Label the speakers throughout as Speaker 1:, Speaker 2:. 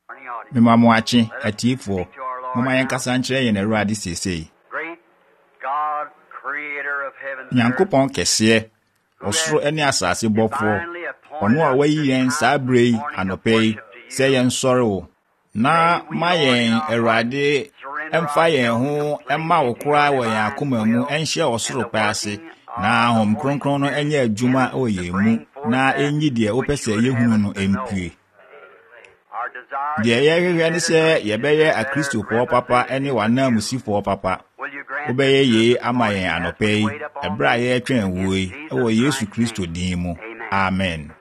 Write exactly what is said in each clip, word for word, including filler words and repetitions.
Speaker 1: Memamuachi atifo mama yankasa nkyerɛ yɛn Awurade sesei. Nyankopɔn kɛseɛ ɔsoro ɛne asase bɔfo ɔno a wayi yɛn saa bere yi anɔpɛ yi sɛ yɛn sɔre wo na ma yɛn Awurade ɛmfa yɛn ho ɛma wo koraa wɔ yɛn akoma mu ɛnhyɛ ɔsoro pɛ ase na hom kronkron no ɛnyɛ adwuma wɔ yɛn mu na ɛnyi deɛ wopɛ sɛ yɛhunu no ɛmpue. Deɛ yɛhwehwɛ ne sɛ yɛbɛyɛ akristofoɔ papa ɛne wanamusifoɔ papa wobɛyɛ yie ama yɛn anɔpɛ yi ɛberɛ a yɛretwɛn wuo yi ɛwɔ Yesu Kristo din mu. Amen.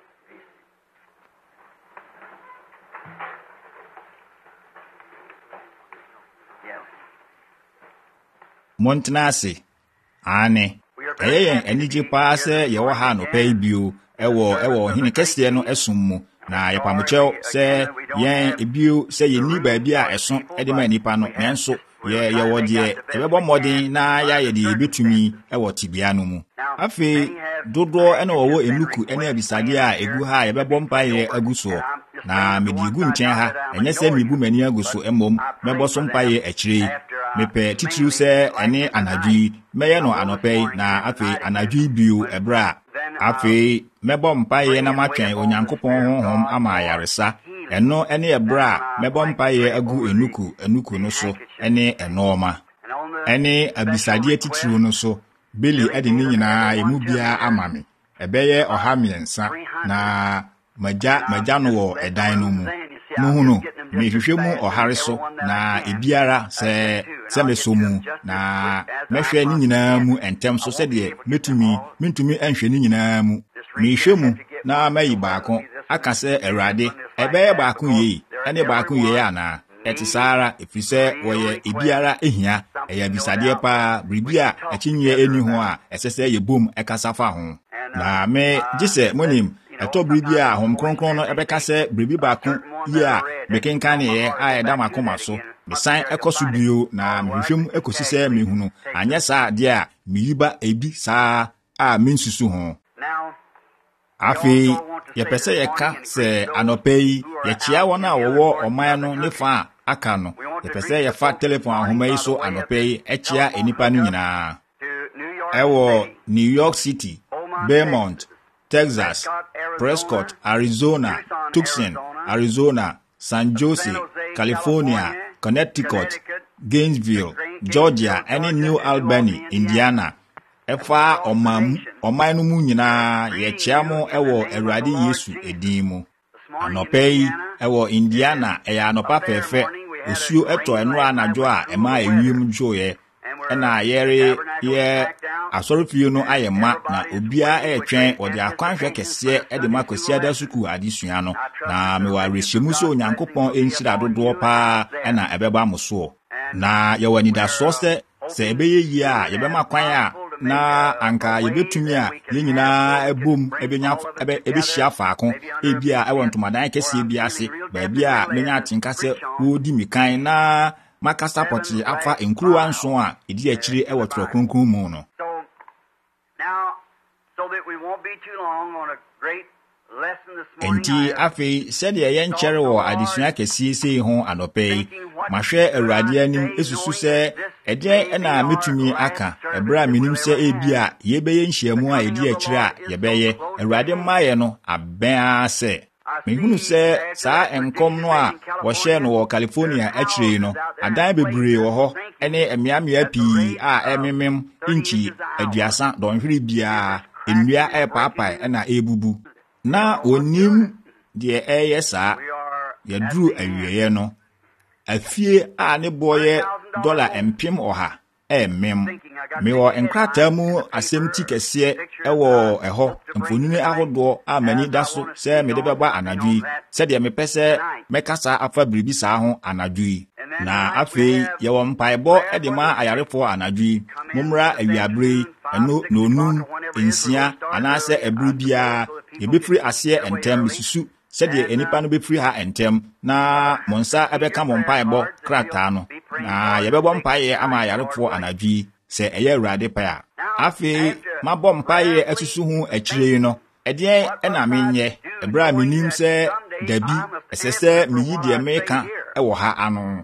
Speaker 1: Montena ase. Ane. Ɛyɛ yɛn anigye paa sɛ yɛwɔ ha anɔpɛ yi bio ɛwɔ ɛwɔ hene kɛseɛ no ɛsom mu. Na yɛpamokyɛw sɛ yɛn ebio sɛ yɛnni baabi a ɛso ɛde ma nipa no nanso yɛ yɛwɔ deɛ ɛbɛbɔ mmɔden na yɛayɛ deɛ yɛbɛtumi ɛwɔ tibea no mu. Afei dodoɔ ɛna wɔwɔ enuku ɛne abisadeɛ a egu ha yɛbɛbɔ mpaeɛ agu soɔ. Na mede egu nkyɛn ha ɛnyɛ sɛ mebu m'ani agu so mmom mɛbɔ so mpaeɛ akyire. Mepɛ titiriw sɛ ɛne anadwo yi mɛyɛ no anɔpɛ yi na afei anadwo yi bio ɛberɛ a afei mɛbɔ mpaeɛ na matwɛn Onyankopɔn honhom ama ayaresa ɛno ɛne ɛberɛ a mɛbɔ mpaeɛ agu enuku enuku no so ɛne ɛnoɔma ɛne abisadeɛ titiriw no so beli ɛde ne nyinaa emu biara ama me ɛbɛyɛ ɔha mmiɛnsa na magya magya no wɔ ɛdan no mu muhunu mehwehwɛ mu ɔhare so na ebiara sɛ sɛ meso mu na mɛhwɛ ne nyinaa mu ɛntɛm so sɛdeɛ metumi mentumi anhwɛ ne nyinaa mu mehwɛ mu na mayi baako aka sɛ Awurade ɛbɛyɛ baako yie ɛne baako yie ana ɛte saara efisɛ wɔyɛ ebiara ehia ɛyɛ abisadeɛ paa biribi a ɛkyinyɛ eni ho a ɛsɛ sɛ yɛbom ɛkasa fa ho na me gye monim ɛtɔ biribi a hom kronkron no ɛbɛka sɛ biribi baako yi a mekenkan yɛ a ɛda makoma so mesan ɛkɔ so bio na mehwehwɛ mu ekosi sɛ mehunu anyɛ saa deɛ a meyiba ebi saa a mensusu ho. Afei yɛpɛ sɛ yɛka sɛ anɔpɛ yi yɛkyia wɔn a wɔwɔ ɔman no ne fa a aka no yɛpɛ sɛ yɛfa telephone ahoma yi so anɔpɛ yi ɛkyia enipa no nyinaa ɛwɔ New York City, Beaumont, Texas, Prescott, Arizona, Tucson, Arizona, San Jose, California, Connecticut, Gainesville, Georgia, and New Albany, Indiana. Efa omam oman no mu nyinaa yɛkyia mo ɛwɔ Awurade Yesu edin mu. Anɔpɛ yi ɛwɔ Indiana ɛyɛ anɔpa fɛfɛ osuo ɛtɔ ɛno anadwo a ɛma ewiem dwoɛ ɛna yɛre yɛ asɔrefie no ayɛ ma na obia ɛtwɛn ɔde akwanhwɛ kɛseɛ ɛde ma kɔsia da suku adesua no na me wa rehyemu so Onyankopɔn enhyira dodoɔ paa ɛna ɛbɛba mo so na yɛwɔ nidaso sɛ sɛ ɛbɛyɛ yie a yɛbɛma kwan a na anka yɛbɛtumi a yɛn nyinaa ɛbom ɛbɛnya ɛbɛhyia faako ebi a ɛwɔ ntomadan kɛseɛ bi ase baabi a menya atenka sɛ wodi mikan na makasa pɔte afa nkuruwa nso a edi akyire ɛwɔ toro kronkron mu no. Enti afei sɛdeɛ yɛnkyɛre wɔ adesua kɛseɛ sei ho anɔpɛ yi mahwɛ Awurade anim esusu sɛ ɛdeɛn ɛna metumi aka ɛberɛ a menim sɛ ebi a yɛbɛyɛ nhyiamu a edi akyire a yɛbɛyɛ Awurade mmayɛ no abɛn sɛ mehunu sɛ saa enkom no a wɔhyɛ no wɔ California akyire no adan bebree wɔ hɔ ɛne mmeammea pii a ɛmemem inchi aduasa dɔnhwere biara nnua ɛpaapae ɛna ebubu na onim deɛ ɛyɛ saa yɛduru awieɛ no afie a ne boyɛ dollar empem ɔha ɛmem mewɔ nkrataa mu asɛm ti kɛseɛ ɛwɔ ɛhɔ mfonini ahodoɔ a mani da so sɛ mede bɛba anadwo yi sɛdeɛ mepɛ sɛ mɛkasa afa biribi saa ho anadwo yi na afei yɛwɔ mpaebɔ ɛde ma ayarefoɔ anadwo yi mommra awiabere yi ɛno na onum nsia anaasɛ ɛbere biara yɛbɛfiri aseɛ ntɛm misusu sɛdeɛ enipa no bɛfiri ha ntɛm na mo nsa ɛbɛka mo mpaebɔ krataa no na yɛbɛbɔ mpaeɛ ama ayarefoɔ anadwo yi sɛ ɛyɛ Awurade pɛ a afei mabɔ mpaeɛ asusu ho akyire no ɛdeɛn ɛna menyɛ ɛberɛ a menim sɛ dabi esese miyi de meka ewo ha ano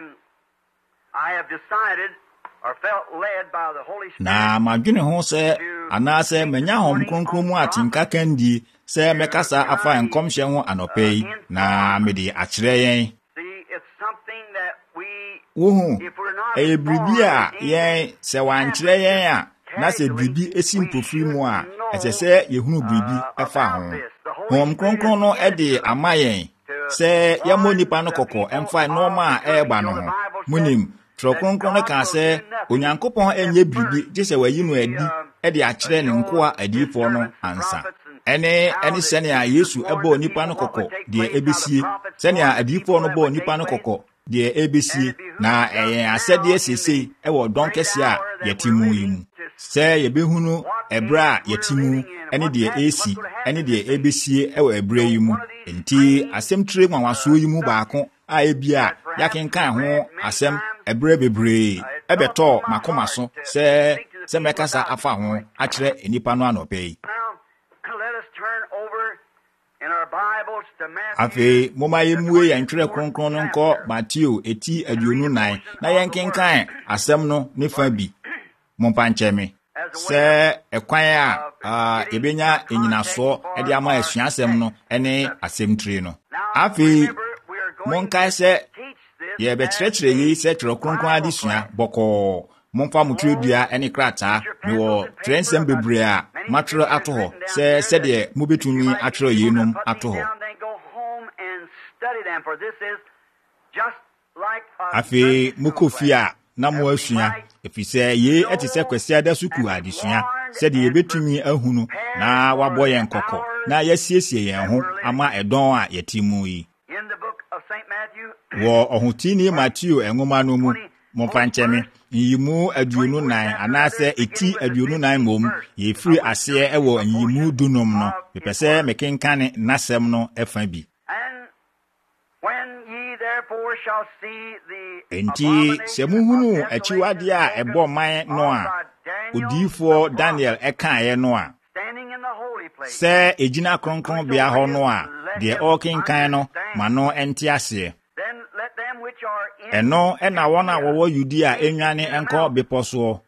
Speaker 1: na madwene ho se anase menya hom kronkron mu atinka kandi se mekasa afa enkomhye ho anopei na mede akire yen wohu e bribia yen se wankire yen a na se bribi esimpofiri mu a esese yehunu bribi afa ho hom kronkron no e de amayen se yamonipa no kokko emfa normal e eba no ho munim tro kronkron ka se onyankopon enye bribi gese wayi no adi e de akire ne nkoa adifo no ansa ene ene sene a Yesu ebo nipa no kokko de ebesie sene a adifo no bo nipa no kokko de ebesie na eyen asede esese e wo don kese a yetimu yimu se yebehunu ebra yetimu ene de esi ene de ebesie e wo ebra yimu enti asem tire nwanwaso yimu baako a ebia yakenkan ho asem ebra bebre ebeto makoma so se se mekasa afa ho akire enipa no anopei afi moma yemue yantwere kronkron no nko Matthew eti aduonu nine na yenkenkan asem no ne fa bi mompa ncheme se ekwan a ebenya enyinaso e de ama asua asem no ene asem tire no afi monkai se ye be kyerɛkyerɛ yi se kyerɛ kronkron adesua bɔkɔ momfa mutredua ene krata me wo trensem bebre a matro ato ho se se de mobetumi atro yenum ato ho afi mukofia na mo asua efise ye etise kwasia da suku adesua se de yebetumi ahunu na wabɔ yen kokɔ na yasiesie yen ho ama edon a yetimu yi wo ohutini Matthew enwoma no mu momfa ncheme yimu aduonu nine anase eti aduonu nine mom ye free ase ewo yimu dunum no bepese mekenkane nasem no efa bi enti semuhunu achiwade a ebo man no a odifo Daniel ekaye no a se ejina kronkron bia ho no a de okenkan no mano enti ase eno ena wona wowo Judea enwane enko beposo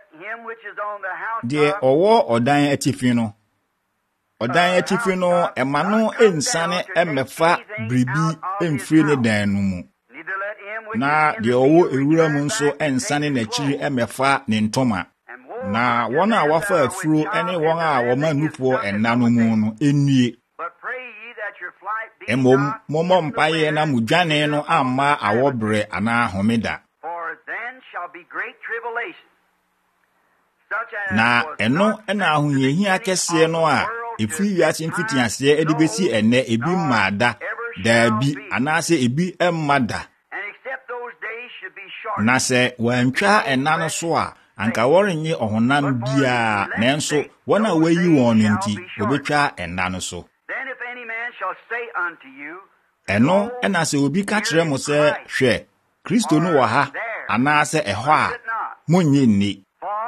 Speaker 1: de owo odan atifi no odan atifi no emano ensane emefa bribi emfiri ne dan no mu na de owo ewura mu nso ensane na chiri emefa ne ntoma na wona wafa afuro ene won a woma nupo enna no mu no enwie emom momo mpaye na mudwane no amma awobre ana homeda na eno ena ahoyehia kese no a efi wiase mfitiase edibesi enne ebi mada da bi anase ebi emmada na se wantwa enna no so a anka worenye ohonam bia nanso wona wayi won nti obetwa enna no so eno ena se obi ka kire mo se hwe Kristo no wo ha anase eho a monye ni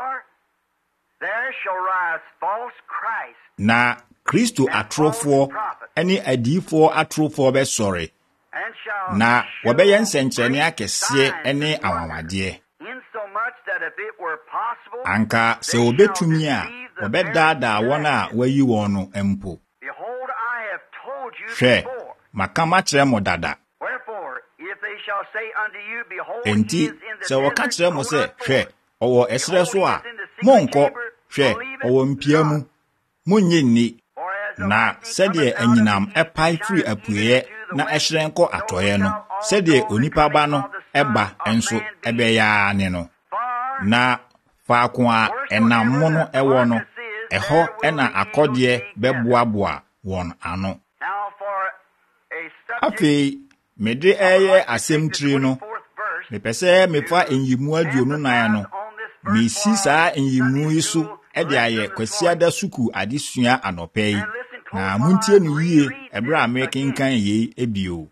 Speaker 1: na Kristo atrofo eni adifo atrofo be sori na wobeye nsenkyene akese eni awawade anka se obetumi a obedada wona wayi won no empo hwe makama kire mo dada enti se woka kire mo se hwe owo esre so a monko hwe owo mpiamu monye ni na sede anyinam epai free apuye na ehrenko atoye no sede onipa ba no eba enso ebeya ne no na faako a enam mo no ewo no eho ena akode beboaboa won ano afi mede eye asemtiri no mepese mefa enyimu aduonu nan no mesi saa enyimu iso ede aye kwasiada suku adesua anopei na muntie no yie ebra amekenkan ye ebio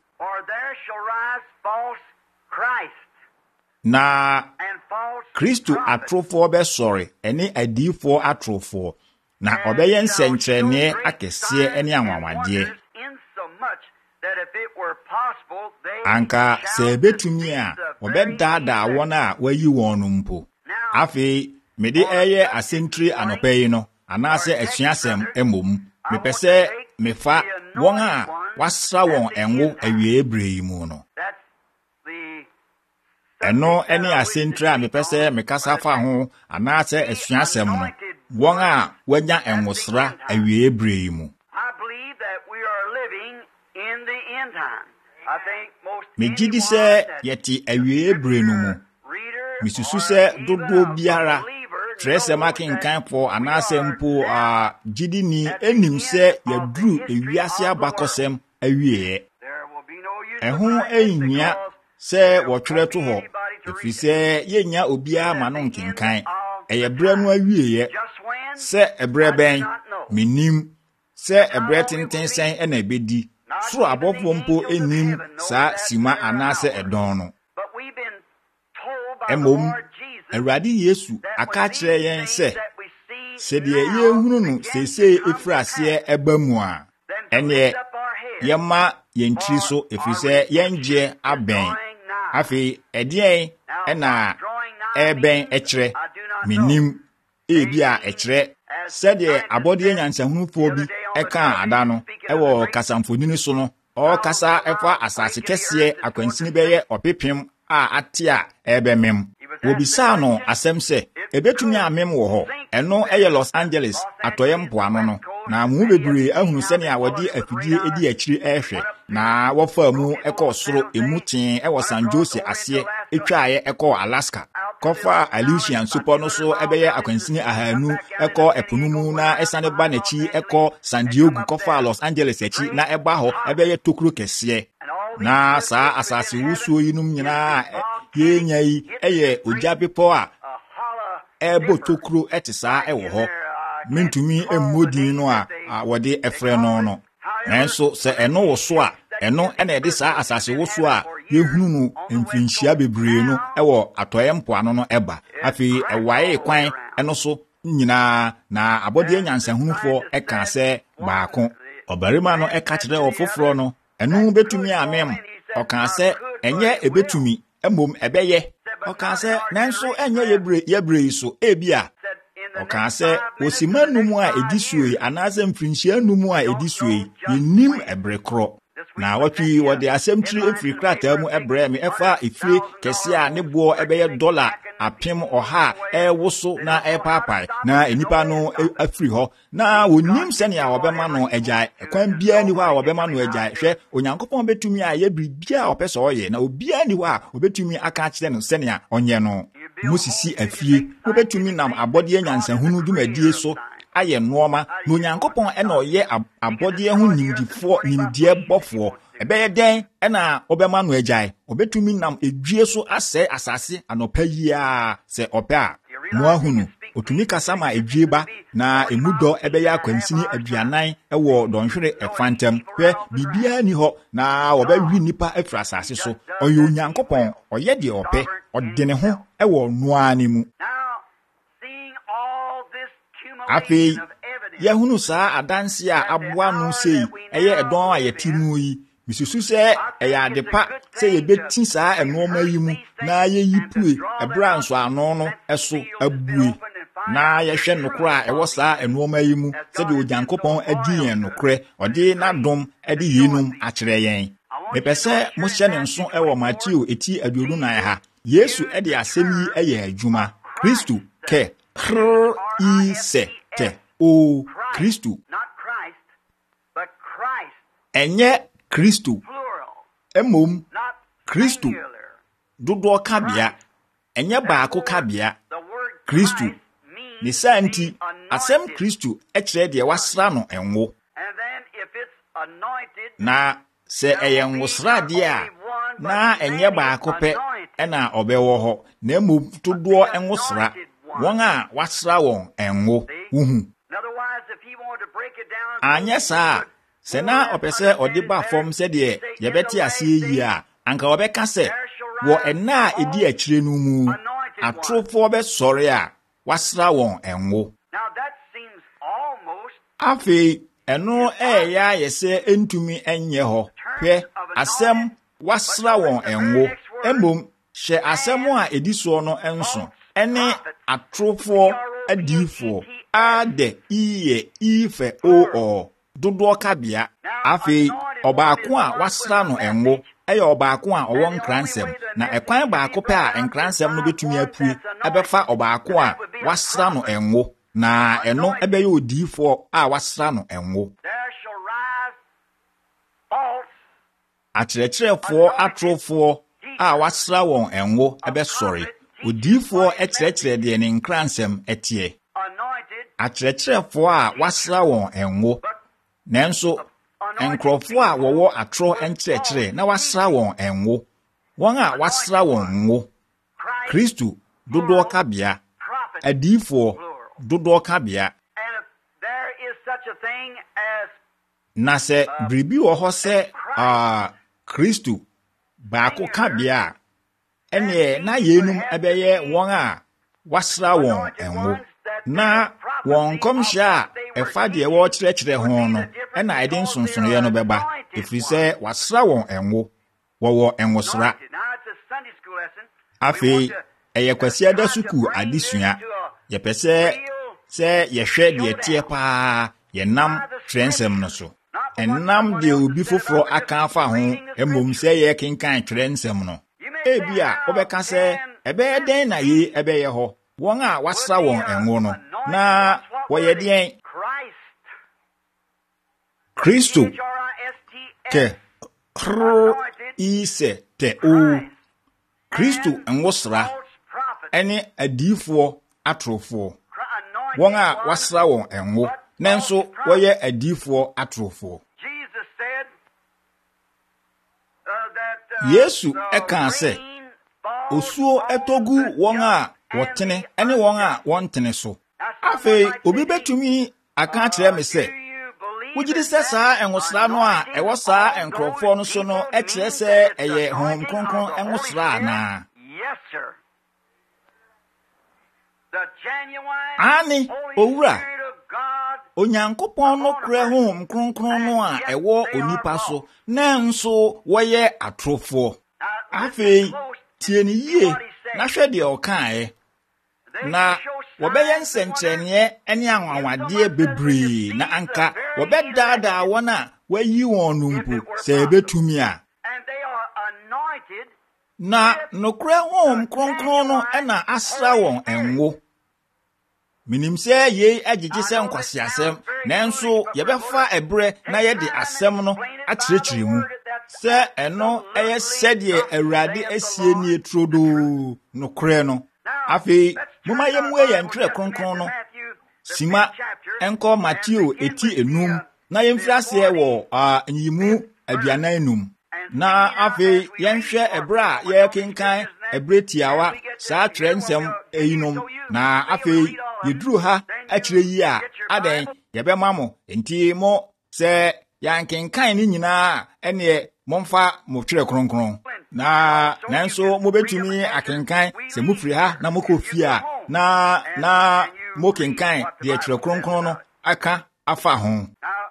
Speaker 1: na Kristo atrofo be sori ene adifo atrofo na obeye nsenkyerene akese ene anwamade anka se betumi a obedada won a wayi won no mpo afi mede eye asentri anopa yi no anase asuasem emom mepese mefa won a wasra won enwo awie ebre mu no eno ene asentri a mepese mekasa fa ho anase asuasem no won a wanya enwosra awie ebre mu megidi se yeti awie ebre no mu misusu se dodo biara trese makin kanfo anase mpo a gidi ni enim se yadru ewiase abakosem awie ehun ehia se wotwere to ho efise yenya obia ma no nkenkan eye bra no awie se ebre ben minim se ebre tenten sen ena ebedi suro abofo mpo enim sa sima anase edon no emom Awurade Yesu aka kire yen se se de ye hunu no sese efrase eba mu a ene yema yentri so efise yenje aben afi edien ena eben ekire minim ebia ekire se de abode nyansahunufo bi eka ada no ewo kasamfonini so no o kasa efa asase kese akwansini beye opepem a atia ebemem obisa no asem se ebetumi amem wo ho eno eye Los Angeles atoye mpoano no na mu bebre ahunu sene a wodi afidie edi akiri ehwe na wofa mu eko soro emutin ewo San Jose ase etwaaye eko Alaska kofa Aleutian super no so ebeye akwansini ahanu eko eponumu na esane ba nachi eko San Diego kofa Los Angeles echi na eba ho ebeye tokuro kese na sa asase wusuo yinum nyina yenya yi eye ojabepo a ebo tokuro etisa ewo ho mentumi emmodin no a wode efre no no nanso se eno wo so a eno ena ede sa asase wo so a yehunu no mfinhia bebre no ewo atoye mpoano no eba afi ewaye kwan eno so nyina na abode nyansahunufo eka se baako obarima no eka kire ofoforo no enu betumi amem oka se enye ebetumi emom ebeye oka se nanso enye yebre yebre so ebia oka se osimanumu a edisuei anaze mfinhia numu a edisuei yenim ebrekro na watwi wode asemtri efri krata mu ebre me efa efie kese a ne bo ebeye dollar apem oha ewoso na epapai na enipa no afri ho na wonim sene a obema no agya kwan bia ni ho a obema no agya hwe onyankopon betumi a ye bibia opese oye na obia ni ho a obetumi aka kire no sene a onye no musisi afie obetumi nam abode nyansahunu dumadie so aye nooma na onyankopon ena oye abode hu nimdifo nimdie bofo ebeye den ena obema no agya obetumi nam edwie so ase asase anopa yia se ope a mo ahunu otumi kasama edwie ba na emudo ebeye akwansini aduanan ewo donhwere efantem hwe bibia ni ho na obawi nipa afra asase so oye onyankopon oye de ope odene ho ewo noa ni mu afi yehunu sa adanse a aboa no sei eye edon a yetimu yi misusu se eya adepa se yebeti saa enoma yi mu na yeyipue ebra nso ano no eso abue na yehwe nokora ewo saa enoma yi mu se de Onyankopon adi yen nokre ode na dom ade yinum akire yen mepese mo hye ne nso ewo Matthew eti aduonu na ha Yesu ede asemi eye adwuma Kristo ke kr i se te o Kristo enye Kristo emom Kristo dodo kabia enye baako kabia Kristo ni santi asem Kristo ekire de wasra no enwo na se eyenwo sra de a na enye baako pe ena obewo ho na emom dodo enwo sra won a wasra won enwo uhu anya sa sena opese odiba form se de yebeti ase yi a anka obeka se wo ena edi akire no mu atrofo be sore a wasra won enwo afi eno eya yese entumi enye ho hwɛ asɛm wasra wɔn enwo emom hye asɛm a edi so no enso ene atrofo adifo ade iye ife o o dodo kabia afei obaako a wasra no enwo eye obaako a owo nkransem na ekwan baako pe a nkransem no betumi apue ebefa obaako a wasra no enwo na eno ebeye odifo a wasra no enwo akyerɛkyerɛfoɔ atrofo a wasra wɔn enwo ebesɔre odifo ekyerɛkyerɛ de ne nkransem etie akyerɛkyerɛfoɔ a wasra wɔn enwo nanso enkrɔfoɔ a wɔwɔ atro enkyerɛkyerɛ na wasra wɔn enwo wɔn a wasra wɔn enwo Kristo dodo kabia adifo dodo kabia na sɛ bribi wɔ hɔ sɛ a Kristo baako kabia ene na yenum ebeye wɔn a wasra wɔn enwo na wɔn komhye a ɛfa de ɛwɔ kyerɛkyerɛ ho no ɛna ɛde nsonsonoyɛ no bɛba efiri sɛ wasra wɔn enwo wɔwɔ enwosra afei ɛyɛ kwasi ada suku adesua yɛpɛ sɛ sɛ yɛhwɛ deɛ tie paa yɛnam trensem no so enam de obi foforo aka afa ho emom sɛ yɛ kenkan trensem no ebi a obɛka sɛ ɛbɛyɛ den na yi ɛbɛyɛ hɔ wɔn a wasra wɔn enwo no na wɔyɛ den Kristo ke kro ise te o Kristo enwosra ene adifo atrofo wɔn a wasra wɔn enwo nanso wɔyɛ adifo atrofo Yesu eka sɛ osuo etogu wɔn a wɔtene ene wɔn a wɔntene so afei obi betumi aka kyerɛ me sɛ wogidi sɛ saa enwosra no a ɛwɔ saa enkrɔfo no so no ɛkyerɛ sɛ ɛyɛ honhom kronkron enwosra na ani owura Onyankopɔn no kura honhom kronkron no a ɛwɔ onipa so na nso wɔyɛ atrofo afei tie ne yie na hwɛ deɛ ɔkae na wɔbɛyɛ nsɛnkyerɛnneɛ ne anwanwadeɛ bebree na anka wɔbɛdaadaa wɔn a wɔayi wɔn no mpo sɛ ɛbɛtumi a na nokora honhom kronkron no ɛna asra wɔn enwo minim sɛ yei agyegye sɛ nkwasiasɛm nanso yɛbɛfa ɛbrɛ na yɛde asɛm no akyerɛkyerɛ mu sɛ ɛno ɛyɛ sɛdeɛ Awurade asie nie trodo nokora no afei moma yɛmue yɛn ntwerɛ kronkron no sima ɛnkɔ Mateo eti enum na yɛmfiri aseɛ wɔ a nyimu aduanan enum na afei yɛnhwɛ ɛbrɛ a yɛkenkan ɛbrɛ tiawa saa trensem eyinom na afei yeduru ha akyerɛ yi a adan yɛbɛma mo enti mo sɛ yankenkan ni nyinaa ɛne momfa mo twerɛ kronkron na nanso mo betumi akenkan sɛ mo firi ha na mokɔ fie a na na mo kenkan de twerɛ kronkron no aka afa ho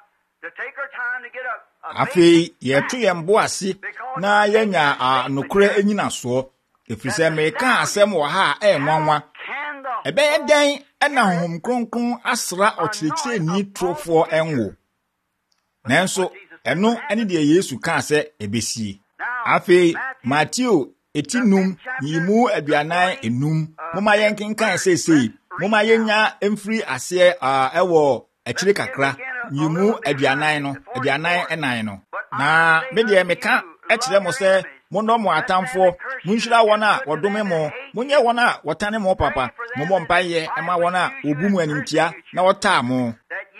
Speaker 1: afei yɛto yɛn bo ase na yɛnya anokora enyina soɔ efiri sɛ meka asɛm wɔ ha a ɛnwanwa ɛbɛyɛ dan ɛna honhom kronkron asra ɔkyerɛkyerɛ ni trofo enwo nanso ɛno ɛne deɛ Yesu kaa sɛ ebesie afei Mateo etinum yimu aduanan enum moma yɛnkenkan sɛsɛi moma yɛnya emfiri aseɛ a ɛwɔ akyire kakra yimu aduanan no aduanan ɛnan no na me deɛ meka ɛkyerɛ mo sɛ monɔ mo atamfo munhyira wɔn a wɔdome mo monyɛ wɔn a wɔtane mo papa mommɔ mpaeɛ ɛma wɔn a obu mu animtia na wɔtaa mo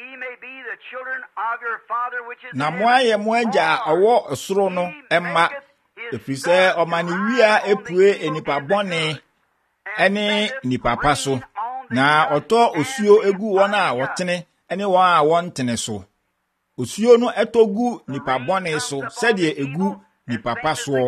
Speaker 1: na mo ayɛ mo agya a ɔwɔ ɔsoro no ɛma efiri sɛ ɔma ne wia epue enipa bɔne ɛne nipa pa so na ɔtɔ osuo egu wɔn a wɔtene ɛne wɔn a wɔntene so osuo no ɛtɔgu nipa bɔne so sɛdeɛ egu nipa pa soɔ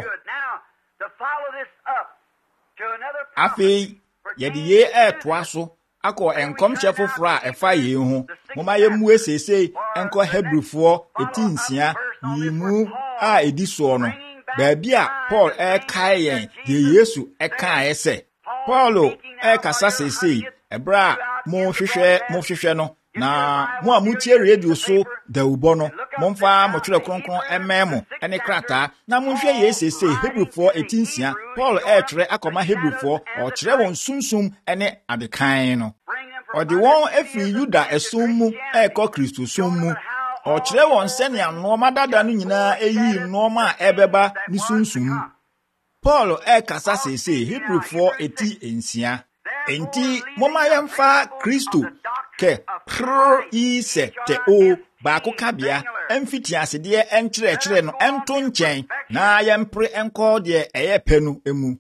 Speaker 1: afei yɛde ye ɛtoa so akɔ enkomhyɛ foforo a ɛfa yɛn ho moma yɛmmue seesei ɛnkɔ Hebrifoɔ eti nsia yimu a edi so no baabi a Paul e kae yen de Yesu e kae se Paulo e kasa sesei ebra mo hwehwe mo hwehwe no na mo a mutie radio so da ubo no momfa mo twere kronkron ememo ene krata na monhwe ye sesei Hebrewfo etinsia Paul e twere akoma Hebrewfo o kyere won sumsum ene adekan no odi won efiri Yuda esum mu e ko Kristo sum mu o kyere won sene anoma dada no nyina eyi noma ebeba ni sumsum Paul e kasa sesei Hebrewfo eti ensia enti moma yemfa Kristo ke pro ise te o ba ko kabia emfiti asede enkyere kyere no ento nchen na yempre enko de eye penu emu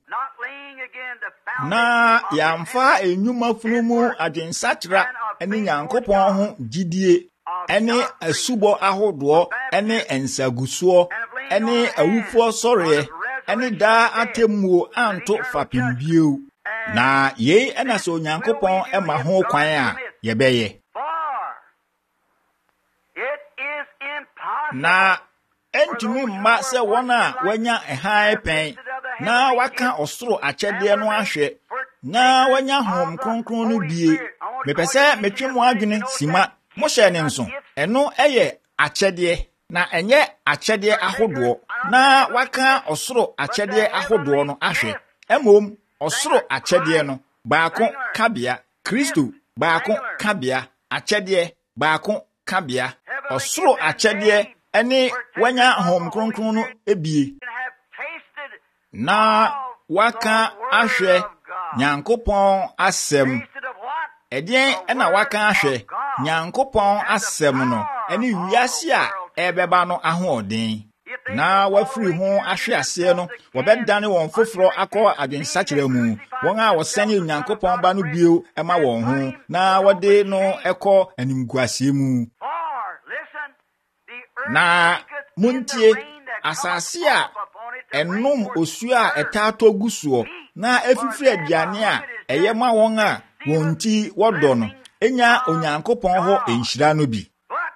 Speaker 1: na yamfa enyuma funumu adensachira ene Nyankopɔn ho gidie ene asubo ahodo ene ensaguso ene awufo sɔre ene da atemmuo anto fapimbio na ye ena so Nyankopɔn ema ho kwan a yebeye na entumi mma se wona wanya ehan pen na waka osoro akyede no ahwe na wanya hom kronkron no bie mepese metwemu adwene sima mo hye ne nso eno eye akyede na enye akyede ahodo na waka osoro akyede ahodo no ahwe emom osoro akyede no baako kabia Kristo baako kabia akyede baako kabia osoro akyede ene wanya hom kronkron no ebie na waka ahwe Nyankopɔn asɛm edien ena waka ahwe Nyankopɔn asɛm no ene wiase a ebeba no ahoɔden na wafiri ho ahwe ase no wɔbɛdane wɔn foforo akɔ adwensakere mu wɔn a wɔsɛne Nyankopɔn ba no bio ema wɔn ho na wɔde no ɛkɔ animguase mu na muntie asase a enom osu a etato gusuo na efifiri aduane a eye ma won a won ti wodo no enya Onyankopɔn ho enhyira no bi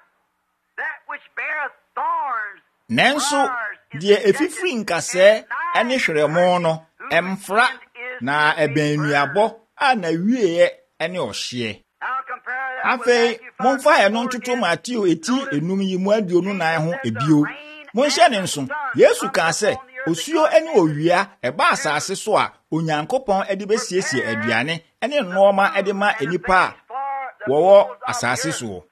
Speaker 1: nenso die efifiri nkase ene hweremo no emfra na ebenuabɔ a na wieye ene ohye afi monfa eno ntoto Matthew eti enum yi mu aduonu nan ho ebio monhye ne nso Yesu ka se osuo ene owia eba asase so a Onyankopɔn ede besiesie aduane ene nnooma ede ma enipa wowo asase so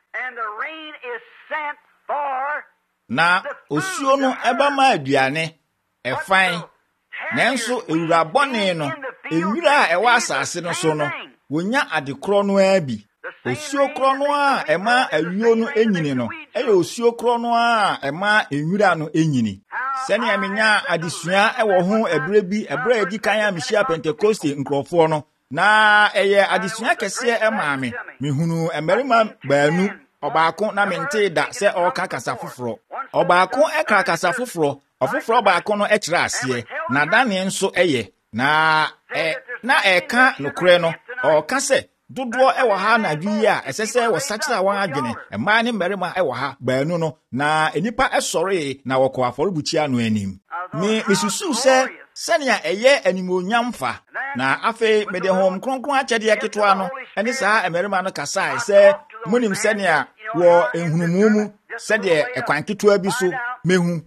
Speaker 1: na osuo no eba ma aduane efan nanso ewura bɔne no enwura a ewa asase no so no wonya adekro no abi osuo kro no a ema awuo no enyini no eye osuo kro no a ema enwura no enyini sene amenya adesua ewo ho ebre bi ebre edi kan a mihia Pentecoste nkrofo no na eye adesua kese emaame mehunu emerima baanu obaako na mente da se oka kasa foforo obaako ekra kasa foforo ofoforo obaako no ekira ase na dane nso eye na e na eka nokre no oka se dodo ewo ha na dwi a esese wo sachira wan adwene ema ne mmerima ewo ha baanu no na enipa esore na wokọ afọrọbuchia no anim me misusu se senia eye animonyamfa na afi mede hom kronkron akyede aketoa no ene saa mmerima no kasa se munim senia wo ehunumumu sede ekwan ketoa bi so mehu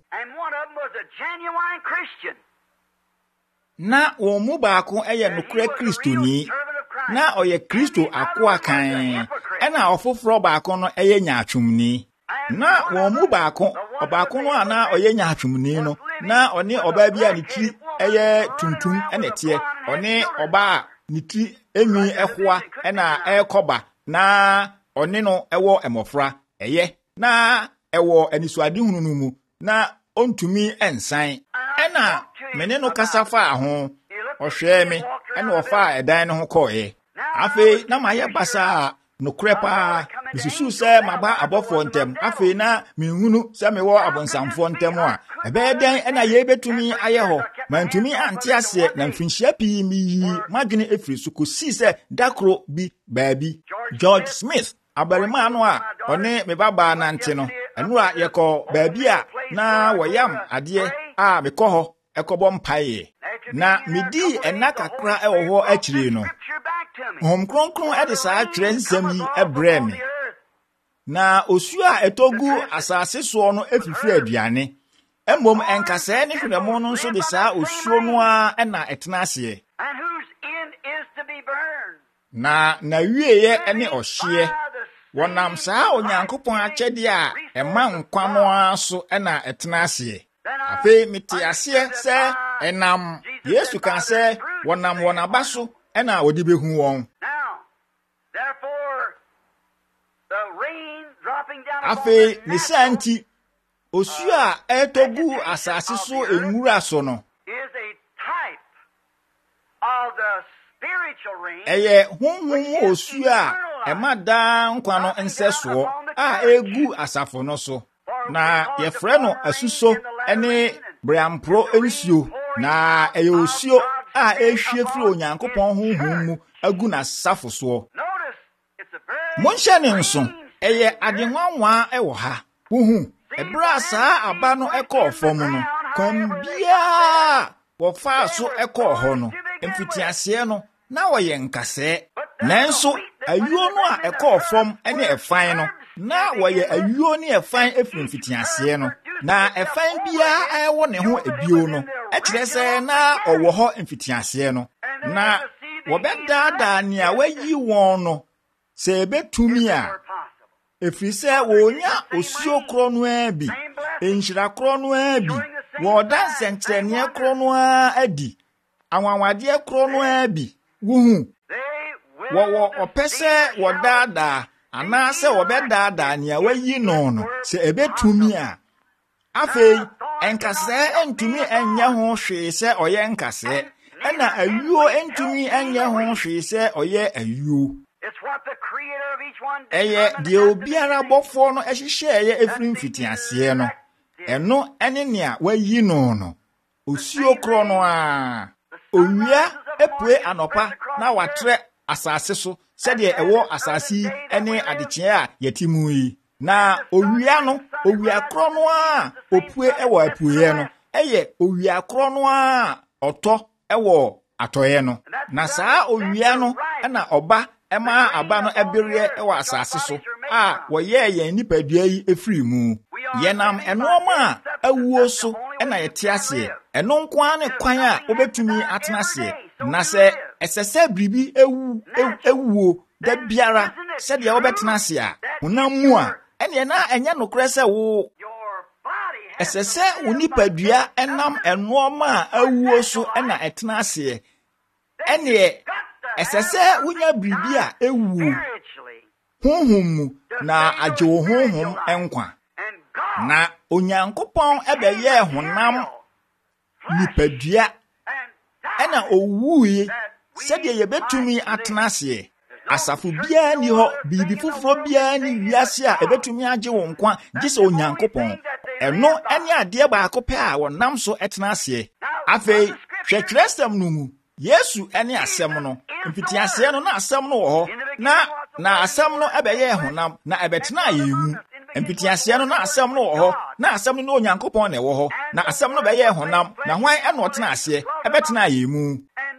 Speaker 1: na wo mu baako eye nokre Kristoni na oye Kristo akwa kan ena ofoforo baako no eye nyaatwumni na wo mu baako obaako no ana oye nyaatwumni no na oni oba bia ne ti eye tuntum enete oni oba ne ti enwi ehoa ena ekoba na oni no ewo emofra eye na ewo anisuade hunu no mu na ontumi ensan ena mene no kasafa ho ohwe me ena ofa edan no ho koe afi na maye basa no krepa bisusu se maba abofo ntem afi na minhunu se mewo abonsamfo ntem a ebe den ena ye betumi aye ho mantumi ante ase na mfinhia pi mi madwene efiri so kosi se dakro bi baabi George Smith abarima no a one me baba na nte no enura yeko baabia na woyam ade a mekọ ho ekọbọ mpaye na midi ena kakra ewo ho akire no hom kronkron ede saa twerɛ nsɛm yi ebrɛ me na osu a etogu asase so no efifiri aduane emmom enkasɛ ne hwemo no nso de saa osuo no a ɛna etena ase na na wieye ene ɔhye wonam saa onyankopɔn akyɛde a ɛma nkwa no aso ɛna etena ase afei mete ase sɛ enam Yesu kan sɛ wonam wonaba so ɛna wodi behu wɔn afei ne santi osu a etogu asase so enwura so no eye honhom osu a ema daa nkwa no nsɛsoɔ a egu asafo no so na yɛfrɛ no asuso ene brampro ensuo na eye osuo a ehwie firi onyankopɔn honhom mu agu na safo so monhyɛ ne nso eye adenwanwa ɛwɔ ha wohu ebra saa aba no ɛkɔ fam no kwambia wɔfa so ɛkɔ hɔ no mfitiaseɛ no na wɔyɛ nkasɛ nanso ayuo no a ɛkɔ fam ɛne ɛfan no na wɔyɛ ayuo ne ɛfan efiri mfitiaseɛ no na ɛfan bia ɛwɔ ne ho ebio no ɛkyerɛ sɛ na ɔwɔ hɔ mfitiaseɛ no na wɔbɛdaadaa nea wayi wɔn no sɛ ebetumi a efiri sɛ wonya osuo koro no abi enhyira koro no abi wɔda nsɛnkyerɛnneɛ koro no adi anwanwadeɛ koro no abi wuhu wɔwɔ ɔpɛ sɛ wɔdaadaa anaasɛ wɔbɛdaadaa nea wayi no no sɛ ebetumi a afei enkasɛ entumi enye ho hwee sɛ ɔyɛ nkasɛ ɛna ayuo entumi enye ho hwee sɛ ɔyɛ ayuo ɛyɛ deɛ obiara bɔfo no ɛhyehyɛ ɛyɛ efiri mfitiaseɛ no ɛno ɛne nea wayi no no osuo koro no a owia epue anɔpa na watrɛ asase so sɛdeɛ ɛwɔ asase yi ɛne adekyeɛ a yɛtimu yi na owia no owia koro no a opue ɛwɔ apueɛ no ɛyɛ owia koro no a ɔtɔ ɛwɔ atɔeɛ no na saa owia no ɛna ɔba ɛma aba no ɛbereɛ ɛwɔ asase so a wɔyɛ yɛn nipadua yi efiri mu yɛnam ɛnoɔma a awuo so ɛna yɛte aseɛ ɛno nko ara ne kwan a wobɛtumi atena aseɛ na sɛ ɛsɛ sɛ biribi ewu ewuo da biara sɛdeɛ wobɛtena ase a honam mu a ɛneɛ na ɛnyɛ nokorɛ sɛ wo ɛsɛ sɛ wo nipadua ɛnam ɛnoɔma a awuo so ɛna ɛtena aseɛ ɛneɛ ɛsɛ sɛ wonya biribi a ewuo honhom mu na agye wo honhom ɛnkwa na onyankopɔn ɛbɛyɛ honam nipadua ɛna owuye sɛdeɛ yɛbɛtumi atena aseɛ asafo biara ni hɔ biribi foforo biara ni wiase a ɛbɛtumi agye wo nkwa gye sɛ onyankopɔn ɛno ɛne adeɛ baako pɛ a wɔnam so ɛtena aseɛ afei hwɛtwerɛsɛm no mu Yesu ɛne asɛm no mfitiaseɛ no na asɛm no wɔ hɔ na na asɛm no ɛbɛyɛ honam na ɛbɛtena yɛn mu mpitiaseɛ no na asɛm no wɔ hɔ na asɛm no na onyankopɔn na ɛwɔ hɔ na asɛm no bɛyɛ honam na hwan ɛna ɔtena aseɛ ɛbɛtena yɛn mu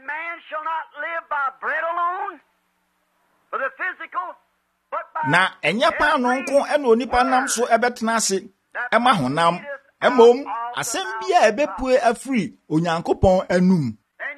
Speaker 1: na ɛnyɛ paano nko ɛna onipa nam so ɛbɛtena ase ɛma honam mmom asɛm bi a ɛbɛpue afiri onyankopɔn anum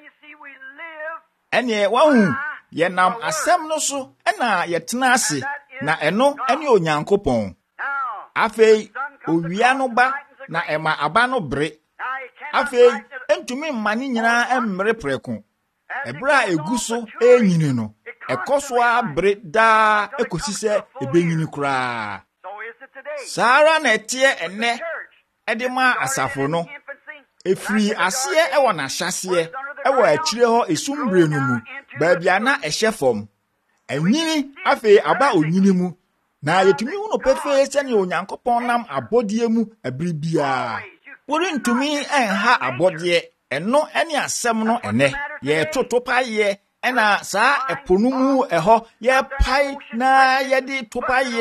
Speaker 1: ɛne wahu yɛnam asɛm no so ɛna yɛtena ase na ɛno ɛne onyankopɔn afei owia no ba na ɛma aba no bere afei entumi mma ne nyinaa emmere preko ɛbere a egu so enyini no ɛkɔ so a bere daa ekosi sɛ ebenyini koraa saara na ɛteɛ ɛnɛ ɛde ma asafo no efiri aseɛ ɛwɔ n'ahyɛseɛ ɛwɔ akyire hɔ esumbre no mu baabi a na ɛhyɛ fam anyini afei aba onyini mu na yɛtumi hu no pɛfɛɛ sɛ ne onyankopɔn nam abɔdeɛ mu abiri biara worentumi ɛnha abɔdeɛ ɛno ɛne asɛm no ɛnɛ yɛtoto paeɛ ɛna saa ɛpo no mu ɛhɔ yɛpae na yɛde to paeɛ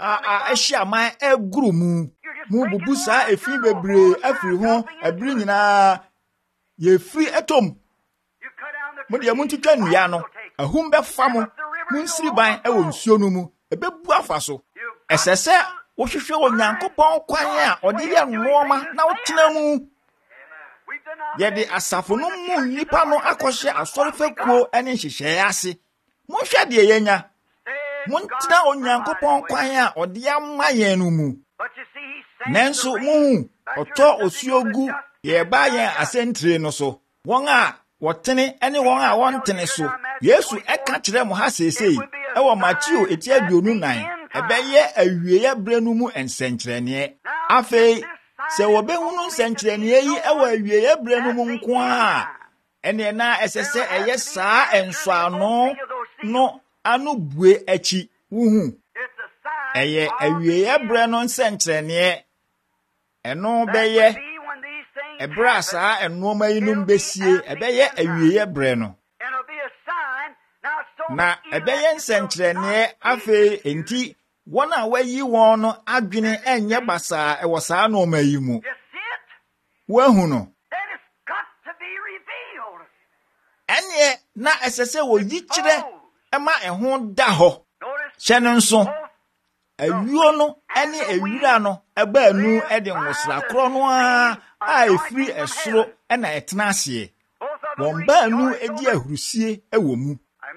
Speaker 1: a ehia man eguru mu mu bubu saa efi bebre afiri ho abiri nyina ye free etom mo de mu ntitwa nnua no ahum be fa mo munsiri ban e wo nsuo no mu ebebu afa so esese wo hwehwe Onyankopɔn kwan a ode ye nnooma na wotena mu ye de asafo no mu nipa no akɔhye asɔrefekuo ene nhyehyɛ ase mo hwɛ de yenya mo ntena Onyankopɔn kwan a ode ya ma ye no mu nanso mu ɔtɔ osuogu ye ba ye asentire no so wɔn a wɔtene ene wɔn a wɔntene so Yesu eka kyerɛ mo ha sesei e wɔ Matthew eti aduonu nan ebɛyɛ awieye bre no mu ensenkyerɛne afei sɛ wɔbɛhunu nsɛnkyerɛne yi e wɔ awieye bre no mu nko a ene na ɛsɛsɛ ɛyɛ saa ensoano no anu bue achi wuhu ɛyɛ awieye bre no nsɛnkyerɛne ɛno bɛyɛ ebra saa enoma yinum besie ebɛyɛ awieye bre no na ebɛyɛ nsɛnkyerɛne afei enti wona wayi won no adwene enye basa e wo saa no ma yi mu wahu no ene na esese wo yi kire ema eho da ho hye no nso awuo no ene awura no eba anu e de nwosra kro no a a efiri esoro e na etena ase won ba anu e di ahurusie e wo mu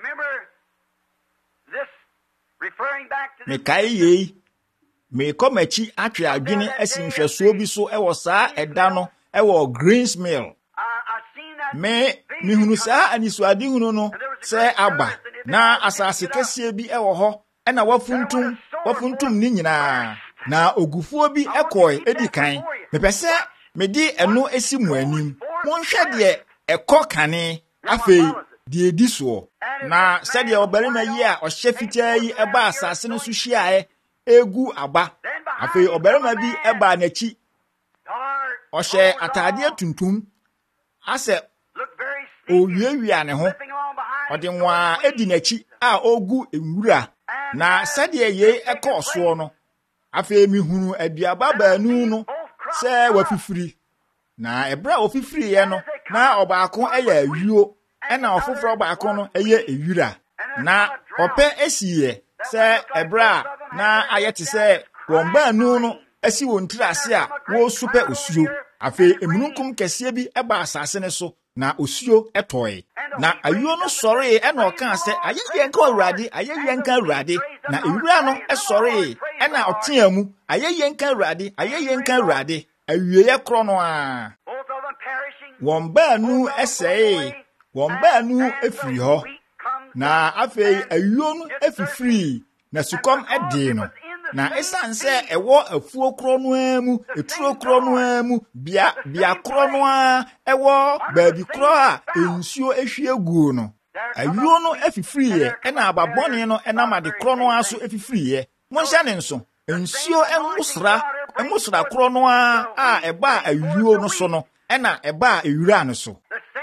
Speaker 1: me kai ye me komachi atwe adwene asinhweso bi so e wo saa eda no e wo Greens Mill me me hunu saa anisuade hunu no se aba na asase kese bi e wo ho e na wafuntum wafuntum ni nyina na ogufuo bi ekoi edikan me pese me di eno esi mu anim monhwe de ekọ kane afei die di so na sɛdeɛ obarima yi a ɔhyɛ fitaa yi ɛba asase no so hyiae egu aba afei obarima bi ɛba n'akyi ɔhyɛ atade tuntum asɛ owiewia ne ho ɔde nwa edi n'akyi a ogu enwura na sɛdeɛ ye ɛkɔ so no afei mihunu aduaba baanu no sɛ wafifiri na ɛbra ofifiri ye no na ɔbaako ɛyɛ awuo ena ofoforo baako no eye ewura na ope esiye se ebra na ayete se won baanu no asi won tirase a wo supe osuo afi emununkum kese bi eba asase ne so na osuo etoy na ayuo no sore ena oka se ayeye nka awurade ayeye nka awurade na ewura no esore ena otea mu ayeye nka awurade ayeye nka awurade awieye kro no a won baanu esei won baanu efiri ho na afei ayuo no efifiri na sukom ede no na esanse ewo afuo kro no amu eturo kro no amu bia bia kro no a ewo baabi kro a ensuo ehwie guo no ayuo no efifiri ye na ababone no enamade kro no aso efifiri ye monhya ne nso ensuo enwosra enwosra kro no a a eba ayuo no so no ena eba ewura no so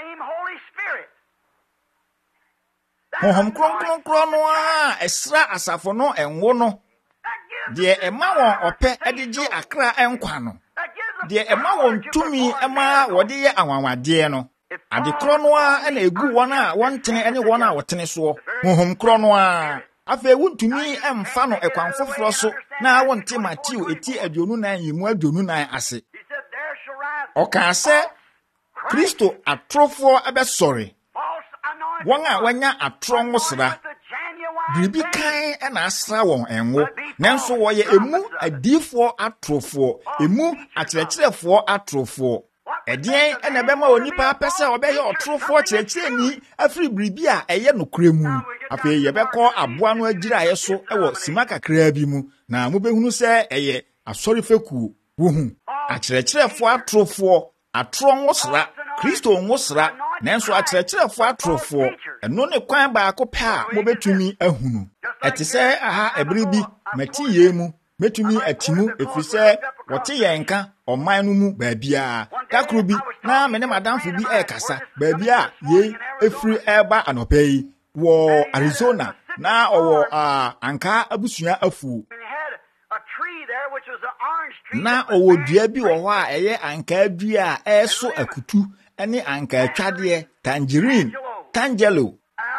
Speaker 1: honhom kronkron kron no a esra asafo no enwo no de ema won ope edigi akra enkwa no de ema won tumi ema wode ye anwanwade no ade kro no a na egu won a wontene ene won a wotene so honhom kron no a afa wontumi emfa no ekwan foforo so na wonte Matthew eti aduonu nan yimu aduonu nan ase oka se Kristo atrofo abesore won a wanya atro nwosra bibi kan na asra won enwo nanso wo ye emu adifo atrofo emu akyerɛkyerɛfo atrofo ɛdeɛn na bɛma onipa apɛsɛ ɔbɛyɛ ɔtrofo kyerɛkyerɛni afiri biribi a ɛyɛ nokura mu afei yɛbɛkɔ aboa no agyiraeɛ so ɛwɔ sima kakraa bi mu na mobɛhunu sɛ ɛyɛ asɔrefeku wohu akyerɛkyerɛfo atrofo atro nwosra Kristo nwosra nanso akyerɛkyerɛfo atrofo ɛno ne kwan baako pɛ a mobɛtumi ahunu ɛte sɛ aha ɛbere bi matiye mu metumi atimu efisɛ wɔte yɛnka ɔman no mu baabia kakro bi na me ne madamfo bi ɛkasa baabia ye efiri ɛba anɔpa yi wɔ Arizona na ɔwɔ a anka abusua afu na owo dua bi wo ho a eye anka dua a eso akutu ene anka atwade tangerine tangelo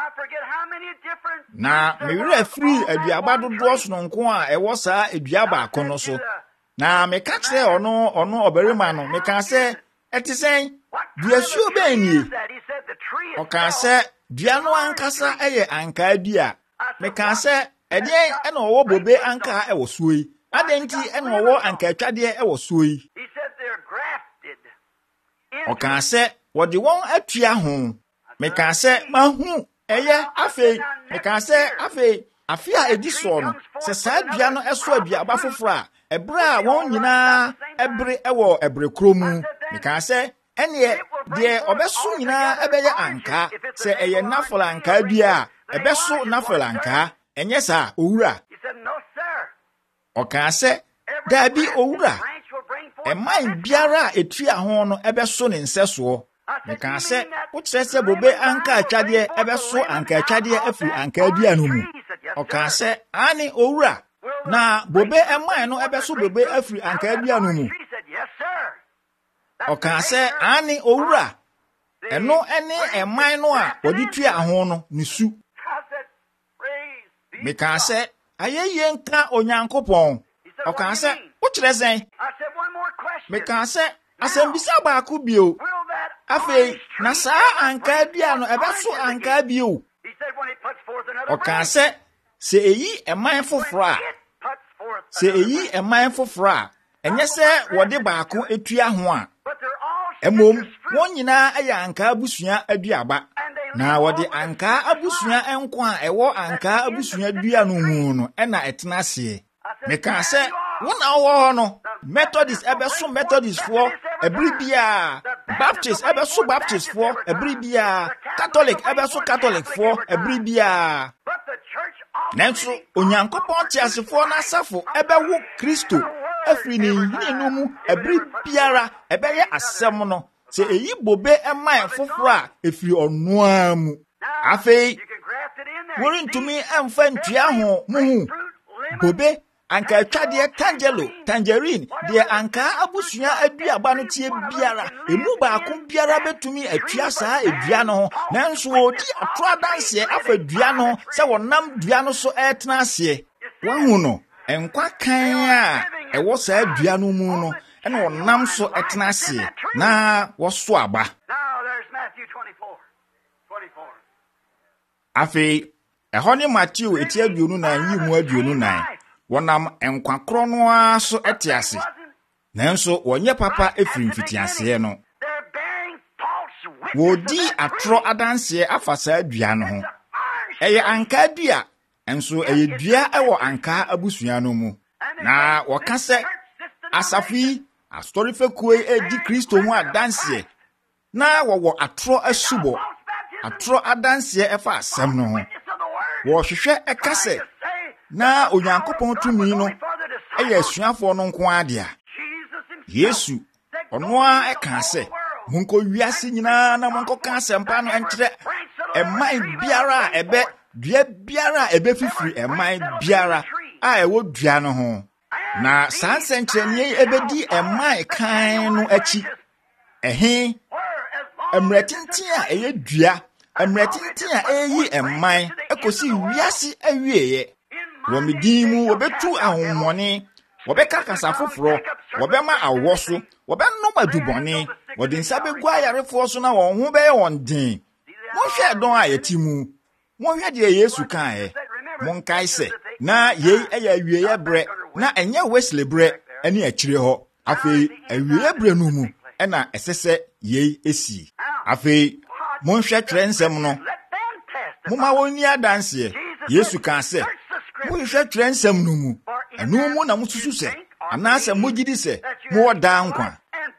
Speaker 1: na mewura free aduaba dodo so nko a ewo saa aduaba akono so na me ka kire ono ono oberima no me ka se etisen dua suo be nie o ka se dua no ankasa eye anka dua me ka se ede ena owo bobe anka ewo suoi adenti ena owo anka atwade ewo suoi o ka se wodi won atua ho me ka se mahu eye afei me ka se afei afia edi so no se saa dua no eso aduaba foforo a ebra won nyina ebre ewo ebre kromu me ka se ene de obeso nyina ebeye anka se eye nafola anka dua ebeso nafola anka enye sa owura o ka se dabi owura eman biara etua ho no ebeso ne nseso me ka se wo kyerese bobe anka atwade ebeso anka atwade afu anka dua no mu o ka se ani owura na bobe eman no ebeso bobe afu anka dua no mu o ka se ani owura eno ene eman no a wodi tua ho no nisu me ka se ayeye nka onyankopon o ka se wo kyerese me ka se asembisa ba ku bio afei na saa anka bia no ebeso anka bio o ka se se eyi eman foforo a se eyi eman foforo a enye se wode baako etua ho a emom won nyina aya anka abusua aduaba na wode anka abusua enko a ewo anka abusua dua no mu no ena etena se me ka se wona wo no Methodist ebeso Methodist for ebribia Baptist ebeso Baptist for ebribia Catholic ebeso Catholic for ebribia nanso onyankopon tiasefo na asafo ebewo Kristo afri ni hinu mu ebribiara ebeye asem no se eyi bobe eman foforo a efri onoa mu afei worintumi emfa ntua ho muhu bobe anka atwade tangelo tangerine de anka abusua aduaba no tie biara emu baako biara betumi atua saa edua no nanso odi atro adanse afa dua no se wonam dua no so etena ase wahu no enkwa kan a ewo saa dua no mu no ene wonam so etena ase na woso aba afi eho ni Matthew eti aduonu na yi mu aduonu na wonam enkwa kro no aso etiase nanso wonye papa efiri mfitiase no wodi atro adanse afasa adua no ho eye anka dua enso eye dua ewo anka abusua no mu na woka se asafi astorifekue edi Kristo ho adanse na wowo atro asubo atro adanse efa asem no ho wo hwehwe ekase na onyankopon tumi no eye asuafo no nko ade a Yesu ono a eka se munko wiase nyina na munko ka sempa no enkyere eman biara ebe dua biara ebe fifiri eman biara a ewo dua no ho na sanse nkyere ne ebedi eman kan no achi ehe emretintin a eye dua emretintin a eyi eman ekosi wiase awieye womidimu wobetu ahomone wobeka kasa foforo wobema awoso wobenno madubone wodin sabe gua yarefo so na won ho be wondin monhwe don ayetimu monhwe de Yesu kan e monkai se na yei eya wieye bre na enye Wesley bre ani akire ho afei awieye bre no mu ena esese yei esi afei monhwe trensem no moma woni adanse Yesu kan se monhwe trensem no mu enu mu na mususu se anase mogidi se mo da nkwa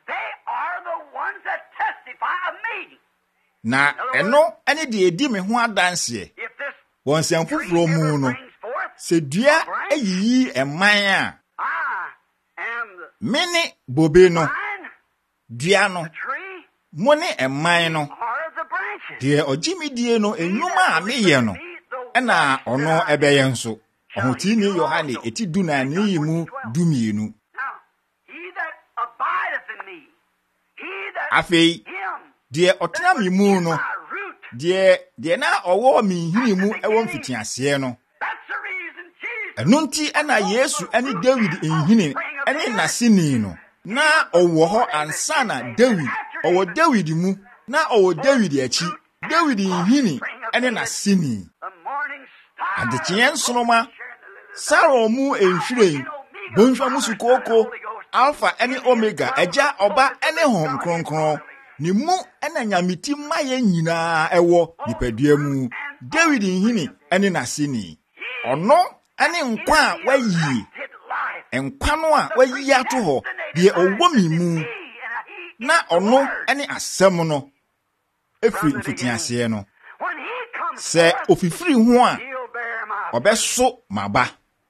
Speaker 1: na eno ene de edi me ho adanse won sem foforo mu no se dua eyiyi eman a mene bobe no dua no mone eman no de ogimidie no enwuma a meye no ena ono ebeye nso Ohotini Yohane eti dunani yimu dumienu. Afei die otena mi mu no die die na owo mi hini mu ewo mfitiase no. Enu nti ana Yesu ani David nhini ene nasini no na owo ho ansana David owo David mu na owo David achi David nhini ene nasini. Adekyen sonoma Saro mu enhwiren bonhwa musukoko Alpha ene Omega eja oba ene hom kronkron ni mu ena nyamiti maye nyina ewo nipadua mu David nhini ene nasini. Ono ane nkwa wayi nkwa no a wayi ato ho de owo mi mu na ono ane asem no efiri mfitiase no se ofifiri ho a obeso maba.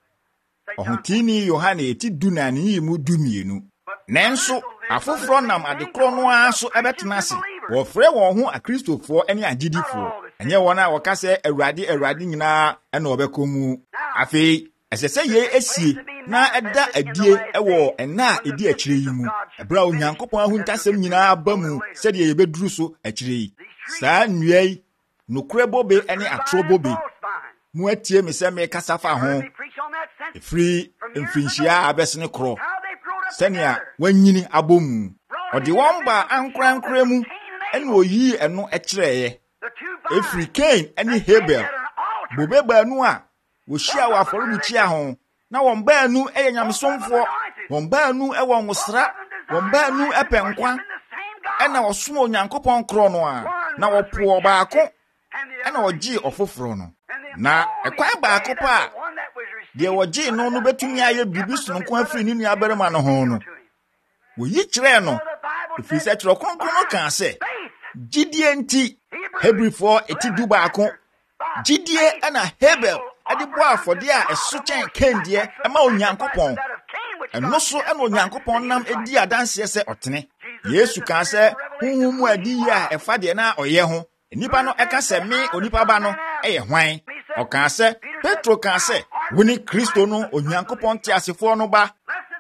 Speaker 1: Ohotini Yohane eti dunani yimu dumienu nenso afoforo nam adekro no aso ebetenase wo frɛ won ho akristofo ene agidifo enye won a wokase awurade awurade nyina ene obekomu. Afei esese ye esie na eda adie ewo ena edi akire yimu ebra onyankopon ahuntasem nyina abamu sede ye beduru so akire yi saa nnuai nokure bobe ene atro bobe mu atie me se me kasafa ho efri mfinhia abesene kro senia wanyini abomu odi womba ankrankra mu ene oyi eno ekireye efri Cain ene Hebel bobe baanu a wohia wa afɔrebukyia ho na wɔn baanu ɛyɛ nyamsomfo wɔn baanu ɛwɔ nwosra wɔn baanu ɛpɛ nkwa ɛna wɔsom Onyankopɔn kro no a na wɔpo baako ɛna wɔgye ɔfoforo no na ɛkwan baako pa de wɔgye no no betumi ayɛ bibi sononko afiri ne nua barima no ho no woyi kyerɛ no efiri sɛ kyerɛ kronkron no kan sɛ gidie nti Hebrifo eti du baako gidie ɛna Hebel ade bo afode a eso chen kendie ema Onyankopɔn eno so ena Onyankopɔn nam edi adanse se otene Yesu kan se huhu mu adi ya efa de na oyɛ ho nipa no eka se me onipa ba no eye hwan o kan se Petro kan se woni Kristo no Onyankopɔn ti asefo no ba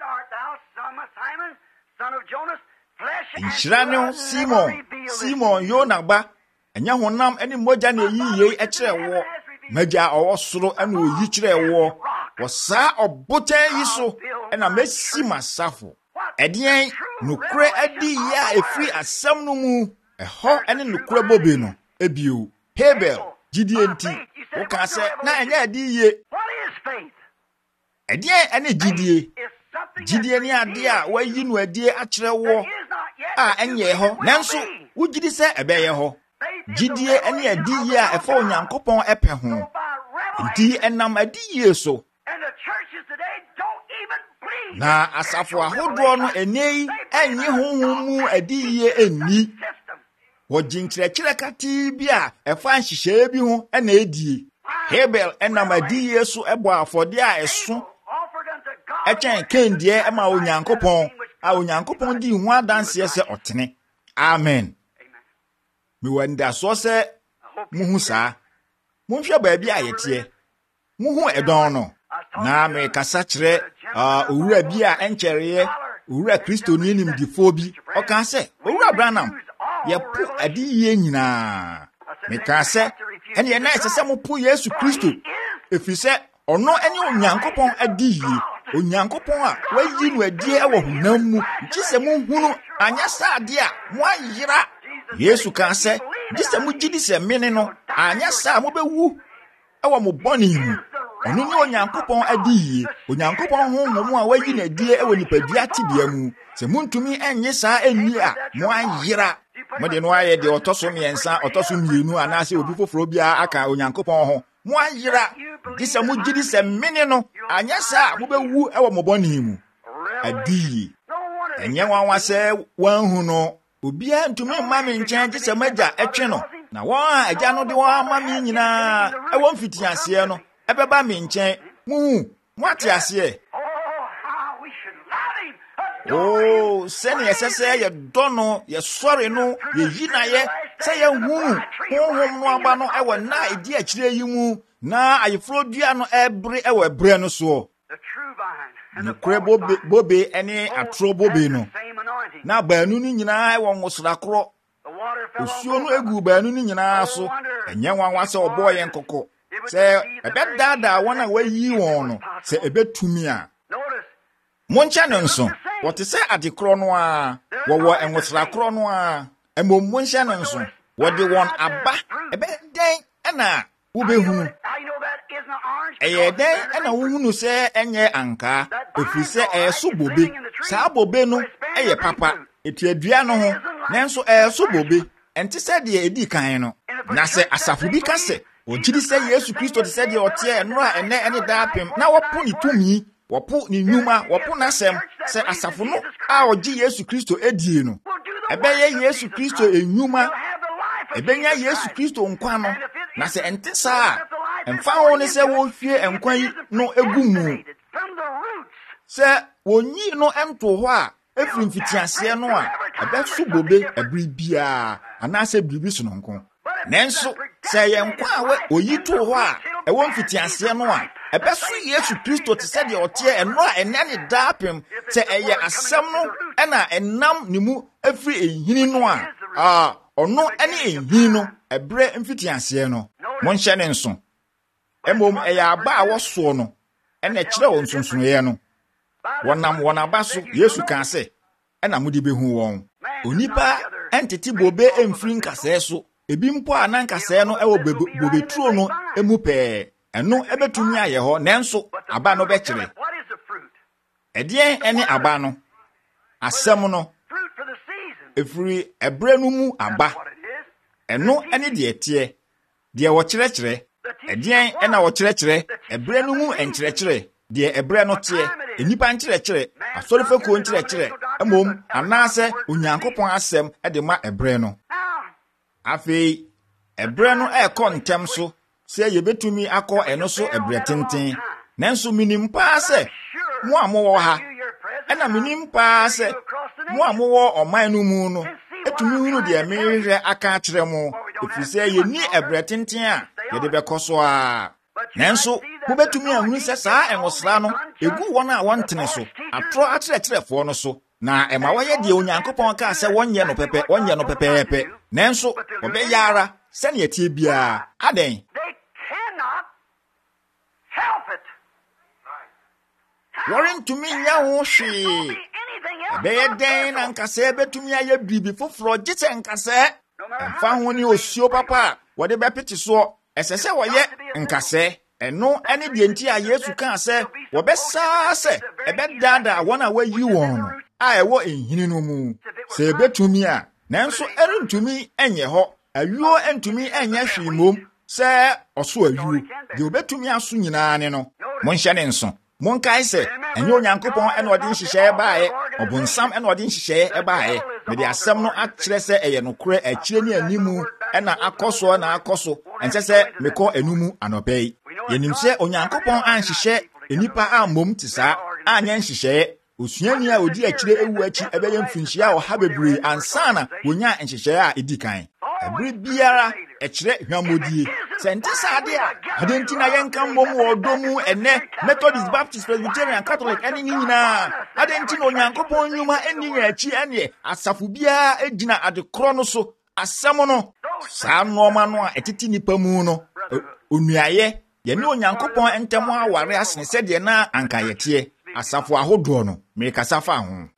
Speaker 1: Inshirano Simon Simon Yona ba enya honam eni mogya na eyiye e kire wo Meja owo soro ena oyi kire wo wo saa obotan yi so ena mesi masafo edien nokure adi ya efri asam no mu eho ene nokure bobe no ebio Hebel gidie nti wo ka se na enya adi ye edien ene gidie gidie ni ade a wayi no adie a kire wo a enye ho nanso wo gidi se ebeye ho gidie ene adi ya efo Onyankopɔn epe ho nti enam adi ye so na asafo ahodo no enei enye honhom mu adi ye enni wo ginkyerɛkyerɛ kati bi a efa nhyehyɛ bi ho ena edie Hebel enam adi ye so ebo afode a eso echen kendie ema Onyankopɔn a Onyankopɔn di hu adanse se otene amen. Me wanda so se muhu saa monhwɛ baabi a yɛteɛ muhu ɛdɔn no na me kasa kyerɛ owura bi a enkyereye owura Kristo ni nimdifo bi ɔka sɛ owura Branham yɛpo ade yie nyinaa me ka sɛ ɛne na ɛsɛ sɛ mopo Yesu Kristo efiri sɛ ɔno ɛne Onyankopɔn adi yie Onyankopɔn a wayi no adie ɛwɔ honam mu nti sɛ monhunu anya saade a mo ayera Yesu ka sɛ gisa mu gidi sɛ mene no anya sa mo bewu ɛwɔ mo bɔne mu ɔno ne Onyankopɔn adi yie Onyankopɔn honhom a wayi na die ɛwɔ nipadua tibia mu sɛ muntumi enye saa enni a mo ayera mo de no ayɛ de ɔtɔso miɛnsa ɔtɔso mienu anaasɛ obi foforo bia aka Onyankopɔn ho mo ayera gisa mu gidi sɛ mene no anya sa mo bewu ɛwɔ mo bɔne mu adi yie enye wanwa sɛ wanhu no obia ntumi mma me nkyɛn gye sɛ magya ɛtwe no na wɔn a agya no de wɔn ama me nyinaa ɛwɔ mfitiaseɛ no ɛbɛba me nkyɛn mu mo ate aseɛ oh sɛne ɛsɛ sɛ yɛ dɔ no yɛ sɔre no yɛ yi na yɛ sɛ yɛ hu honhom no aba no ɛwɔ na edi akyire yi mu na ayefro dua no ebre ewe bre no so no kure bobe bobe ene atro bobe no na baanu ni nyina ewo nwosra kro osuo no egu baanu ni nyina so enye nwanwa se obo ye nkoko se ebedada wona wayi won no se ebetumi a moncha no nso wote se adekro no a wowo enwosra kro no a emommoncha no nso wode won aba ebeden ena ubehunu eye den ena wuhunu se enye anka efise eso bobe sa bobe no eye papa etiadua no ho nanso eso bobe enti se de edi kan no na se asafu bi kase ogidi se Yesu Kristo de se de otie eno a ene ene dapem na wopo ni tumi wopo ni nyuma wopo na sem se asafu no a ogi Yesu Kristo edie no ebeye Yesu Kristo enyuma ebenya Yesu Kristo nkwa no na se ente saa emfa ho ne se wo hwie enkwan yi no egumu se wonyi no ento ho a efiri mfitiase no a ebesu bobe ebribia ana se bribi so nonko nenso se ye nkwa awe oyi to ho a ewo mfitiase no a ebesu Yesu Kristo te se de otie eno a ene ne dapem se eye asem no ena enam nimu efiri ehini no a ah ono ene ehini no ebre mfitiase no monhye ne nso emom eya aba a woso no ene kire won sunsunye no wonam wonaba so Yesu kan se ena mudi behu won onipa entiti bobe emfiri nkase so ebi mpo anankase no ewo bobe tuo no emu pe eno ebetumi aye ho nenso aba no be kire edien ene aba no asem no efiri ebre no mu aba eno ene de etie de wo kire kire edien ena wo kire kire ebre no mu enkire kire de ebre no tie enipa nkire kire asorife ko nkire kire emom anase onyankopon asem e de ma ebre no afei ebre no e ko ntem so se yebetumi akọ eno so ebre tenten nanso minim pa se mo amowo ha ena minim pa se mo amowo oman no mu no etumi hunu de emehwe aka kire mo efise ye ni ebre tenten a ye de bekoso a nanso mobetumi ahunu se saa enwosra no egu won a wontene so atro akyerɛkyerɛfo no so na ema waye de onyankopɔn ka se wonye no pepe wonye no pepepe nanso obeyara se ne etie bia aden Warren to me nya hwe be den na nkase betumi aye bibi foforo gite nkase emfa ho ni osuo papa wode be pete so esese woye nkase eno ene de enti a Yesu kan se wo be saa se ebe dada wona wayi won a ewo enhini no mu se betumi a nanso erentumi enye ho awuo entumi enye hwimom se oso awuo de obetumi aso nyina ne no monhye ne nso monkai se enye onyankopon ene ode nhihye baaye obonsam ene ode nhihye e baaye me de asem no akyere se eye no kore akyire ni animu ena akoso na akoso ense se mekọ enumu anopei yenim se onyankopon anhihye enipa amom tisa anya nhihye osuani a odi akyire ewu achi ebeye mfinhia o ha bebre ansana wonya nhihye a edikan ebre biara ekyire hwamodie sentisa ade a adentina yenka mbom wo domu ene Methodist, Baptist, Presbyterian, Catholic ene nyina adentina onyankopon nyuma eni achi ene asafu bia egina adekro no so asem no saa noma no a etiti nipa mu no onuaye ye ne onyankopon entemo aware asene se de na anka yete asafu ahodo no me kasafa ho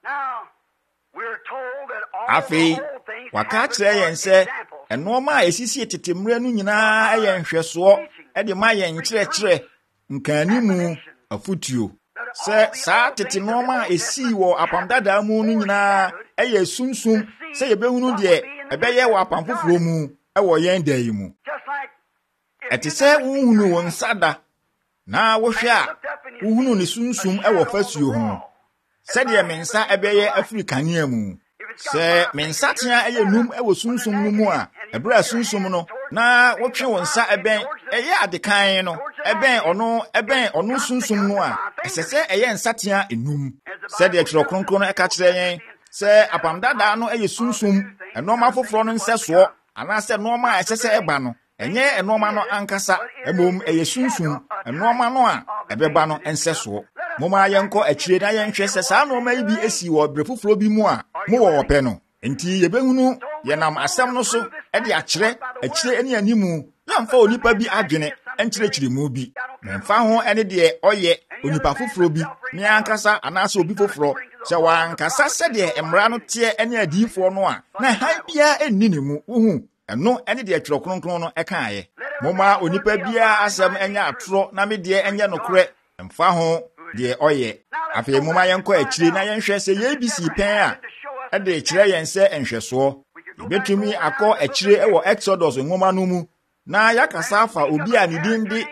Speaker 1: afi waka kire yen se enoma a esisi tetemre no nyina eye nhweso e de ma yen kire kire nkani mu afutuo se saa tete noma esi wo apamdada mu no nyina eye sunsum se yebehunu de ebeye wo apampoforo mu e wo yen dai mu eti se wuhunu won sada na wohwe a wuhunu ne sunsum e wo fasuo ho se de mensa ebeye afrikania mu se mensa tia eye num e wo sunsum no mu a ebra sunsum no na wotwe won sa eben eye adekan no eben ono eben ono sunsum no a esese eye nsatia enum se de kiro kronkron no e ka kire yen se apamdada no eye sunsum enoma foforo no nseso ana se noma esese eba no enye enoma no ankasa emom eye sunsun enoma no a ebeba no enseso moma yenko akire na yenhwe se saa no ma yi bi esi wo brefufuro bi mu a mo wo ope no enti yebehunu yenam asem no so e de akire akire eni animu yamfa onipa bi adwene enkyerechire mu bi memfa ho ene de oye onipa fufuro bi ne ankasa anase obi fufuro se wa ankasa se de emra no te ene adifo no a na han bia enni ne mu uhu eno ene de atwero kronkron no eka aye moma onipa bia asem enya atoro na me de enye nokore mfa ho de oye afi moma yenko akire na yenhwe se ye bi si pen a e de kire yen se enhweso betumi akọ akire ewo Exodus nwoma no mu na yakasa afa obi a ne din de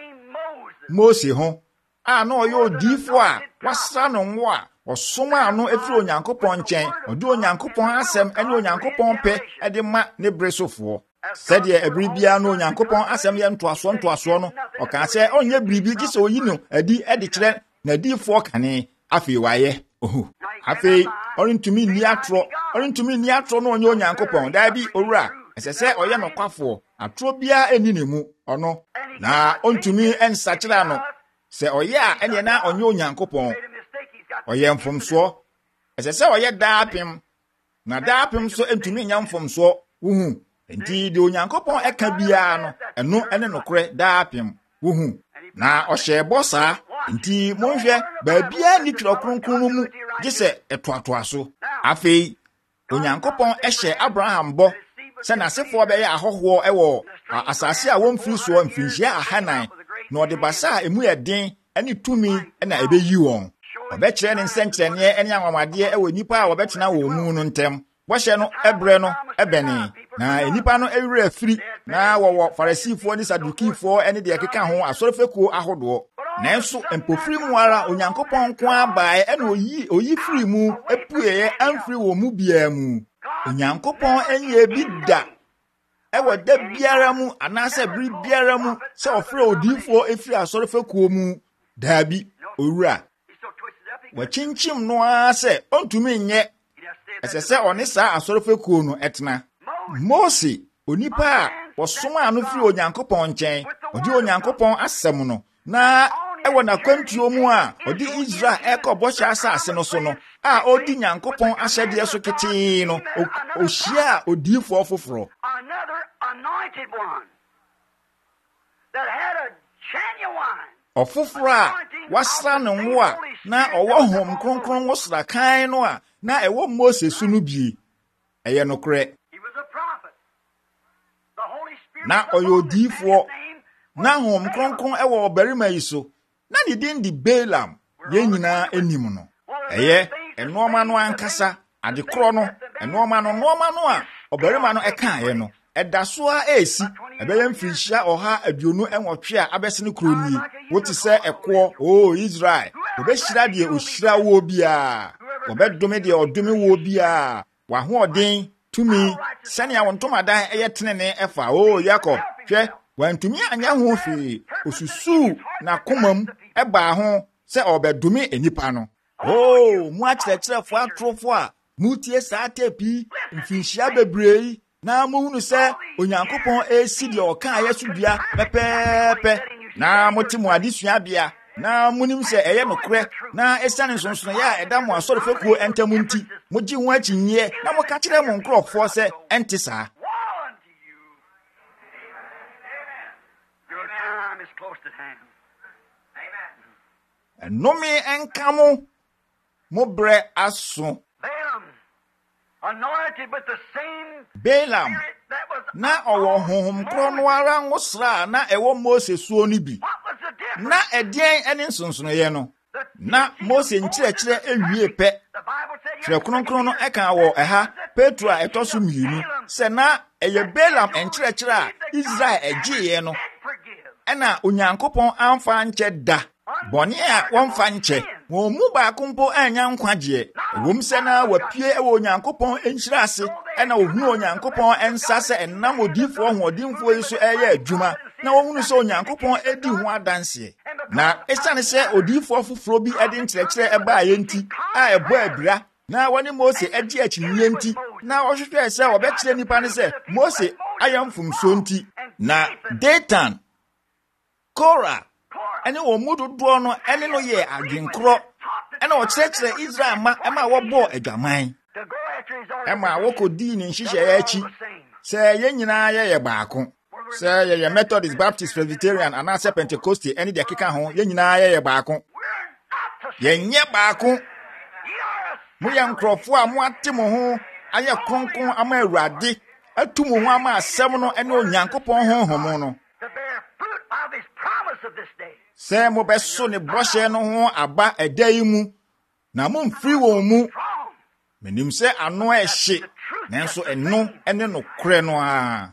Speaker 1: Mose ho a na oyo odifo a wasra no nwo a osoma ano efiri onyankopon nchen odi onyankopon asem ene onyankopon pe e de ma ne bresofo sede ebribia no onyankopon asem ye ntoaso ntoaso no o ka se onye bribi gise oyi no adi e de kire na difo kane afi waye ohu afi orintumi ni atro orintumi ni atro no onye onyankopon da bi owura esese oye no kwafo atro bia eni ne mu ono na ontumi ensakira no se oye a ene na onye onyankopon oye mfomso esese oye daapim na daapim so entumi nya mfomso wuhu enti de onyankopon eka bia no eno ene nokore daapim wuhu na ohye bosa enti monhwe ba bia ni twiro kronkron mu gise etoatoaso afei onyankopon ehye Abraham bo se na sefo be ya ahoho ewo asase a wonfiri so mfinhia ahanan na ode basa emu yeden ene tumi na ebeyi won obekire ne nsenkyerene ene anwamade ewo nipa a obetena wo mu no ntem bohye no ebre no ebeni na enipa no ewure afiri na wowo farisifo ni sadukifo ene de keka ho asorofekuo ahodo nanso empofiri mu ara onyankopon ko abae ene oyi oyi firi mu epueye amfiri wo mu bia mu onyankopon enye bi da ewo da biara mu anase bri biara mu se ofre odifo efiri asorofekuo mu dabi owura wachinchim no ase ontumi nye esese one saa asorofekuo no etena Mose onipa a wosoma anu firi onyankopon nchen odi onyankopon asem no na ewo na kwantuo mu a odi Israel ekobo sha asase no so no a odi nyankopon ahyede so kete no ohia odifo foforo
Speaker 2: another anointed one that had a genuine
Speaker 1: ofoforo a wasra no nwo a na owo hom kronkron wosra kan no a na ewo Mose su no bi eye no kore na oyodifo na hom kronkron ewo obarima yiso na ni din di Balaam ye nyina enim no eye enoma no ankasa adekro no enoma no noma no a obarima no eka ye no edaso a esi ebeye mfirihia oha aduonu enwotwe a abesene kroni woti se ekwo o Israel obehira de ohira wo bia obedome de odome wo bia wa hoodin tumi sane awontomadan eye tenene efa o Yakob hwe wantumi anya ho fi osusu na komam eba ho se obedome enipa no o mu akyerɛkyerɛfo atrofo a mutie saa tepi mfinhia bebrei na muhunu se onyankopon esi de oka ayesudua pepepe na motimo adesua bia na munim se eye nokre na esane nsonsono ya eda mo asorofekuo entamu nti mogi ho akyinye na moka kyerɛ mo nkrofo se ente saa nomi enkamo mobre aso
Speaker 2: anointed with the same
Speaker 1: Balaam na owo honhom krono ara ngosra na ewo Mose suo ni bi na edien ene nsonsono ye no na Mose nkyerɛkyerɛ ewie pɛ hwɛ kronkron no eka wo ɛha Petro a etoso mienu sɛ na eye Balaam nkyerɛkyerɛ a Israel egiye no ɛna onyankopon amfa nkyɛ da bɔne a wɔmfa nkyɛ wɔn mu baako mpo anya nkwagye ewom sɛ na wapie ɛwɔ onyankopɔn enhyira ase ɛna ohunu onyankopɔn ensa sɛ enam odifo hoɔdenfo yi so ɛyɛ adwuma na wɔhunu sɛ onyankopɔn edi ho adanse na esane sɛ odifo foforo bi ɛde nkyerɛkyerɛ ɛbaa yɛ nti a ɛbɔ abira na wɔne Mose ɛgye akyinye nti na wɔhwehwɛ sɛ wɔbɛkyerɛ nipa ne sɛ Mose ayɛ mfomso nti na Datan, Korah, ene wo mudodo no ene no ye adwenkro ene wo kyerɛkyerɛ Israel ma ema wɔbɔ adwaman ema wokodi ne nhyehyɛ ya achi sɛ yɛn nyinaa yɛ baako sɛ yɛ Methodist, Baptist, Presbyterian anase Pentecostal ene de keka ho yɛn nyinaa yɛ baako yɛn nyɛ baako mo yɛ nkrɔfo a mo ate mo ho ayɛ kronkron ama Awurade atu mo ho ama asɛm no ene Onyankopɔn honhom no sɛ mo bɛso ne bɔhyɛ no ho aba ɛda yi mu na mo mfiri wɔn mu menim sɛ ano ɛhye nanso ɛno ɛne no korɛ no a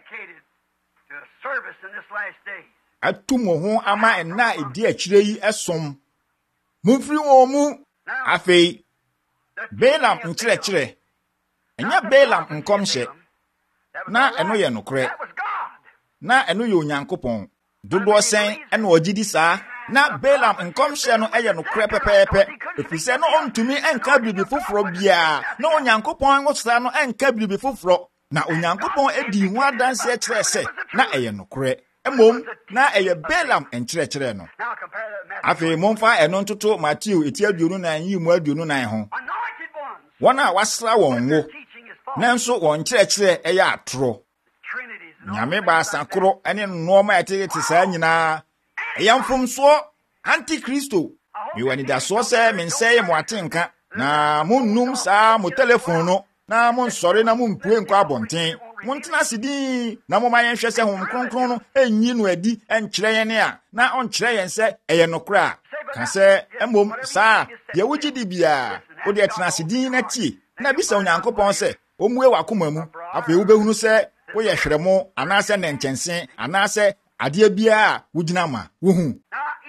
Speaker 1: atu mo ho ama ɛna ɛdi akyire yi ɛsom mo mfiri wɔn mu afei Balaam nkyerɛkyerɛ ɛnyɛ Balaam nkɔmhyɛ na ɛno yɛ no korɛ na ɛno yɛ Onyankopɔn dodoɔ sɛn ɛna ɔgyidi saa na Balaam nkɔmhyɛ no ɛyɛ no korɛ pɛpɛɛpɛ efisɛ no ɔntumi ɛnka biribi foforɔ biara na Onyankopɔn nwosra no ɛnka biribi foforɔ na Onyankopɔn edi ho adanse kyerɛ sɛ na ɛyɛ no korɛ emom na ɛyɛ Balaam nkyerɛkyerɛ no afei momfa ɛno ntoto Matthew eti aduonu nan yi mu aduonu nan ho wɔn a wasra wɔn wo nanso wɔn nkyerɛkyerɛ ɛyɛ atoro Nyame baasa koro ene nnoɔma ɛtete saa nyinaa ɛyɛ mfomsoɔ antikristo miwani da so sɛ mensɛe mo atenka na monnum saa mo telephone no na monsɔre na mompue nkɔ abɔnten montena sidin na mo ma yɛnhwɛ sɛ hom kronkron no enyi no adi ɛnkyerɛ yɛn a na ɔnkyerɛ yɛn sɛ ɛyɛ no kora ka sɛ emom saa deɛ wogye di bia wo de tena sidin na tie na bisa Onyankopɔn sɛ omue wakoma mu afei wobɛhunu sɛ woyɛ hwerɛmo anaasɛ nɛnkyɛnse anaasɛ adeɛ biara wogyina ma wohu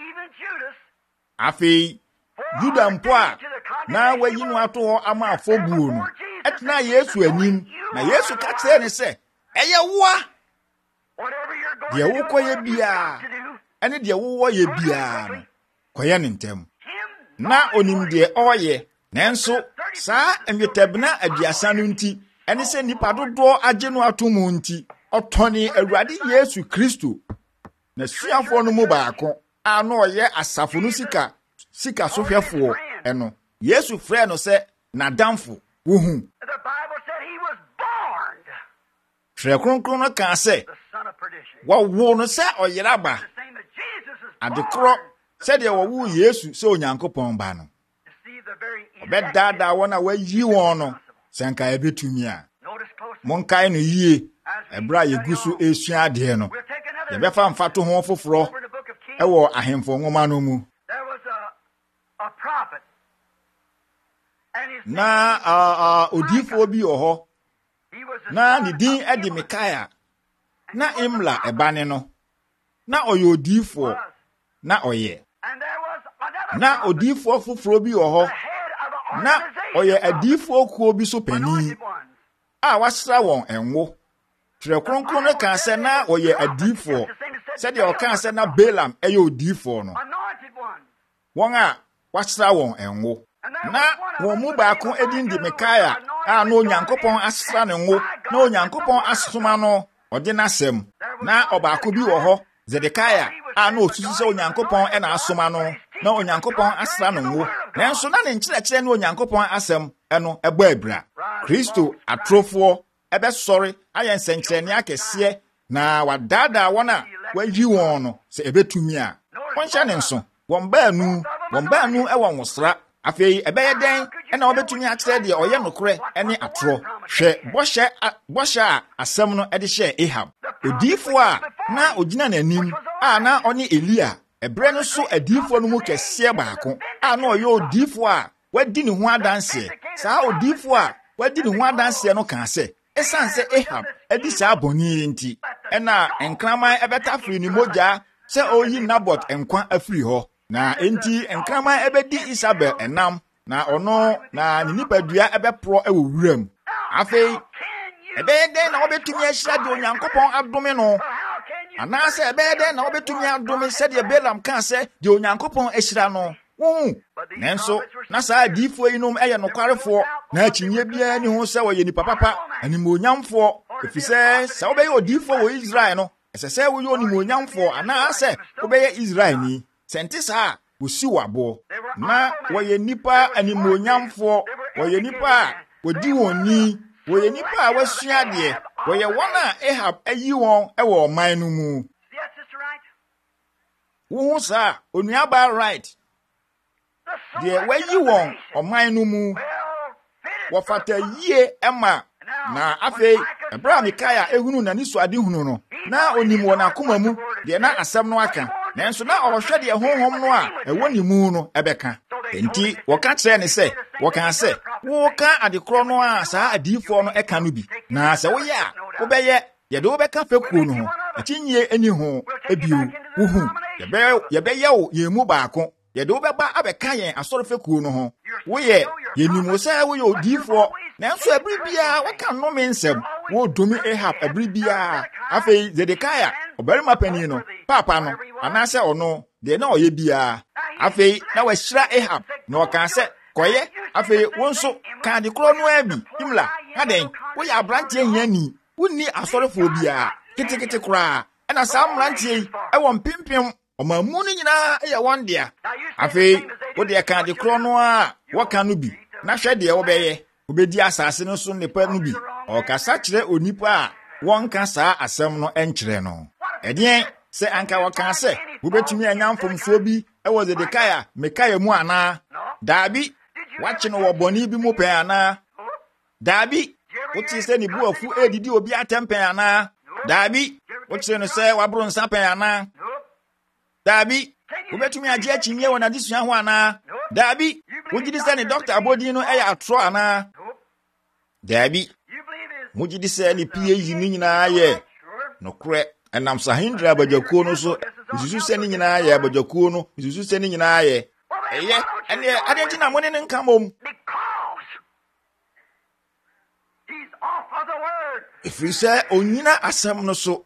Speaker 1: afei Juda mpo a na wayi no ato hɔ ama afɔbuo no ɛtena Yesu anim na Yesu ka kyerɛ ne sɛ ɛyɛ woa deɛ wokɔyɛ biara ɛne deɛ wowɔ yɛ biara no kɔyɛ ne ntɛm na onim deɛ ɔyɛ nanso saa enwetabena aduasa no nti ɛne sɛ nipa dodoɔ agye no ato mu nti ɔtɔne Awurade Yesu Kristo na suafoɔ no mu baako a no ɔyɛ asafo no sika sika sohwɛfoɔ ɛno Yesu frɛ no sɛ nadamfo wohu Twerɛ Kronkron no kaa sɛ wɔwo no sɛ ɔyeraba adekorɔ sɛdeɛ wɔwo Yesu sɛ Onyankopɔn ba no ɔbɛdaadaa wɔn a wayi wɔn no sɛ nka yɛbɛtumi a monkae no yie ɛberɛ a yɛgu so ɛsua adeɛ no yɛbɛfa mfato ho foforɔ ɛwɔ Ahemfo Nwoma no mu na odiyifoɔ bi wɔ hɔ na ne din ɛde Mikaia na Imla ɛbane no na ɔyɛ odiyifoɔ na ɔyɛ na odiyifoɔ foforɔ bi wɔ hɔ na ɔyɛ adiyifoɔ kuo bi so panin a wasra wɔn ɛnwo Twerɛ Kronkron no kaa sɛ na ɔyɛ adiyifoɔ sɛdeɛ ɔkaa sɛ na Balaam ɛyɛ odiyifoɔ no wɔn a wasra wɔn ɛnwo na wɔn mu baako edin de Mikaia a na Onyankopɔn asra ne ngo na Onyankopɔn asoma no ɔde n'asɛm na ɔbaako bi wɔ hɔ Zedekia a na osusu sɛ Onyankopɔn ɛna asoma no na Onyankopɔn asra no ngo nanso na ne nkyerɛkyerɛ ne Onyankopɔn asɛm ɛno ɛbɔ abira Kristo atrofoɔ ɛbɛsɔre ayɛ nsɛnkyerɛnne akɛseɛ na wadaadaa wɔn a wayi wɔn no sɛ ɛbɛtumi a wɔnhyɛ ne nso wɔn baanu wɔn baanu ɛwɔ nwosra afei ɛbɛyɛ dɛn ɛna wɔbɛtumi akyerɛ deɛ ɔyɛ nokorɛ ɛne atorɔ hwɛ bɔhyɛ bɔhyɛ a asɛm no ɛde hyɛ Ahab odiyifoɔ a na ogyina n'anim a na ɔne Elia ɛbrɛ no so adiyifoɔ no mu kɛseɛ baako a na ɔyɛ odiyifoɔ a wadi ne ho adanseɛ saa odiyifoɔ a wadi ne ho adanseɛ no kaa sɛ ɛsiane sɛ Ahab adi saa bɔne nti ɛna nkraman ɛbɛta firi ne mogya sɛ ɔyi Nabot nkwa afiri hɔ na enti nkraman ɛbɛdi Isabel ɛnam na ɔno na ne nipadua ɛbɛporɔ ɛwɔ wuram afei ɛbɛyɛ dɛn na wɔbɛtumi ahyira deɛ Onyankopɔn adome no anaasɛ ɛbɛyɛ dɛn na wɔbɛtumi adome sɛdeɛ Balaam kaa sɛ deɛ Onyankopɔn ahyira no wo nanso na saa adiyifoɔ yinom ɛyɛ nokwarefoɔ na akyinye biara ni ho sɛ wɔyɛ nipa papa animonyamfoɔ efisɛ sɛ wobɛyɛ odiyifoɔ wɔ Israel no Esese wo yo ni monyamfo ana ase wo be ye Israel ni. Sente sa wosi wabo. Na wo ye nipa ani monyamfo, wo ye nipa wodi woni, wo ye nipa wasua de, wo ye wona Ahab ayi won e wo man no mu.
Speaker 2: Yes, sister, right?
Speaker 1: Wo sa onuaba right. De wayi won oman no mu. Wo fata yie ema na afei Abraham Mikaya ehunu na niso ade hunu no na onim wona akoma mu de na asem no aka nanso na ɔhwɛ de honhom no a ɛwɔ ne mu no ɛbɛka enti wɔka kyerɛ ne sɛ wɔka sɛ wɔka adekoro no a saa adifo no ɛka no bi na sɛ woyɛ a wobɛyɛ yɛde wobɛka fekuo no ho akyinye ani ho ebio wuhu yɛbɛ yɛbɛyɛ wo yɛmu baako yɛde wobɛba abɛka yɛn asɔre fekuo no ho woyɛ yɛnim sɛ woyɛ odifo nanso abiri bia wɔka no me nsɛm wo domi Ahab abiri bia afei Zedekiah obarima pani no papa no anase ono de na oye bia afei na wahyira Ahab na ɔka sɛ kɔyɛ afei wonso ka de kro no abi imla haden woyɛ abrantie hiani wonni asɔrefo bia ketekete kra ɛna saa mrantie yi ɛwɔ mpimpim ɔmamu no nyinaa ɛyɛ wɔn dea afei wo de ka de kro no a wɔka no bi na hwɛ de wɔbɛyɛ obedi asase no so nepa no bi ɔkasa kyerɛ onipa a wɔnka saa asɛm no ɛnkyerɛ no ɛdeɛn sɛ anka wɔka sɛ wobɛtumi anya mfomsoɔ bi ɛwɔ Zedekiah Mikaya mu anaa daabi wakye no wɔ bɔne bi mu pɛn anaa daabi wote sɛ ne buafu edidi obi atɛmpɛn anaa daabi wote no sɛ waboro nsa pɛn anaa daabi wobɛtumi agye akyinye wɔ n'adesua ho anaa daabi wogidi sɛ ne doctor abodi no ɛyɛ atoro anaa daabi mugidi sɛ ne P H D ni nyinaa yɛ nokore ɛnam Sahendra Bajakuo no so isusu sɛ ne nyinaa yɛ Bajakuo no isusu sɛ ne nyinaa yɛ ɛyɛ ɛne ade nti na mo ne nka mom ifiri sɛ onyina asɛm no so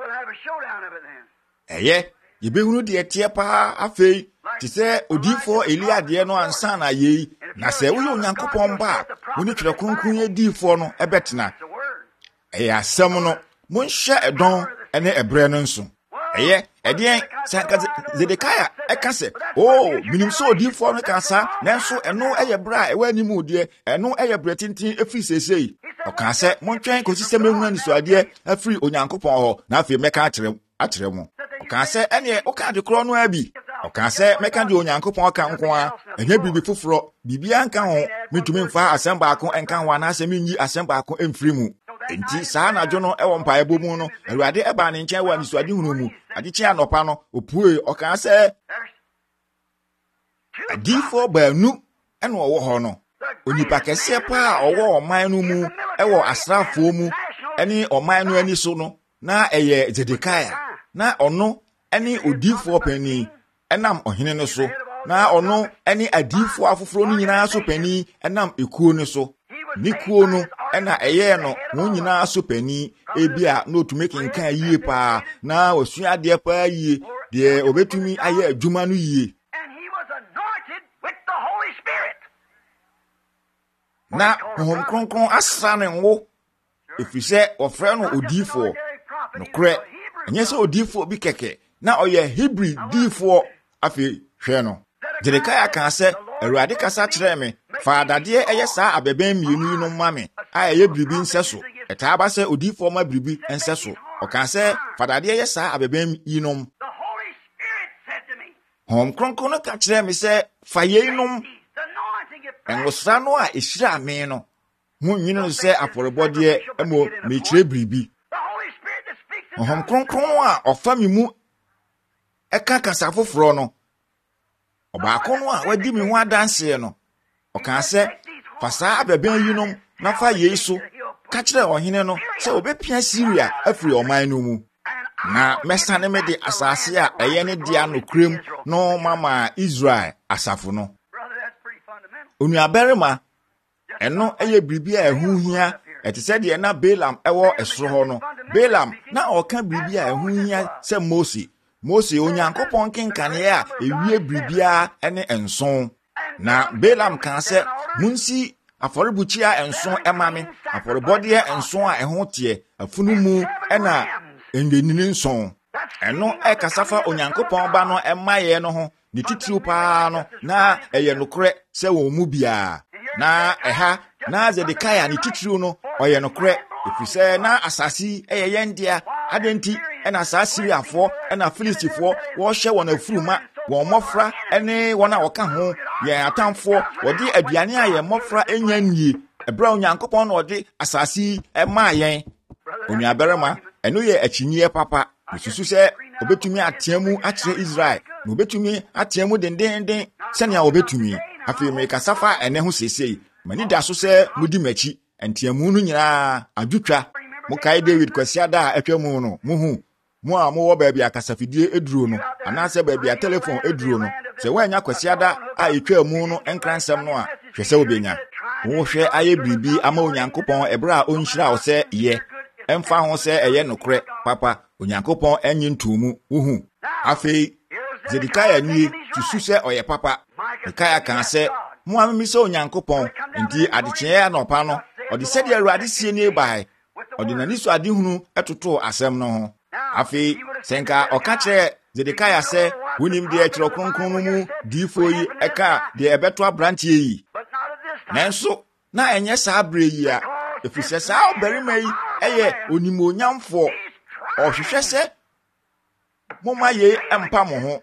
Speaker 1: ɛyɛ yebehunu de ɛteɛ paa afei te sɛ odifo Elia de no ansa na yei na sɛ woyɛ Onyankopɔn ba woni twerɛ kronkron yɛ difo no ɛbɛtena ɛyɛ asɛm no monhyɛ ɛdɔn ɛne ɛbrɛ no nso ɛyɛ ɛdeɛn sɛ Zedekiah ɛka sɛ oh minim sɛ odifo no ka sa nanso ɛno ɛyɛ brɛ a ɛwɔ animu deɛ ɛno ɛyɛ brɛ tintin efiri sesei ɔka sɛ montwɛn kosi sɛ mehu anisoadeɛ afiri Onyankopɔn hɔ na afei mɛka akyerɛ akyerɛ mo ɔka sɛ ɛneɛ woka de korɔ no abi ɔka sɛ mɛka de Onyankopɔn ka nko a ɛnyɛ biribi foforɔ bibia nka ho metumi mfa asɛm baako nka ho anaasɛ menyi asɛm baako mfiri mu enti saa na jo no ɛwɔ mpaebɔ mu no Awurade ɛba ne nkyɛn wɔ anisoade hunu mu adekye anɔpa no opue ɔka sɛ adifo baanu ɛna ɔwɔ hɔ no onipa kɛseɛ pa a ɔwɔ ɔman no mu ɛwɔ asraafoɔ mu ɛne ɔman no ani so no na ɛyɛ Zedekiah na ɔno ɛne odifoɔ pani ɛnam ɔhene no so na ɔno ɛne adifoɔ afoforo no nyinaa so pani ɛnam ekuo no so ne kuo no ɛna ɛyɛ no wɔn nyinaa so pani ebi a na otumi kenkan yie paa na wasua adeɛ paa yie deɛ obetumi ayɛ adwuma no yie na honhom kronkron asra ne ngo efiri sɛ ɔfrɛ no odifoɔ nokorɛ ɛnyɛ sɛ odifoɔ bi kɛkɛ na ɔyɛ Hebrew difoɔ afei hwɛ no Zedekiah ka sɛ Awurade kasa kyerɛ me fa adadeɛ ɛyɛ saa abɛbɛn mmienu yi no ma me a ɛyɛ biribi nsɛ so ɛtaa ba sɛ odifoɔ ma biribi nsɛ so ɔka sɛ fa adadeɛ ɛyɛ saa abɛbɛn yi nom Honhom kronkron no ka kyerɛ me sɛ fa yei nom ɛngosra no a ɛhyira me no ho nyini no sɛ afɔrebɔdeɛ ɛmo mekyerɛ biribi Honhom kronkron a ɔfa me mu ɛka kasa foforɔ no ɔbaako no a wadi me ho adanseɛ no ɔka sɛ fa saa abɛbɛn yi nom na fa yei so ka kyerɛ ɔhene no sɛ obɛpia Syria afiri ɔman no mu na mɛsane me de asase a ɛyɛ ne dea no krem no mama Israel asafo no onuabarima ɛno ɛyɛ biribi a ɛho hia ɛte sɛ deɛ na Balaam ɛwɔ ɛsoro hɔ no Balaam na ɔka biribi a ɛho hia sɛ Mose Mose Onyankopɔn kenkaneɛ a ewie biribia ɛne enson na Balaam ka sɛ munsi afɔrebukyia enson ɛma me afɔrebɔdeɛ enson a ɛho teɛ afunu mu ɛna endeni nson eno e kasafa onyankopon ba no emaye no ho ni titiri pa no na eye nokre se wo mu bia na eha na Zedekiah ni titiri no oye nokre efise na asasi eye yendia adenti e na asasi afo e na Filistifo wo hye wona afuruma wo mofra ene wona woka ho ye atamfo wodi aduane aye mofra enya nie ebra onyankopon no wodi asasi e ma yen onuaberema eno ye akyinye papa susu se obetumi atiamu akire Israel no obetumi atiamu dendenden senia obetumi afi me kasafa ene ho sesei mani da so se mudi machi entiamu no nyina adwutwa mukai David kwasiada atwamu no muhu mu a mo wo ba bia kasafidie eduro no anase ba bia telephone eduro no se wanya kwasiada a etwamu no enkransem no a hwese obenya wo hwe aye bibi ama onyankopon ebra onhyira wo se ye emfa ho se eye nokre papa onyankopon enyi ntumu uhu afei Zedekiah ni susu se oye papa Zedekiah kan se mo amemi se onyankopon enti adekye na opa no odi se de Awurade sie ni bai odi na niso ade hunu etoto asem no ho afei senka oka kire Zedekiah se wonim de akiro kronkron mu difo yi eka de ebeto abrantie yi nanso na enye sa abre yi a efise sa obarima yi eye onimonyamfo ohwehwe se moma ye empa mo ho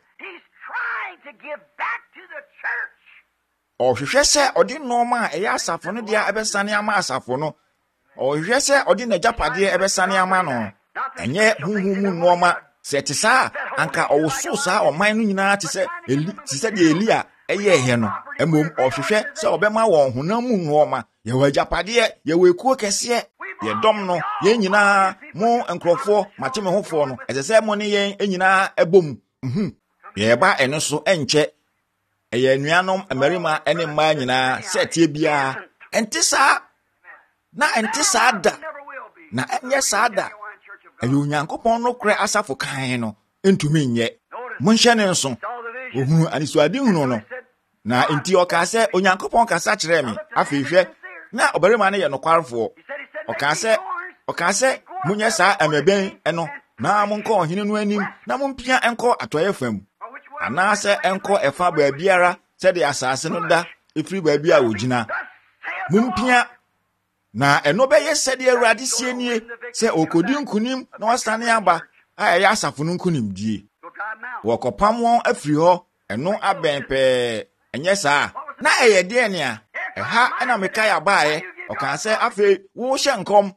Speaker 1: ohwehwe se odi noma eye asafo no dia ebesane ama asafo no ohwehwe se odi najapade ebesane ama no enye huhumu noma se tisa anka owoso sa oman no nyina tise eli tise de Elia eye he no emom ohwehwe se obema won honamu noma ye wajapade ye wekuo kese ye dom no ye nyina mo enkrofo mateme hofo no esese mo ne ye enyina ebom mhm ye ba eno so enche eye nuanom amerima ene mma nyina setie bia entisa na entisa da na enye sada ayi onyankopon no kre asafo kan no entumi nye monhye ne nso ohunu anisuade hunu no na enti oka se onyankopon kasa kire me afehwe na obarima ne ye nokwarfo oka se oka se munye sa ameben eno na monko ohene no anim na mompia enko atoye fam ana se enko efa ba biara se de asase no da efiri ba bia wogina mompia na eno be ye se de Awurade sienie se okodi nkunim na wasane aba a ye asafo no nkunim die wokopam won afiri ho eno aben pe enye sa na eye de ne a eha ena Mikaia baaye oka se afi wo hye nkom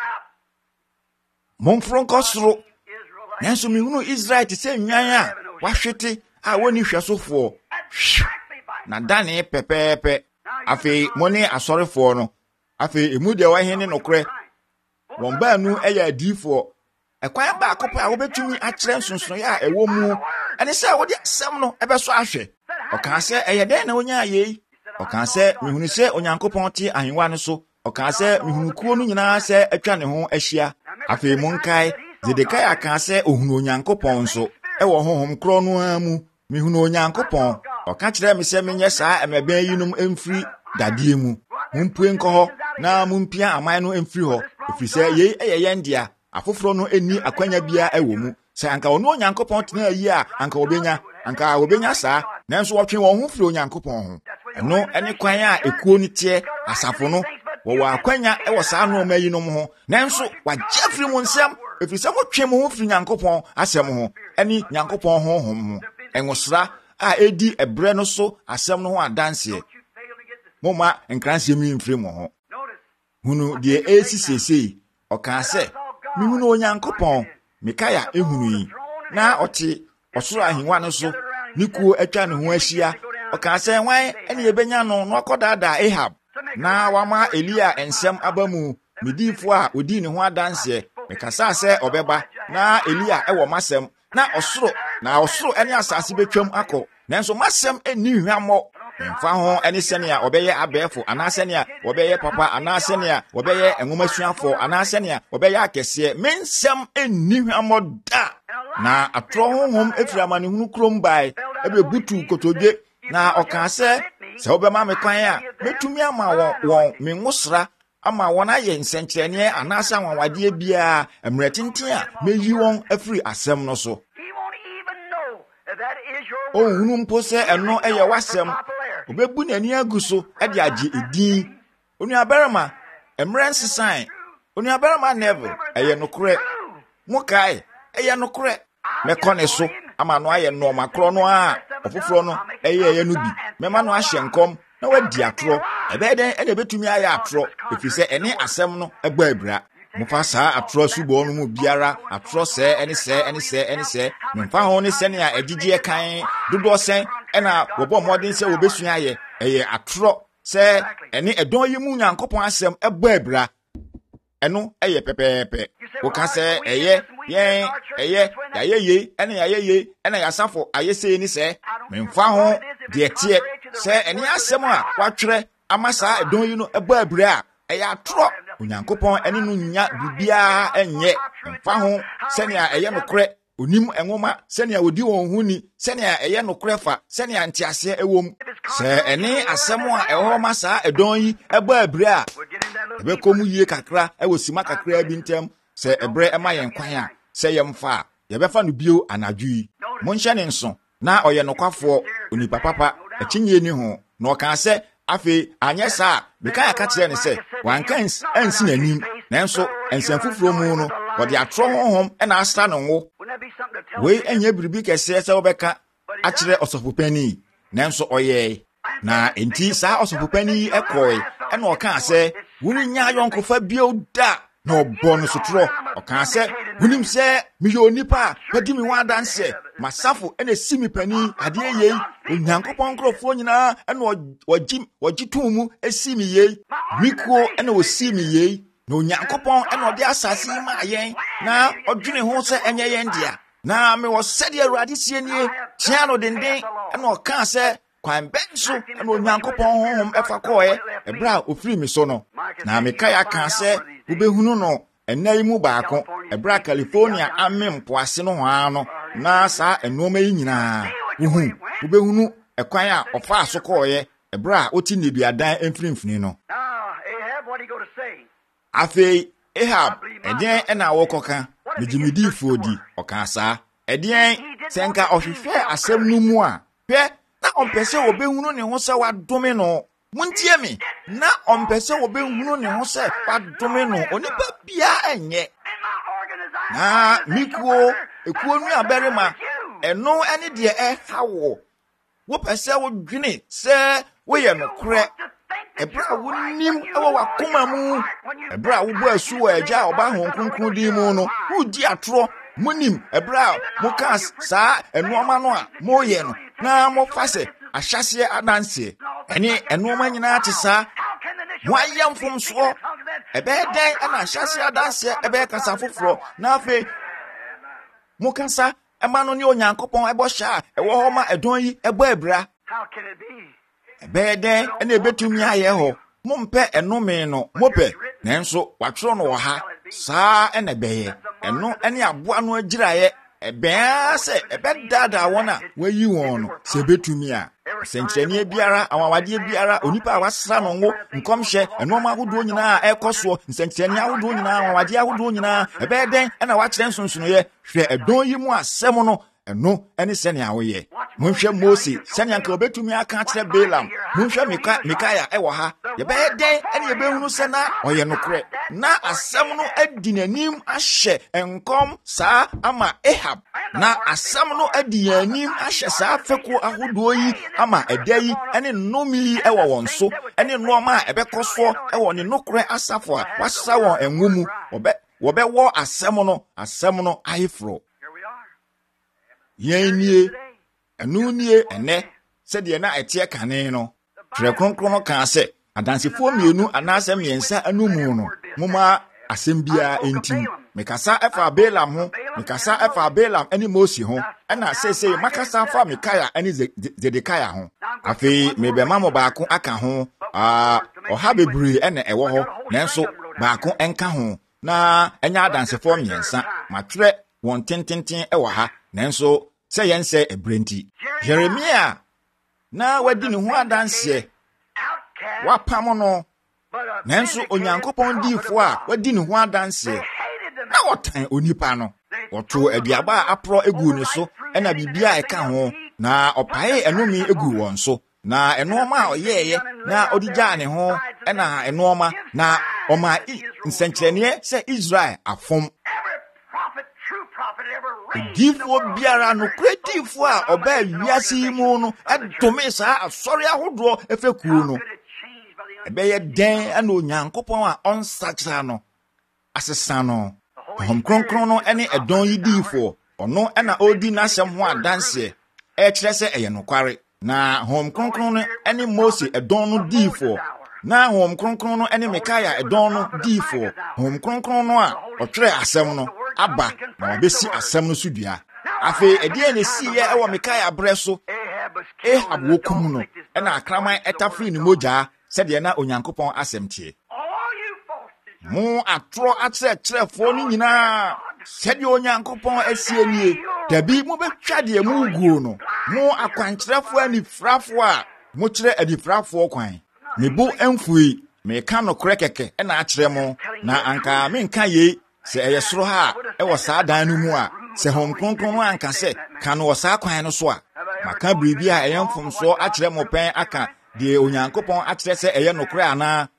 Speaker 1: momfro nkosoro nanso mihunu Israel ti se nwan a wahwete a woni hwesofo na dane pepepe afi moni asorefo no afi emu de wa hene nokre won ba nu eya adifo ekwan ba akopa a wobetumi akire nsonson ya ewo mu ene se wodi asem no ebeso ahwe oka se eye den na onya aye oka se mihunu se onyankopon ti ahenwa no so oka se mihunu kuo no nyina se atwa ne ho ahia afi munkai Zedekiah ka se ohunu onyankopon so ewo honhom kro no amu mihunu onyankopon oka kire me se menye saa emeben yinum emfiri dadie mu mumpue nko ho na mumpia aman no emfiri ho efiri se ye eye yendia afoforo no eni akwanya bia ewo mu se anka ono onyankopon tena yi a anka obenya anka obenya saa nanso wotwe won ho firi onyankopon ho eno ene kwan a ekuo ni tie asafo no wo akwanya ewo saa no mayinom ho nanso wagye firi mu nsem efiri se wotwe mo ho firi nyankopon asem ho eni nyankopon ho hom ho enwosra a edi ebre no so asem no ho adanse moma enkranse mi mfiri mo ho hunu de esi sesei oka se mi hunu onyankopon Mikaia ehunu yi na oti osoro ahenwa no so nikuo atwa ne ho ahia oka se wan ene yebenya no no akodada Ahab na wama Elia ensem abamu midifo a odi ne ho adanse mekasa se obeba na Elia ewo masem na osoro na osoro ene asase betwam akọ nanso masem eni hwammo mfa ho ene senia obeye abefo anasenia obeye papa anasenia obeye enwomasuafo anasenia obeye akese mensem eni hwammo da na atro honhom efiri amane hunu krom bai ebe butu kotodwe na oka se se obema me kwan a metumi ama won won menwosra ama won aye nsenkyerene anasa anwawade bia emretenten a meyi won afiri asem no so o hunu mpo se eno eye wasem obebu nani aguso e de age edin onu abarama emren sesan onu abarama never eye nokre mukai eye nokre mekone so ama no aye no makro no a ofoforo no eye eye no bi mema no ahye nkom na wadi atro ebe den ene betumi aye atro efi se ene asem no egba abira mufa saa atro subo no mu biara atro se ene se ene se ene se mfa ho ne se ne a agigye kan dodo sen ena wobo modern se wobesua aye eye atro se ene edon yi mu nyankopon asem egba abira eno eye pepepe wo ka se eye yen eye ya yeye ene ya yeye ene ya safo aye se ni se memfa ho de tie se ene asem a watwere amasa edon yi no egba abira eye atro onyankopon ene no nya bibia enye memfa ho se ne a eye nokre onim enwoma se ne a wodi won huni se ne a eye nokre fa se ne a ntiase ewom se ene asem a eho masa edon yi egba abira ebe komu yie kakra ewo sima kakra bi ntem se ebre ema yen kwan a se yemfa ye befa no bio anadwi monhye ne nso na oye nokwafo onipa papa akinye ni ho na oka se afi anye sa beka ya ka kire ne se wanka ansi nanim nanso ensan fufuro mu no wode atro honhom e na asra no wo we enye biribi kese se obeka a kire osofopani nanso oye na enti sa osofopani ekoi e na oka se wuni nya yonkofa bio da na obon sotro oka se wunim se miyo nipa padi mi wada nse masafo ene simi pani ade yei onyankopon krofo nyina ene wagi wagitumu esimi yei mikuo ene osimi yei na onyankopon ene ode asase ma yen na odwene ho se enye yen dia na me wo sede awurade sienie tia no denden ene oka se kwan benso ene onyankopon honhom efa koe ebra ofiri mi so no na meka ya kan se ubehunu no enai mu baako ebra California amem poase no ho no na sa enoma yi nyina uhu ubehunu ekwan a ofa aso koe ebra oti neduadan emfrimfini no afei Ahab eden ena wokoka mejimidifo di oka sa eden senka ohwehwe asem no mu a hwe na ompese obehunu ne ho se wadome no muntie me na ompese obehunu ne ho se wadome no onipa bia enye na mikuo ekuo nu aberema eno ene de e hawo wo pese wo dwene se wo ye nokre ebra wonim ewo wakoma mu ebra wo bo asu wa agya oba honkonkon di mu no wo di atro munim ebra mo ka sa enuoma no a mo ye no na mo fase ahyase adanse ene enuoma nyina te sa mo ayam fom so ebe den ana ahyase adanse ebe kasa foforo na afi mo kasa ema no ne onyankopon ebo hya ewo ho ma edon yi ebo ebra ebe den ene ebetumi aye ho mo mpe enome no mo pe nanso watro no wo ha saa ene beye eno ene aboa no agiraye ebe ase ebe dada wona wayi won no se betumi a senkyerene biara awawade biara onipa awasra no ngo nkomhye enoma ahodo nyina ekoso senkyerene ahodo nyina awawade ahodo nyina ebe den ena wa kire nsonsono ye hwe edon yi mu asem no eno ene sene awoye monhwe Mose sene anka obetumi aka kire Balaam monhwe Mika Mikaya ewo ha ye be den ene ye behunu sena oye nokre na asem no adinanim ahye enkom saa ama Ahab na asem no adiyanim ahye saa feko ahodo yi ama edayi ene nomi ewo wonso ene nooma ebekoso ewo ne nokre asafo a wasa won enwomu obe wobe wo asem no asem no ayefro yenie enu nie ene se de na etie kane no tire kronkron no kan se adansefo mienu anase miensa anumu no moma asembia entim mekasa efa Balaam ho mekasa efa Balaam eni Mose ho ena sese makasa fa Mikaya eni Zedekiah ho afi mebema mo baako aka ho ah oha bebre ene ewo ho nanso baako enka ho na enya adansefo miensa matwere won tententen ewo ha nanso se yense ebrenti Jeremia na wadi ne ho adanse wapam no nanso onyankopɔn diifo a wadi ne ho adanse na wɔtan onipa no wɔto aduaba a apro egu ne so ɛna bibia ɛka ho na ɔpae ɛnomi egu wɔn so na ɛnoɔma a ɔyɛɛyɛ na ɔdigya ne ho ɛna ɛnoɔma na ɔma nsɛnkyerɛnneɛ sɛ Israel afom diifo biara no krediifo a ɔbaa wiase yi mu no ɛdome saa asɔre ahodoɔ efekuo no ɛbɛyɛ dɛn ɛna onyankopɔn a ɔnsakyera no asesa no Honhom Kronkron no ɛne ɛdɔn yi diifo ɔno ɛna odi n'asɛm ho adanse ɛkyerɛ sɛ ɛyɛ nokware na Honhom Kronkron no ɛne Mose ɛdɔn no diifo na Honhom Kronkron no ɛne Mikaia ɛdɔn no diifo Honhom Kronkron no a ɔtwerɛ asɛm no aba na wɔbɛsi asɛm no so dua afei ɛdeɛ ne siɛ ɛwɔ Mikaia brɛ so Ahab wokum no ɛna akraman ɛtafiri ne mogya sɛdeɛ na onyankopɔn asɛm tie mo atoro akyerɛkyerɛfoɔ no nyinaa sɛdeɛ onyankopɔn asie nie dabi mo bɛtwa deɛ mo guo no mo akwankyerɛfoɔ anifrafoɔ a mo kyerɛ anifrafoɔ kwan mebo ɛmfui meka no korɛ kɛkɛ ɛna akyerɛ mo na anka menka yei sɛ ɛyɛ soro ha ɛwɔ saa dan no mu a sɛ Honhom Kronkron no anka sɛ ka no wɔ saa kwan no so a maka biribi a ɛyɛ mfomsoɔ akyerɛ mo pɛn aka deɛ onyankopɔn akyerɛ sɛ ɛyɛ nokorɛ anaa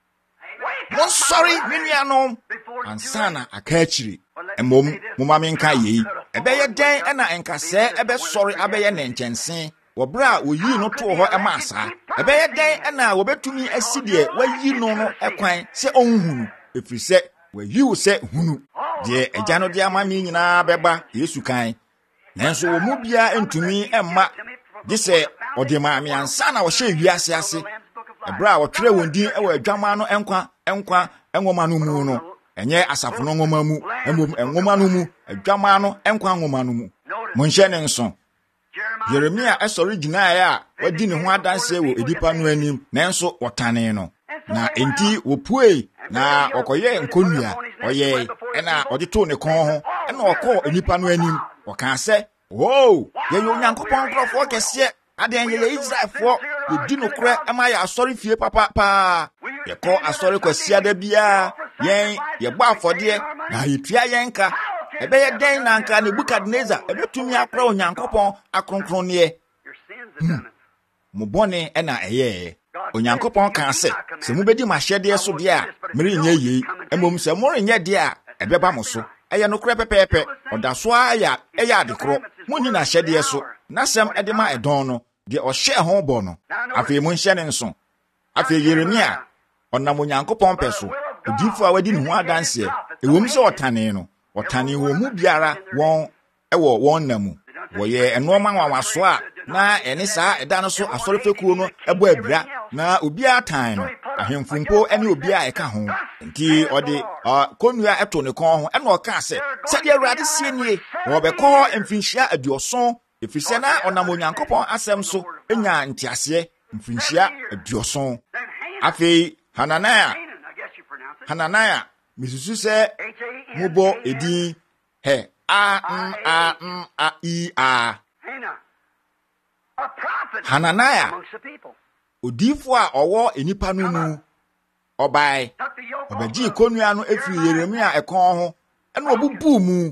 Speaker 1: monsɔre me nuanom ansa na aka akyiri mmom moma menka yei ɛbɛyɛ dɛn ɛna ɛnkasɛɛ ɛbɛsɔre abɛyɛ ne nkyɛnse wɔ bere a woyii no too hɔ ɛma asaa ɛbɛyɛ dɛn ɛna wɔbɛtumi asi deɛ wayi no no ɛkwan sɛ ɔnhunu ɛfiri sɛ wayi wo sɛ hunu deɛ agya no de ama me nyinaa bɛba Yesu kan nanso wɔ mu biara ntumi ɛmma gye sɛ ɔde maa me ansa na wɔhyɛ wiase ase ɛbere a wɔtwerɛ wɔn din ɛwɔ adwama no ɛnkwa ɛnkwa ɛnwoma no mu no ɛnyɛ asafo no nwoma mu mmom ɛnwoma no mu adwama no ɛnkwa nwoma no mu monhyɛ ne nso Yeremia ɛsɔre gyinaeɛ a wadi ne ho adanse wɔ edipa no anim nanso wɔtane no na enti wɔpue na wɔkɔyɛ nkonnua ɔyɛ ɛna ɔde too ne kɔn ho ɛna ɔkɔɔ enipa no anim ɔkaa sɛ wo yɛyɛ onyankopɔn nkurɔfoɔ kɛseɛ adeɛ yɛyɛ Israelfoɔ yɛdi no korɛ ɛma yɛ asɔre fie papa paa yɛkɔ asɔre kwasiada biara yɛn yɛbɔ afɔdeɛ na yɛtua yɛn ka ɛbɛyɛ dɛn na anka Nebukadnezar ɛbɛtumi akora onyankopɔn akronkronneɛ mo bɔne ɛna ɛyɛɛ onyankopɔn kaa sɛ sɛ mubɛdi m'ahyɛdeɛ so deɛ a merenyɛ yei mmom sɛ morenyɛ deɛ a ɛbɛba mo so ɛyɛ nokorɛ pɛpɛɛpɛ ɔda so a ɛyɛ ɛyɛ adekorɔ munni n'ahyɛdeɛ so n'asɛm ɛde ma ɛdɔn no deɛ ɔhyɛ ho bɔ no afei monhyɛ ne nso afei Yeremia ɔnam onyankopɔn pɛ so odifo a wadi ne ho adanseɛ ɛwom sɛ ɔtane no ɔtane wɔ mu biara wɔn ɛwɔ wɔn na mu wɔyɛ ɛnoɔma nwanwaso a na ɛne saa ɛda no so asɔre fekuo no ɛbɔ abira na obiara tan no ahemfo mpo ɛne obiara ɛka ho nti ɔde konnua ɛto ne kɔn ho ɛna ɔka sɛ sɛdeɛ Awurade sie nie wɔbɛkɔ mfinhyia aduɔson efisɛ na ɔnam onyankopɔn asɛm so enya ntiaseɛ mfinhyia aduɔson afei Hanania Hanania misusu sɛ mobɔ edin hɛ a n a n a i a Hanania odifo a ɔwɔ enipa no mu ɔbae ɔbɛgye konnua no efiri Yeremia ɛkɔn ho ɛna ɔbubu mu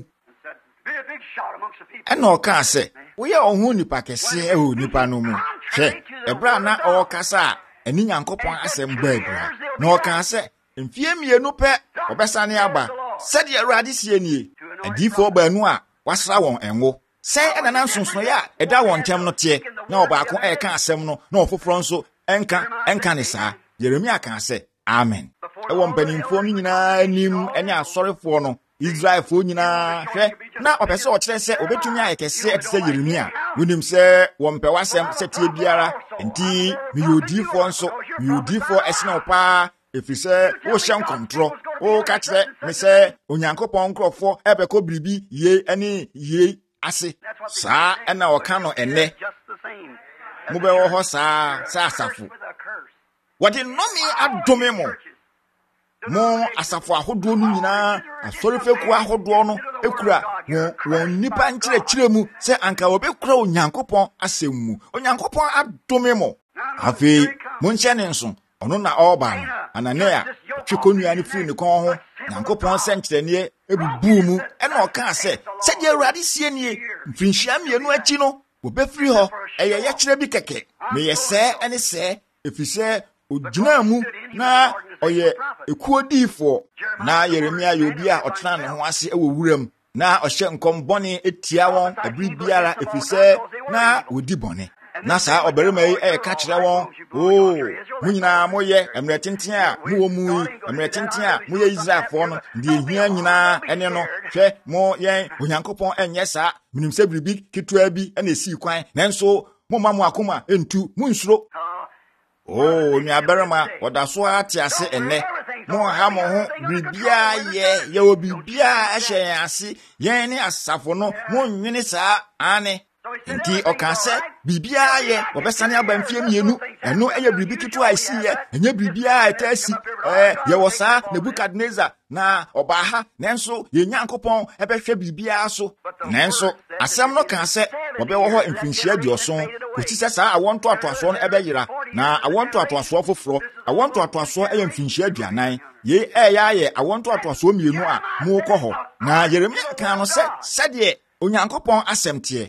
Speaker 1: ɛna ɔkaa sɛ woyɛ ɔho nipa kɛse ɛwɔ nipa no mu hwɛ ɛbra na ɔkasa a ɛne Nyankopɔn asɛm bɔ abira na ɔkaa sɛ mfie mmienu pɛ ɔbɛsane aba sɛdeɛ Awurade sie nie adifo baanu a wasra wɔn ɛnwo sɛn ɛna na nsonsonoyɛ a ɛda wɔn ntɛm no teɛ na ɔbaako ɛka asɛm no na ɔfoforɔ nso ɛnka ɛnka ne saa Yeremia kaa sɛ amen ɛwɔ mpanimfoɔ no nyinaa anim ɛne asɔrefoɔ no Israelfoɔ nyinaa hwɛ na ɔpɛ sɛ ɔkyerɛ sɛ obɛtumi ayɛ kɛse ɛte sɛ Yeremia wonim sɛ wɔmpɛ wasɛm sɛ tie biara nti meyɛ odiyifoɔ nso meyɛ odiyifoɔ ɛsene wo paa ɛfiri sɛ wohyɛ nkɔntorɔ woka kyerɛ me sɛ onyankopɔn nkurɔfoɔ ɛbɛkɔ biribi yie ɛne yie ase saa ɛna ɔka no ɛnɛ mobɛwɔ hɔ saa sɛ asafo wɔde nnɔme adome mo mo asafo ahodoɔ no nyinaa asɔre fekuo ahodoɔ no ekura wɔn wɔn nipa nkyerɛkyerɛ mu sɛ anka wɔbɛkura onyankopɔn asɛm mu onyankopɔn adome mo afei monhyɛ ne nso ono na oba no Anania twekonnua ne firi ne kon ho Nyankopɔn sɛnkyerɛnne ebubu mu ɛna ɔka sɛ sɛde Awurade sie nie mfinhyia mienu akyi no wobɛfiri hɔ ɛyɛ yɛkyerɛ bi kɛkɛ meyɛ sɛ ɛne sɛ efisɛ ogyina mu na ɔyɛ ekuodiifo na Yeremia yɛ obi a ɔtena ne ho ase ɛwɔ wuram na ɔhyɛ nkɔm bɔne etia wɔn abiri biara efisɛ na wodi bɔne na saa ɔbarima yi ɛyɛ ka kyerɛ wɔn o mo nyinaa moyɛ mmerɛ tenten a mowɔ mu yi mmerɛ tenten a moyɛ Israelfoɔ no deɛ ehia nyinaa ɛne no hwɛ mo yɛn Onyankopɔn ɛnyɛ saa menim sɛ biribi ketewa bi ɛna esi kwan nanso mo ma mo akoma entu mo nsuro oh nuabarima wɔda so ate ase ɛnɛ mo ha mo ho biribia yɛ yɛ wɔ biribia ɛhyɛ yɛn ase yɛn ne asafo no mo nwene saa ane nti ɔka sɛ biribia yɛ wɔbɛsane aba mfie mienu ɛno ɛyɛ biribi ketewa esi yɛ ɛnyɛ biribia ɛta asi ɛɛ yɛwɔ saa Nebukadnezar na ɔbaa ha nanso yɛn Nyankopɔn ɛbɛhwɛ biribia so nanso asɛm no ka sɛ wɔbɛwɔ hɔ mfinhyia aduɔson kɔsi sɛ saa awɔnto atoasoɔ no ɛbɛyera na awɔnto atoasoɔ foforɔ awɔnto atoasoɔ ɛyɛ mfinhyia aduanan yei ɛyɛ ayɛ awɔnto atoasoɔ mmienu a mokɔ hɔ na Yeremia ka no sɛ sɛdeɛ Onyankopɔn asɛm teɛ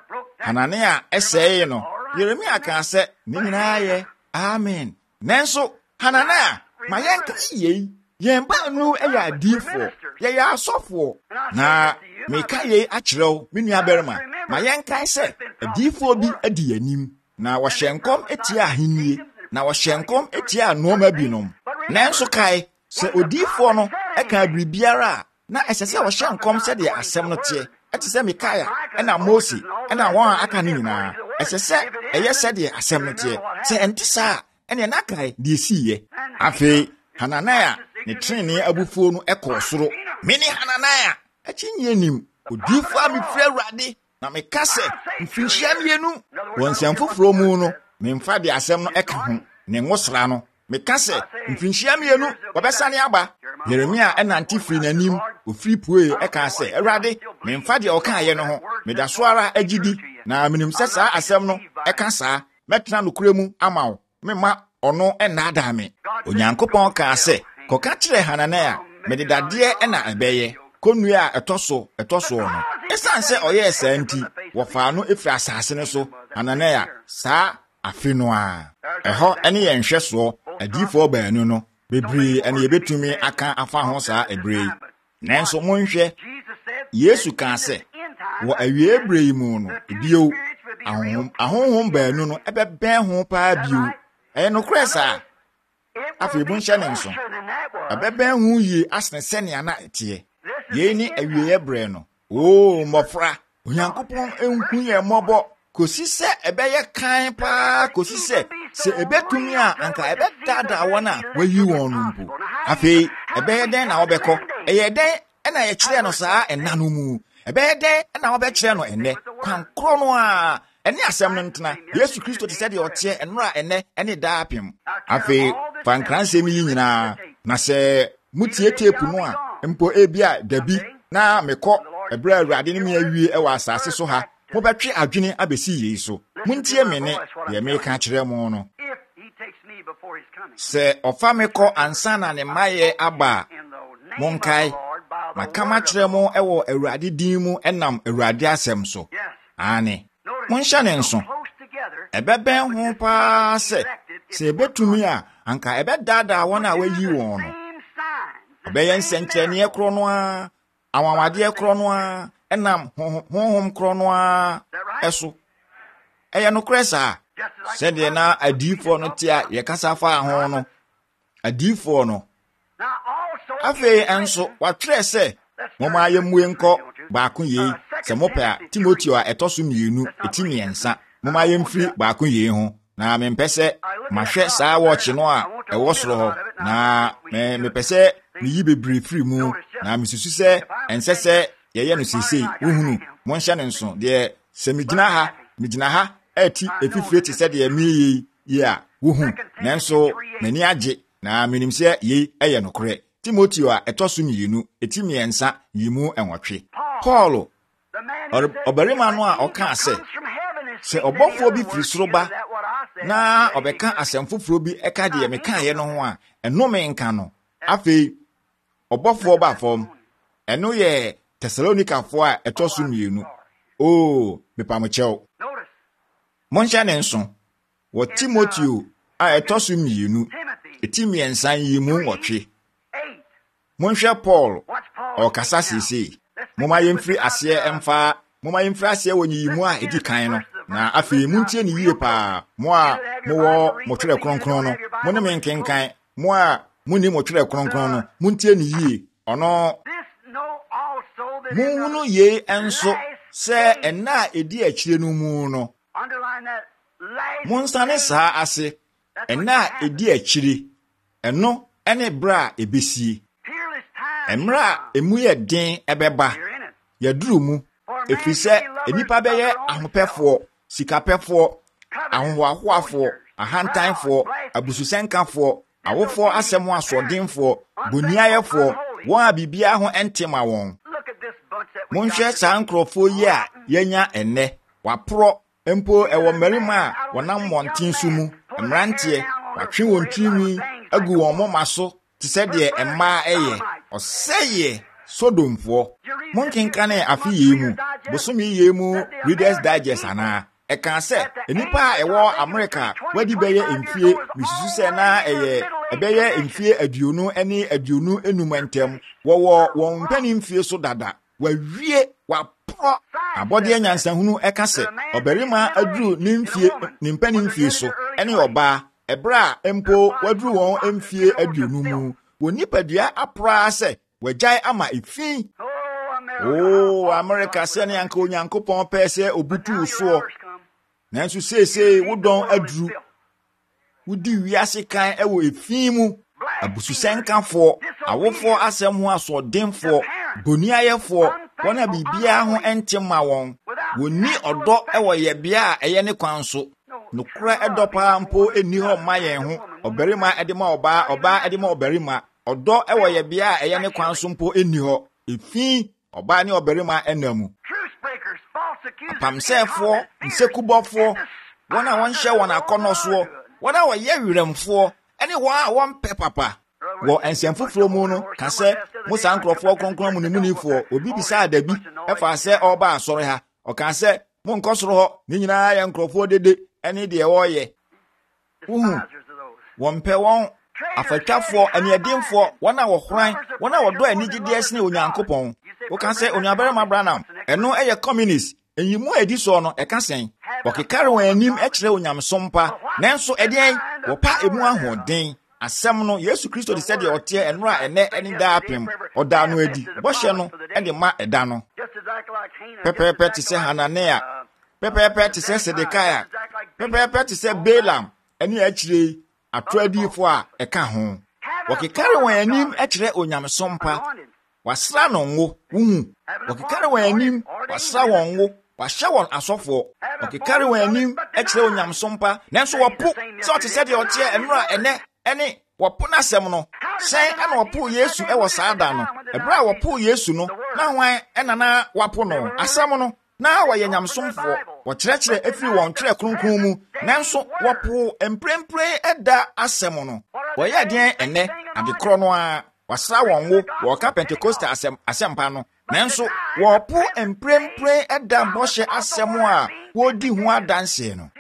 Speaker 1: Hanania ɛsɛe no Yeremia ka sɛ ne nyinaa yɛ amen nanso Hanania ma yɛnka yei yɛn baanu ɛyɛ adiifo yɛyɛ asɔfo na meka yei akyerɛw me nuabarima ma yɛnka sɛ adiifo bi adi anim na wɔhyɛ nkɔm etia ahennie na wɔhyɛ nkɔm etia nnoɔma binom nanso kae sɛ odiifo no ɛka biribiara a na ɛsɛ sɛ wɔhyɛ nkɔm sɛdeɛ asɛm no teɛ ɛte sɛ Mikaia ɛna Mose ɛna wɔn a aka no nyinaa ɛsɛ sɛ ɛyɛ sɛdeɛ asɛm no teɛ sɛ ɛnte saa ɛne n'akae deɛ siiɛ afei Hanania ne trenee abufuo no ɛkɔɔ soro mene Hanania akyi nyɛ nim odiifo a mefiri Awurade na meka sɛ mfinhyia mienu wɔ nsɛm foforɔ mu no memfa de asɛm no ɛka ho ne ngosra no meka sɛ mfinhyia mienu wɔbɛsane aba Yeremia ɛnante firi n'anim ofiri pue ɛka sɛ Awurade memfa de ɔkaayɛ no ho meda so ara agyidi na menim sɛ saa asɛm no ɛka saa mɛtena nokura mu ama wo memma ɔno ɛnnaadaa me Onyankopɔn kaa sɛ kɔka kyerɛ Hanania mede dadeɛ ɛna ɛbɛyɛ konnua a ɛtɔ so ɛtɔ so no ɛsan sɛ ɔyɛ saa nti wɔfaa no efiri asase no so Hanania saa afe no a ɛhɔ ɛne yɛn hwɛsoɔ adiifo baanu no bebree ɛne yɛbɛtumi aka afa ho saa ɛbrɛ nanso monhwɛ Yesu kaa sɛ wɔ awie brɛ yi mu no bio ahonhom ahonhom baanu no ɛbɛbɛn ho paa bio ɛyɛ nokorɛ saa afei bu nhyɛ ne nso ɛbɛbɛn ho yie asene sɛnea na ɛteɛ yei ni awie brɛ no oo mmɔfra Onyankopɔn enhu yɛ mmɔbɔ kosi sɛ ɛbɛyɛ kan paa kosi sɛ sɛ ɛbɛtumi a anka ɛbɛdaadaa wɔn a wayi wɔn no mpo afei ɛbɛyɛ dɛn na wɔbɛkɔ ɛyɛ dɛn ɛna yɛkyerɛ no saa ɛna no mu ɛbɛyɛ dɛn ɛna wɔbɛkyerɛ no ɛnɛ kwankorɔ no a ɛne asɛm no ntena Yesu Kristo te sɛ deɛ ɔteɛ ɛnora ɛnɛ ɛne daa apem afei fa nkransɛm yi nyinaa na sɛ mutie tape no a mpo ebi a dabi na mekɔ ɛbrɛ Awurade ne me awie ɛwɔ asase so ha mobɛtwe adwene abɛsi yei so muntie me ne deɛ meka kyerɛ mo no sɛ ɔfa me kɔ ansa na ne mayɛ aba monkae makama kyerɛ mo ɛwɔ Awurade din mu ɛnam Awurade asɛm so ane monhyɛ ne nso ɛbɛbɛn ho paa sɛ sɛ ɛbɛtumi a anka ɛbɛdaadaa wɔn a wayi wɔn no ɔbɛyɛ nsɛnkyerɛnneɛ korɔ no a awanwadeɛ korɔ no a ɛnam honhom korɔ no a ɛso ɛyɛ nokorɛ saa sɛdeɛ na adiifoɔ no te a yɛkasa fa ho no adiifoɔ no afei ɛnso watwerɛ sɛ moma yɛmmue nkɔ baako yei sɛ mopɛ a Timoteo a ɛtɔ so mmienu ɛti mmiɛnsa moma yɛmfiri baako yei ho na mempɛ sɛ mahwɛ saa wɔkye no a ɛwɔ soro hɔ na mepɛ sɛ meyi bebree firi mu na mesusu sɛ ɛnsɛ sɛ yɛyɛ no seesei wohunu monhyɛ ne nso deɛ sɛ megyina ha megyina ha ɛti efifire te sɛ deɛ meyɛ yi a wohu nanso m'ani agye na menim sɛ yei ɛyɛ nokorɛ Timoteo a ɛtɔ so mmienu ɛti mmiɛnsa yi mu ɛnwɔtwe Paul ɔbarima no a ɔkaa sɛ sɛ ɔbɔfoɔ bi firi soro ba na obeka asem foforo bi eka de meka ye no ho a eno me nka no afei obofo ba fom eno ye Thessalonica fo a etoso mienu oh mepamochew monhya ne nso wo Timoteo a etoso mienu etimi ensan yi mu nwotwe monhwa Paul o kasa sisi moma yemfiri ase emfa moma yemfiri ase wonyi mu a edi kan no na afei muntie ne yie pa mo a mo wo motwere kronkron no mo ne menkenkan mo a muni motwere kronkron no muntie ne yie ono munhunu ye enso se ena edi akire no mu no monsane saa ase ena edi akire eno ene bra ebesie emra emu ye den ebeba yaduru mu efise enipa beye ahopefo sikapefo ahwahoafo ahantanfo abususenkafo awofo asemo asodenfo boniayefo won abibia ho entema won monhwe saa nkrofo yi a yenya enne wapro empo ewo marima a wonam monten su mu mrante watwe won timi agu won momaso tise de emma eye oseye sodomfo monkenkane afi yemu bosomi yemu Reader's Digest ana eka se enipa ewo America wadi beye emfie misusu se na eye ebeye emfie aduonu eni aduonu enumantem wo won mpani mfie so dada wawie wapro abode nyansahunu eka se oberima aduru ni mfie ni mpani mfie so eni oba ebra empo waduru won emfie aduonu mu wonipadua apra se wajai ama ifi oh America se ne anka onyankopon pese obutu so nanso sese wodon aduru wudi wiase kan ewo efi mu abususenkafo awofo asem ho asodenfo boniayefo wona bibia ho entima won woni odo ewo yebia eye ne kwan so nokura edopa mpo eni ho mayen ho oberima edema oba oba edema oberima odo ewo yebia eye ne kwan so mpo eni ho efi oba ne oberima enamu apamsefo nsekubofo wona wonhye wona akonoso wona woye wiremfo ene wa wonpe papa wo ensemfofro mu no ka se musa nkrofo kronkron mu ne munifo obi bisa adabi efa se oba asore ha o ka se mu nkosoro ho ni nyina ya nkrofo dede ene de wo ye uhu wonpe won afatwafo aniademfo wona wo hran wona wo do anigide asne onyankopon wo ka se onyabere mabranam eno eye communist enyimu edi so no e ka sen okekare won anim e kire onyamsompa nanso edien wo pa emu ahoden asem no Yesu Kristo de said de otie enra ene eni da apem oda no edi bohye no ede ma eda no pepepe ti se Hananea pepepe ti se Sedekia pepepe ti se Balaam eni a kire atoadifo a eka ho okekare won anim e kire onyamsompa wasra no ngo uhu okekare won anim wasra won ngo wahya won asofo okekare won anim e kire onyamsompa nanso wopo se o ti se de otie enra ene ene wopo na sem no sen ana wopo Yesu e wo saada no ebra wopo Yesu no na hwan ena na wapo no asem no na waye nyamsomfo wo kyerɛkyerɛ efiri won kyerɛ kronkron mu nanso wopo emprempre eda asem no woyɛ den ene adekro no a wasra won wo wo ka Pentecostal asem asempa no nanso wopo emprempre eda bohye asem a wodi ho adanse no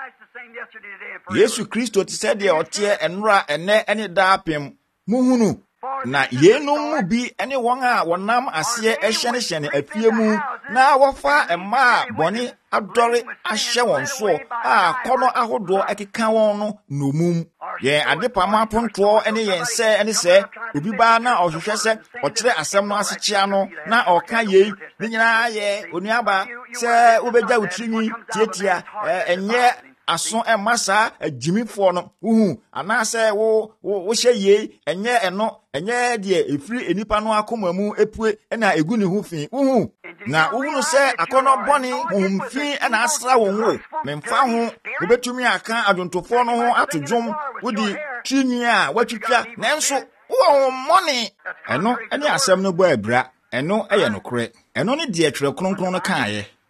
Speaker 1: Yesu Kristo ti said de otie enra ene ene daapem muhunu na yenu mu bi ene won a wonam ase ehye ne hye ne afie mu na wofa ema boni adore ahye won so a kono ahodo akeka won no nomum ye adepam aponto ene yen se ene se obi ba na ohwehwe se okyere asem no asechia no na oka ye ni nyina ye onuaba se obegya utrinwi tietia enye aso emasa agimifo no uhu anase wo wo hye enye eno enye de efiri enipa no akomamu epue na egu ne hu fi uhu na uhunu se akono boni humfi na asra won wo memfa ho obetumi aka adwontofo no ho atodwom wodi trinwi a watwitwa nanso wo money eno ene asem no bo abra eno eye nokore eno ne de atwere kronkron no kaaye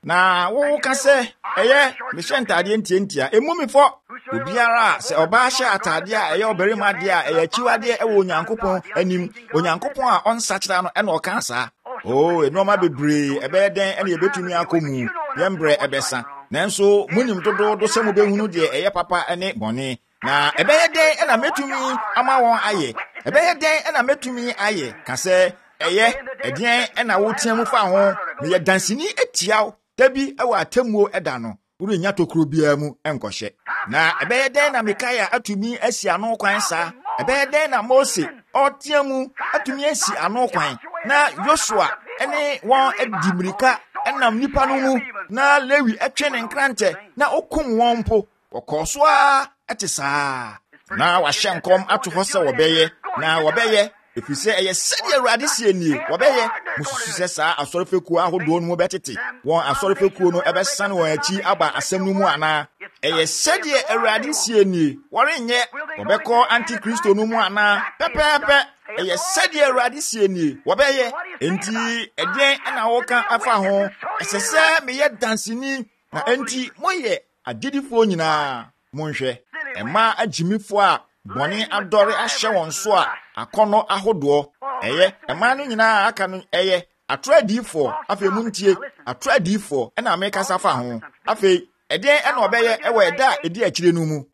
Speaker 1: na wo ka se eye me hye ntade ntientia emumifo obiara se oba hye atade a eye oberima de a eye chiwade e wo Onyankopɔn anim Onyankopɔn a onsachira no e na oka sa oh enoma bebre ebe den ene ebetumi akomu yembre ebesa nanso munim dodo do se mu behunu de eye papa ene bone na ebe den ena metumi ama won aye ebe den ena metumi aye ka se eye edien ena wo tiamu fa ho me ye dansini etiaw dabi ewa atemuo eda no uru nya tokro bia mu enkohye na ebe den na Mikaya atumi asi ano kwan sa ebe den na Mose otiamu atumi asi ano kwan na Joshua ene won edimirika enam nipa no mu na Lewi etwe ne nkrante na okum won mpo okoso a etisa na wahye nkom ato ho se wobeye na wobeye efise eye sede Awurade sie nie wobeye mususu se sa asorefeku ahodo no betete won asorefeku no ebesane won achi aba asem no mu ana eye sede Awurade sie nie worenye wobeko antikristo no mu ana pepepe eye sede Awurade sie nie wobeye enti eden na woka afa ho esese meye dansini na enti moye adidifo nyina monhwe ema agimifo a boni adore ahye won so a akono ahodo eye ema no nyina aka no eye atradifo afi muntie atradifo ena America safa ho afi eden ena obeye ewe eda edi akire no mu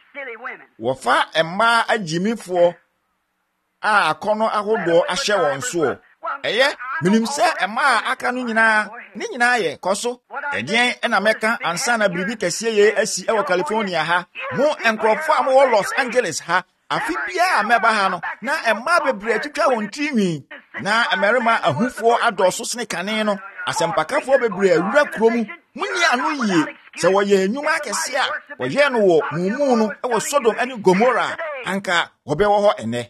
Speaker 1: wofa ema agimifo a akono ahodo ahye won so eye minim se ema aka no nyina ni nyina ye koso eden ena meka ansa na bribi kese ye asi ewo California ha mo enkrofo am wo Los Angeles ha afi bia ameba ha no na ema bebre atwitwa won timi na amerima ahufo adoso sene kane no asempakafo bebre awura kromu muni anu yie se wo ye enwuma akese a wo ye no wo mumu no ewo Sodom ani Gomorrah anka wo be wo ho ene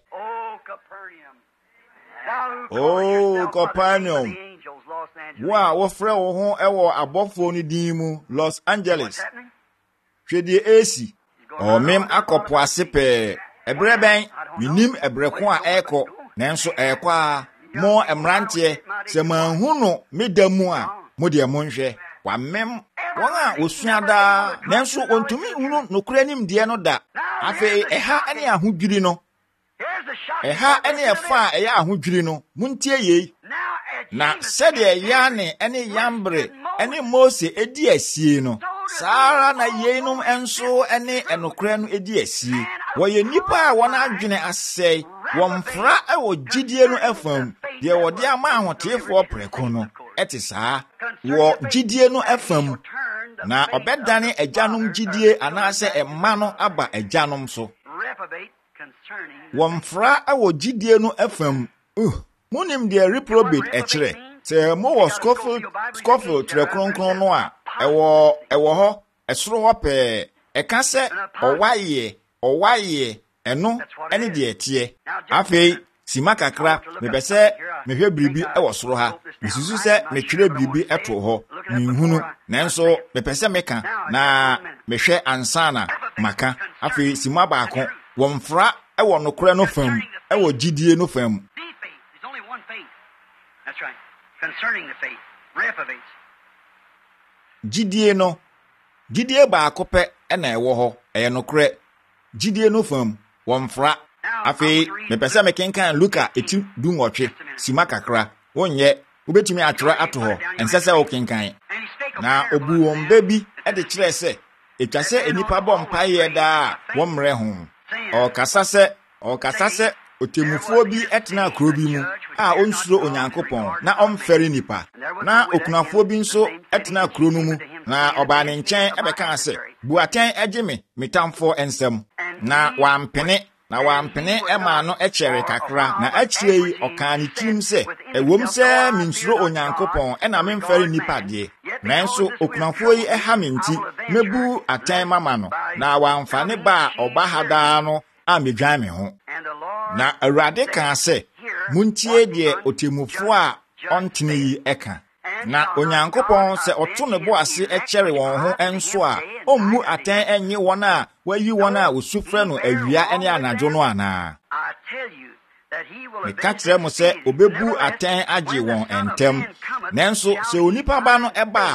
Speaker 1: oh Capernaum wa wo frɛ wo ho ewo abofo ni din mu Los Angeles hwedie esi o mem akopo ase pe ebre ben minim ebre ko a eko nanso eko a mo emrante se manhu no medamu a mo de mo nhwɛ wa mem won a osuada nanso ontumi hunu nokura nim de no da afi eha ane ahodwiri no eha ane efa eya ahodwiri no muntie ye na sede yane ene yambre ene Mose edi asie no sara na yeinum enso ene enokra no edi asie wo ye nipa a wona adwene asai wo mfra ewo gidie no afam de wo de ama ahotefo preko no eti saa wo gidie no afam na obedane agyanom gidie anase emma no aba agyanom so wo mfra ewo gidie no afam uh munim de reprobate ekire se mo wo Scofield Scofield tre kronkron no a ewo ewo ho esoro ho pe eka se owaye owaye eno ene de etie afei sima kakra mebese mehwe biribi ewo soro ha misusu se metwere biribi eto ho nhunu nanso mepese meka na mehwe ansana maka afei sima baako wo mfra ewo nokore no fam ewo gidie no fam.
Speaker 2: That's right. Concerning the faith, reprobates.
Speaker 1: Gidie no, gidie baako pe na ewo ho, eye nokre. Gidie no fam, womfra. Afei, me pese me kenkan Luka eti du nwotwe, sima kakra. Wonye, ubetumi atwra ato ho, ensese o kenkan. Na obu won baby e de kire se, etwa se enipa bom paye da, womre ho. O kasa se, o kasa se otemufuo bi etena akro bi mu a onsuro Onyankopɔn na omfere nipa na okunafuo bi nso etena akro no mu na oba ne nkyɛn ebeka ase buaten egime metamfo ensem na wampene na wampene ema no ekyere kakra na akyire yi ɔka ne tirim se ewom sɛ minsuro Onyankopɔn ɛna memfere nipa de nanso okunafuo yi ɛha menti mebu atan mama no na wamfa ne ba ɔba hada no a medwan me ho na Awurade ka se muntie de otemufo a ontene yi eka na Onyankopɔn se oto ne bo ase ekyere won ho enso a ommu atan enye won a wayi won a osufre no awia ene anajo no ana me ka kire mo se obebu atan age won entem nanso se onipa ba no eba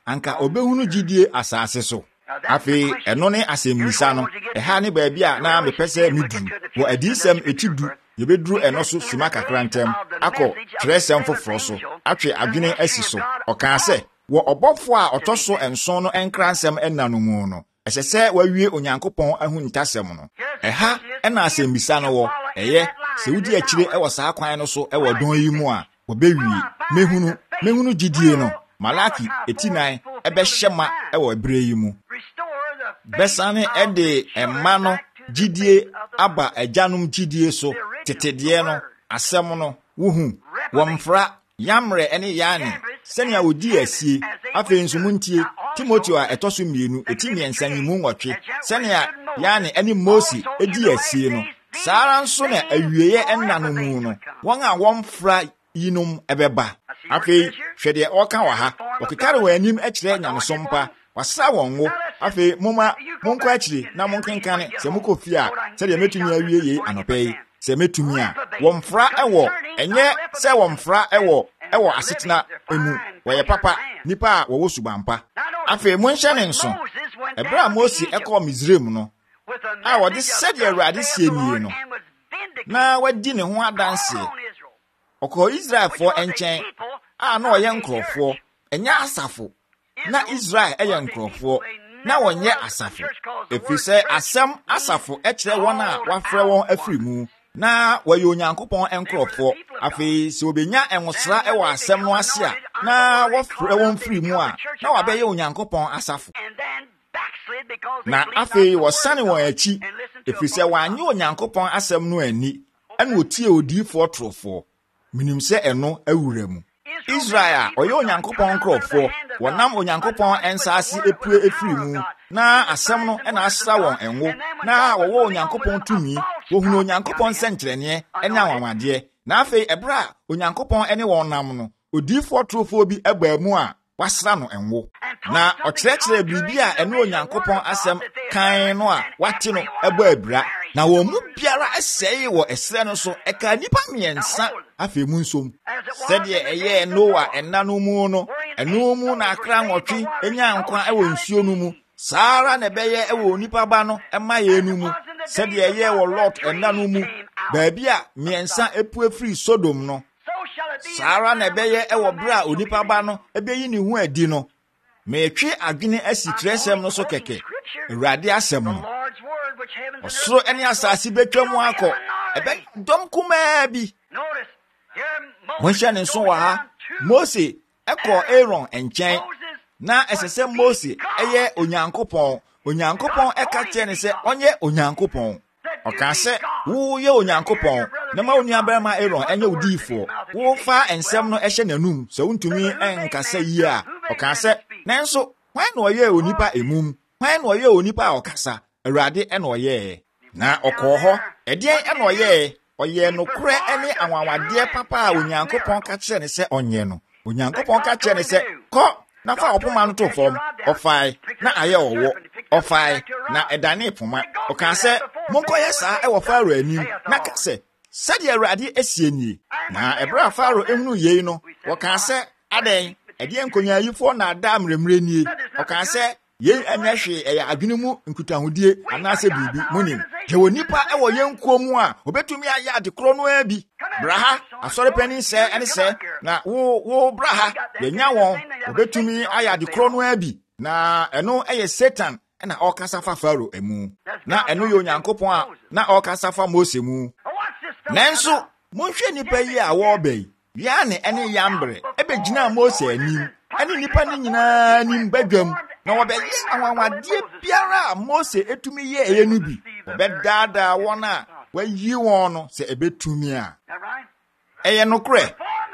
Speaker 1: anka obehunu gidie asase so. Afi eno ne asemmisa no eha ne baabi a na mepese medu wo adisem etidu yebeduru eno so sima kakra ntem akọ tresem foforo so atwe adwene asi so oka se wo obofo a otoso enson no enkransem enanomu no esese wawie onyankopon ahuntasem no eha ena asemmisa no wo eye se wudi akire e wo saa kwan no so e wo don yi mu a wo bewie mehunu mehunu gidie no Malaki etinan ebe hyema e wo bre yi mu besane ede emma no gidie aba ajanum gidie so tetedie no asem no wuhu womfra yamre ene yani senia odi asie afi nsumuntie Timothy a etoso mienu etimi ensanyimu nwotwe senia yani ene Mose edi asie no sara nso na awieye enano mu no won a womfra yinum ebeba afi hwede oka wa ha okikare wa anim akire nyansompa wasa wonwo afi moma monko akire na monkenkane se mukofi a se de metumi awie ye anopai se metumi a womfra ewo enye se womfra ewo ewo asetena emu woye papa nipa a wo subampa afi monhye ne nso ebra Mose ekọ Misraim no a wode sede Awurade sienie no na wadi ne ho adanse okọ Israel fo enchen a na oye nkrofo enya asafo na Israel eye nkrofo na wonye asafo efise asem asafo ekire won a wafre won afrimu na waye onyankopon enkrofo afi se obenya enwosra ewo asem no ase a na wafre won frimu a na wabeye onyankopon asafo na afi wosane won achi efise wanye onyankopon asem no ani ene otie odifo trofo minim se eno awuramu Israel oyo onyankopon krofo wonam onyankopon ensase epue efrimu na asem no ena asra won enwo na wowo onyankopon tumi wohunu onyankopon sentrene enya wamade na afei ebra onyankopon ene wonam no odifo trofo bi egbamu a wasra no enwo na okyerɛkyerɛ bibia ene onyankopon asem kan no a wate no eba abra na wo mu biara asɛe wo esre no so eka nipa miensa afei mu nsom sɛde eye Noah enano mu no eno mu na akra nwotwe enya nkwa ewo nsuo no mu sara na beye ewo nipa ba no ema ye no mu sɛde eye wo Lot enano mu baabi a miensa epu free Sodom no sara na beye ewo bra onipa ba no ebeyi ni hu adi no metwe adwene asi tresem no so keke Awurade asem no osoro ene asase betwamu akọ ebe dom kuma bi monhye nso wa ha Mose ekọ Aaron enchen na esese Mose eye onyankopon onyankopon eka kyene se onye onyankopon oka se wo ye onyankopon na ma oni abrama Aaron enye odifo wo fa ensem no ehye nanum se untumi enkasa yi a oka se nanso hwan na oye onipa emum hwan na oye onipa okasa Awurade ene oye na okọ ho edien ene oye oye no kure ene anwanwade papa a onyankopon ka kire ne se onye no onyankopon ka kire ne se ko na fa opoma no to fom ofai na aye owo ofai na edane poma oka se monkoye saa e wo Faro anim na ka se sade Awurade asieni na ebra Faro ehunu yei no woka se aden edien nkonyayifo na ada amremre nie oka se ye anyahwe eya adwene mu nkutahodie anase bibi munim je wonipa e wo yenkuo mu a obetumi aya adekro no abi braha asore pani se ene se na wo wo braha yenya won obetumi aya adekro no abi na eno eye Satan na okasa fa Faro emu na eno ye onyankopon a na okasa fa Mose mu nanso monhwe nipa yi a wo bai ya ne ene yambre ebegina Mose anim ene nipa ni nyina anim badwam na wobeye anwanwade biara Mose etumi ye eye no bi obedada won a wayi won no se ebetumi a eye no kure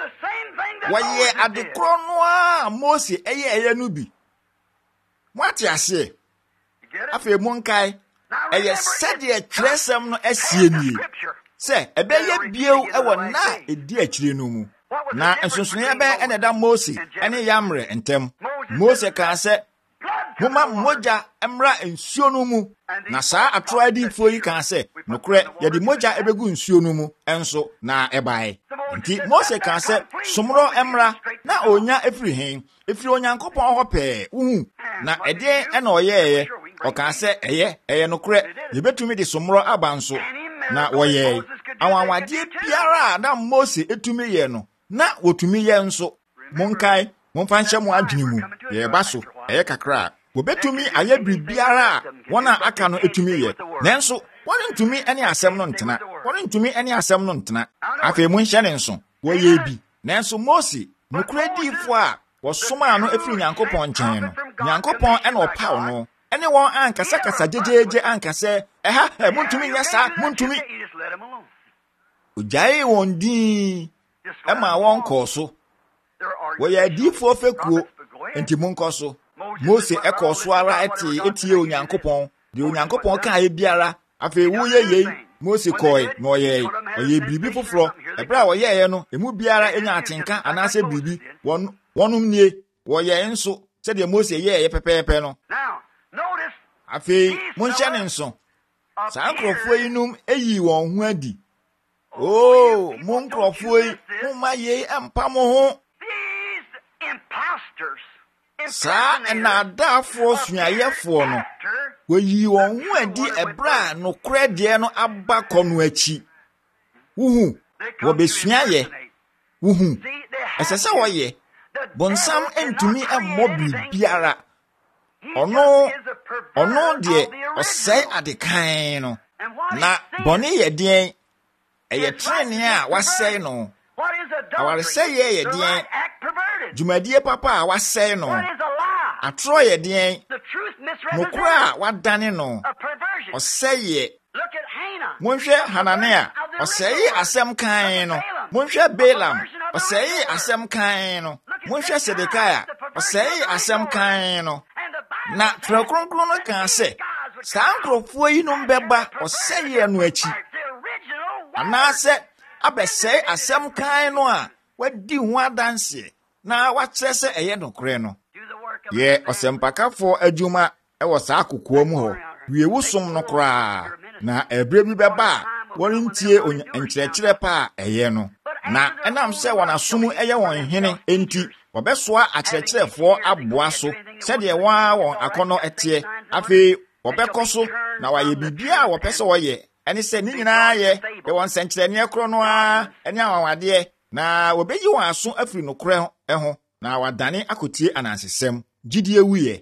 Speaker 1: waye adekro no a Mose eye eye no bi mwati ase afi monkai eye sede tresem no asieni se ebeye bieu ewo na edi akire no mu na nsonsonia be ene da Mose ene yamre entem Mose ka se moma moja emra nsuo no mu na saa atoro adifo yi kan se nokre ye di moja ebegu nsuo no mu enso na ebae nti Mose kan se somro emra na onya efiri hen efiri onyankopɔn hɔ pɛ uhu na ede ena oyeye o kan se eye eye nokre ye betumi di somro aba nso na woye awanwade biara na Mose etumi ye no na wotumi ye nso monkai momfa nhyɛ mo adwene mu ye ba so eye kakra wobetumi aye bibiara wona aka no etumi ye nanso wone ntumi ene asɛm no ntena wone ntumi ene asɛm no ntena afei mo nhyɛ ne nso woye bi nanso Mose nokura difo a wɔsoma no efiri Nyankopɔn nkyɛn no Nyankopɔn ene ɔpaw no ene wɔn ankasa kasa jejeje ankasa ɛha ɛ montumi nya saa montumi ojae wɔn din ɛma wɔn kɔ so wɔyɛ difo fekuo enti monkɔ so Mose ekɔ so ara eti etie Onyankopɔn de Onyankopɔn ka e biara afei wo ye ye Mose kɔe na ɔyɛ ɔyɛ bibi foforo ebra ɔyɛ ye no emu biara enya atenka anase bibi won wonum nie wɔyɛ nso sɛ de Mose yɛ ye pɛpɛpɛ no afei monhyɛ ne nso saa nkrɔfo yi num eyi wɔn ho adi oh mon nkrɔfo yi homa ye empa mo ho saa enadafo suayefo no woyi won hu adi ebra no kra de no aba kono achi wuhu wo besuaye wuhu esese woye bonsam entumi emmɔ biara ono ono de osai adekan no na bone ye den eye trene a wasai no aware sɛ ye ye den jumadie papa a wasɛe no atoro yɛ den nokora a wadane no ɔsɛe monhwɛ Hanane a ɔsɛe asɛm kan no monhwɛ Balaam ɔsɛe asɛm kan no monhwɛ Sedekia ɔsɛe asɛm kan no na Kronkron no kan sɛ saa nkrɔfo yi no bɛba ɔsɛe no akyi anaasɛ abɛsɛe asɛm kan no a wadi ho adanse na wakyerɛ sɛ ɛyɛ nokore no ye ɔsɛmpakafo adwuma ɛwɔ saa kokoa mu hɔ wiewu som no koraa na ɛbrɛ bi bɛba a wɔrentie nkyerɛkyerɛ pa a ɛyɛ no na ɛnam sɛ wɔnasom ɛyɛ wɔn hene enti wɔbɛsoa akyerɛkyerɛfoɔ aboa so sɛdeɛ wɔn a wɔn akɔnɔ ɛteɛ afei wɔbɛkɔ so na wɔayɛ bibia a wɔpɛ sɛ wɔyɛ ɛne sɛ ne nyinaa yɛ ɛwɔ nsɛnkyerɛnneɛ korɔ no a ɛne awanwadeɛ na wobeyi wɔn aso afiri nokore ho na wadane akotie anansesɛm gidie wuye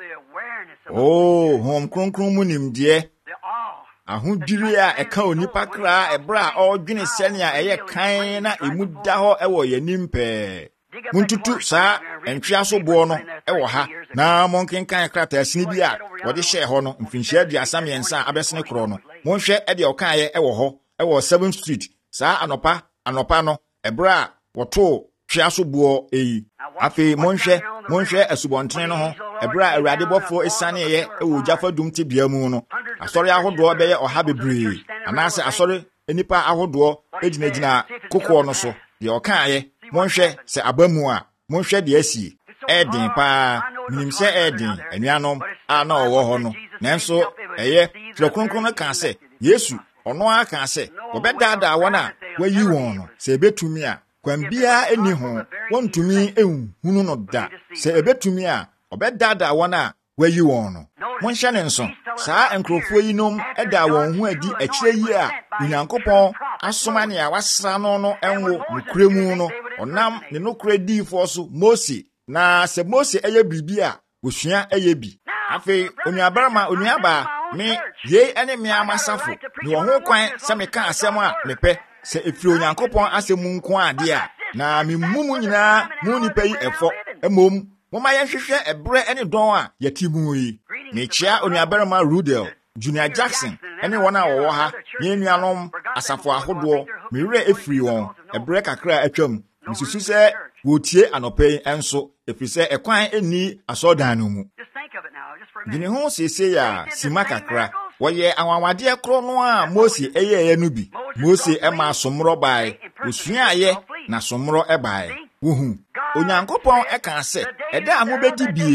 Speaker 1: oh hom kronkron mu nimdeɛ ahodwiri a ɛka onipa kra ɛbra a ɔdwene sɛnea ɛyɛ kan na emu da hɔ ɛwɔ yanim pɛ muntutu saa entwea so boɔ no ɛwɔ ha na monkenkan krataa sini bi a wɔde hyɛ hɔ no mfinhyia aduasa mmiɛnsa a abɛsene korɔ no monhwɛ ɛde ɔkaayɛ ɛwɔ hɔ ɛwɔ seventh street saa anɔpa anɔpa no ɛbra a wɔto twea so boɔ eyi afei monhwɛ monhwɛ asubɔntene no ho ɛbra a Awurade bɔfo esane yɛ ɛwɔ Gyafa dum te bia mu no asɔre ahodoɔ bɛyɛ ɔha bebree anaasɛ asɔre enipa ahodoɔ egyinagyina kokoɔ no so deɛ ɔkaayɛ monhwɛ sɛ abamu a monhwɛ deɛ asie ɛden paa minim sɛ ɛden anuanom a na ɔwɔ hɔ no nanso ɛyɛ Kronkron no ka sɛ Yesu ɔno aka sɛ wɔbɛdaadaa wɔn a wayi wɔn no sɛ ebetumi a kwan bia eni ho wɔntumi ehunu no da sɛ ebetumi a ɔbɛdaadaa wɔn a wayi wɔn no monhyɛ ne nso saa nkrɔfo yi nom ɛda wɔn ho adi akyire yi a Onyankopɔn asoma ne a wasra no no ɛnwo nokure mu no ɔnam ne nokure diifo so Mose na sɛ Mose ɛyɛ biribi a wosua ɛyɛ bi afei onuabarama onuaba me ye ene me amasafo ne wo ho kwan sɛ meka asɛm a mepɛ sɛ efiri Onyankopɔn asɛm nko ade a na memmumu nyinaa mu nipa yi ɛfɔ emom moma yɛhwehwɛ ɛbrɛ ene dɔn a yɛti mu yi mekyia onuabarama Rudel Junior Jackson ene wɔn a wɔwɔ ha ne nuanom asafo ahodoɔ mewure efiri wɔn ɛbrɛ kakra atwam nsusu sɛ wotie anɔpɛ enso efiri sɛ ɛkwan eni asɔdan no mu dine ho sese ya sima kakra wɔyɛ awanwadeɛ kro no a Mose ɛyɛ no bi Mose ɛma somro bae osua ayɛ na somro ɛbae wuhu Onyankopɔn ɛka sɛ ɛda a mobɛdi bie no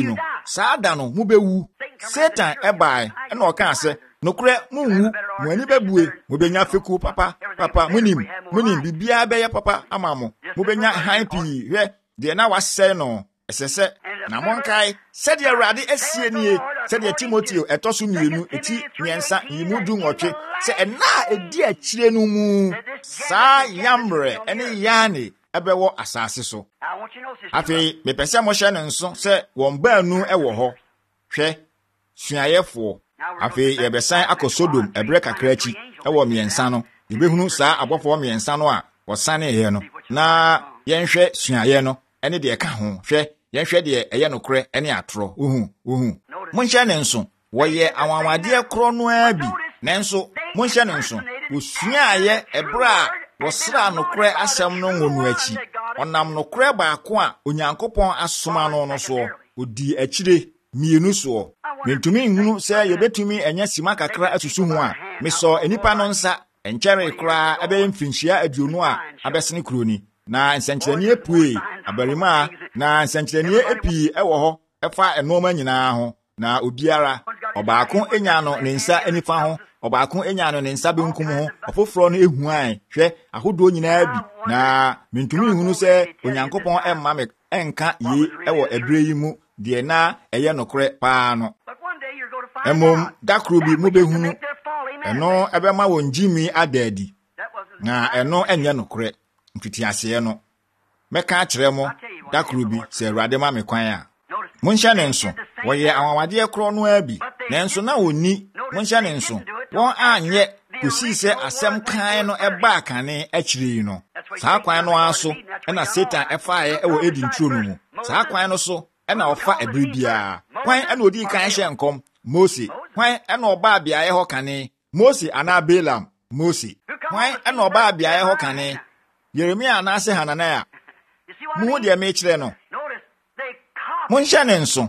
Speaker 1: Sada no mubewu. Satan ebai ena oka ase nokure munwu mo ani bebue mo benya feku papa papa munim munim bibia be ye papa amamo mo benya han pi hwe de na wasɛ no esese na monkai sɛ de Awurade asie nie sɛ de Timoteo etoso mienu eti miensa yimudu nwotwe sɛ ɛna edi akyire no mu saa yamre ene yane ebewo asase so afi mepɛsɛ mo hye no nso sɛ wɔn baanu ɛwɔ hɔ hwɛ suayefo afi yebesan akɔ Sodom ebre kakra akyi ɛwɔ miensa no yebehunu saa abɔfo miensa no a wɔsane he no na yenhwɛ suaye no ene de ɛka ho hwɛ yenhwɛ de ɛyɛ nokore ene atoro uhu uhu monhye ne nso wɔyɛ awanwade kro no abi nanso monhye ne nso wosuaye ebre a wɔsra nokore asɛm no ngonu akyi ɔnam nokore baako a Onyankopɔn asoma no no so odi akyire mienu so mentumi nhunu sɛ yebetumi enya sima kakra asusu ho a mesɔ enipa no nsa enkyere kra abɛyɛ mfinhyia aduonu a abɛsene kroni na nsɛnkyerɛnne epue abarima na nsɛnkyerɛnne epi ɛwɔ hɔ ɛfa enoma nyinaa ho na obiara ɔbaako enya no ne nsa enifa ho ɔbaako enya no ne nsa benkum ho ɔfoforo no ehuan hwɛ ahodo nyinaa bi na mentumi nhunu sɛ Onyankopɔn ɛmma me enka yi ɛwɔ ebre yi mu de na ɛyɛ nokore paa no emom dakro bi mu behunu eno ebema won jimi adadi na eno enye nokore mfitiase no meka akyerɛ mo dakro bi sɛ Awurade ma me kwan a monhye ne nso wɔyɛ awawade kro no abi nanso na oni monhye ne nso wɔn anyɛ kosi sɛ asɛm kan no ɛba kane akyiri no saa kwan no aso ɛna Satan ɛfaaye ɛwɔ Eden turo no mu saa kwan no so ɛna ɔfa ebere bia kwan ɛna odi kan hyɛ nkom Mose kwan ɛna ɔba biaye hɔ kane Mose ana Balaam Mose kwan ɛna ɔba biaye hɔ kane Yeremia ana se Hanania mu de me kyerɛ no monhye ne nso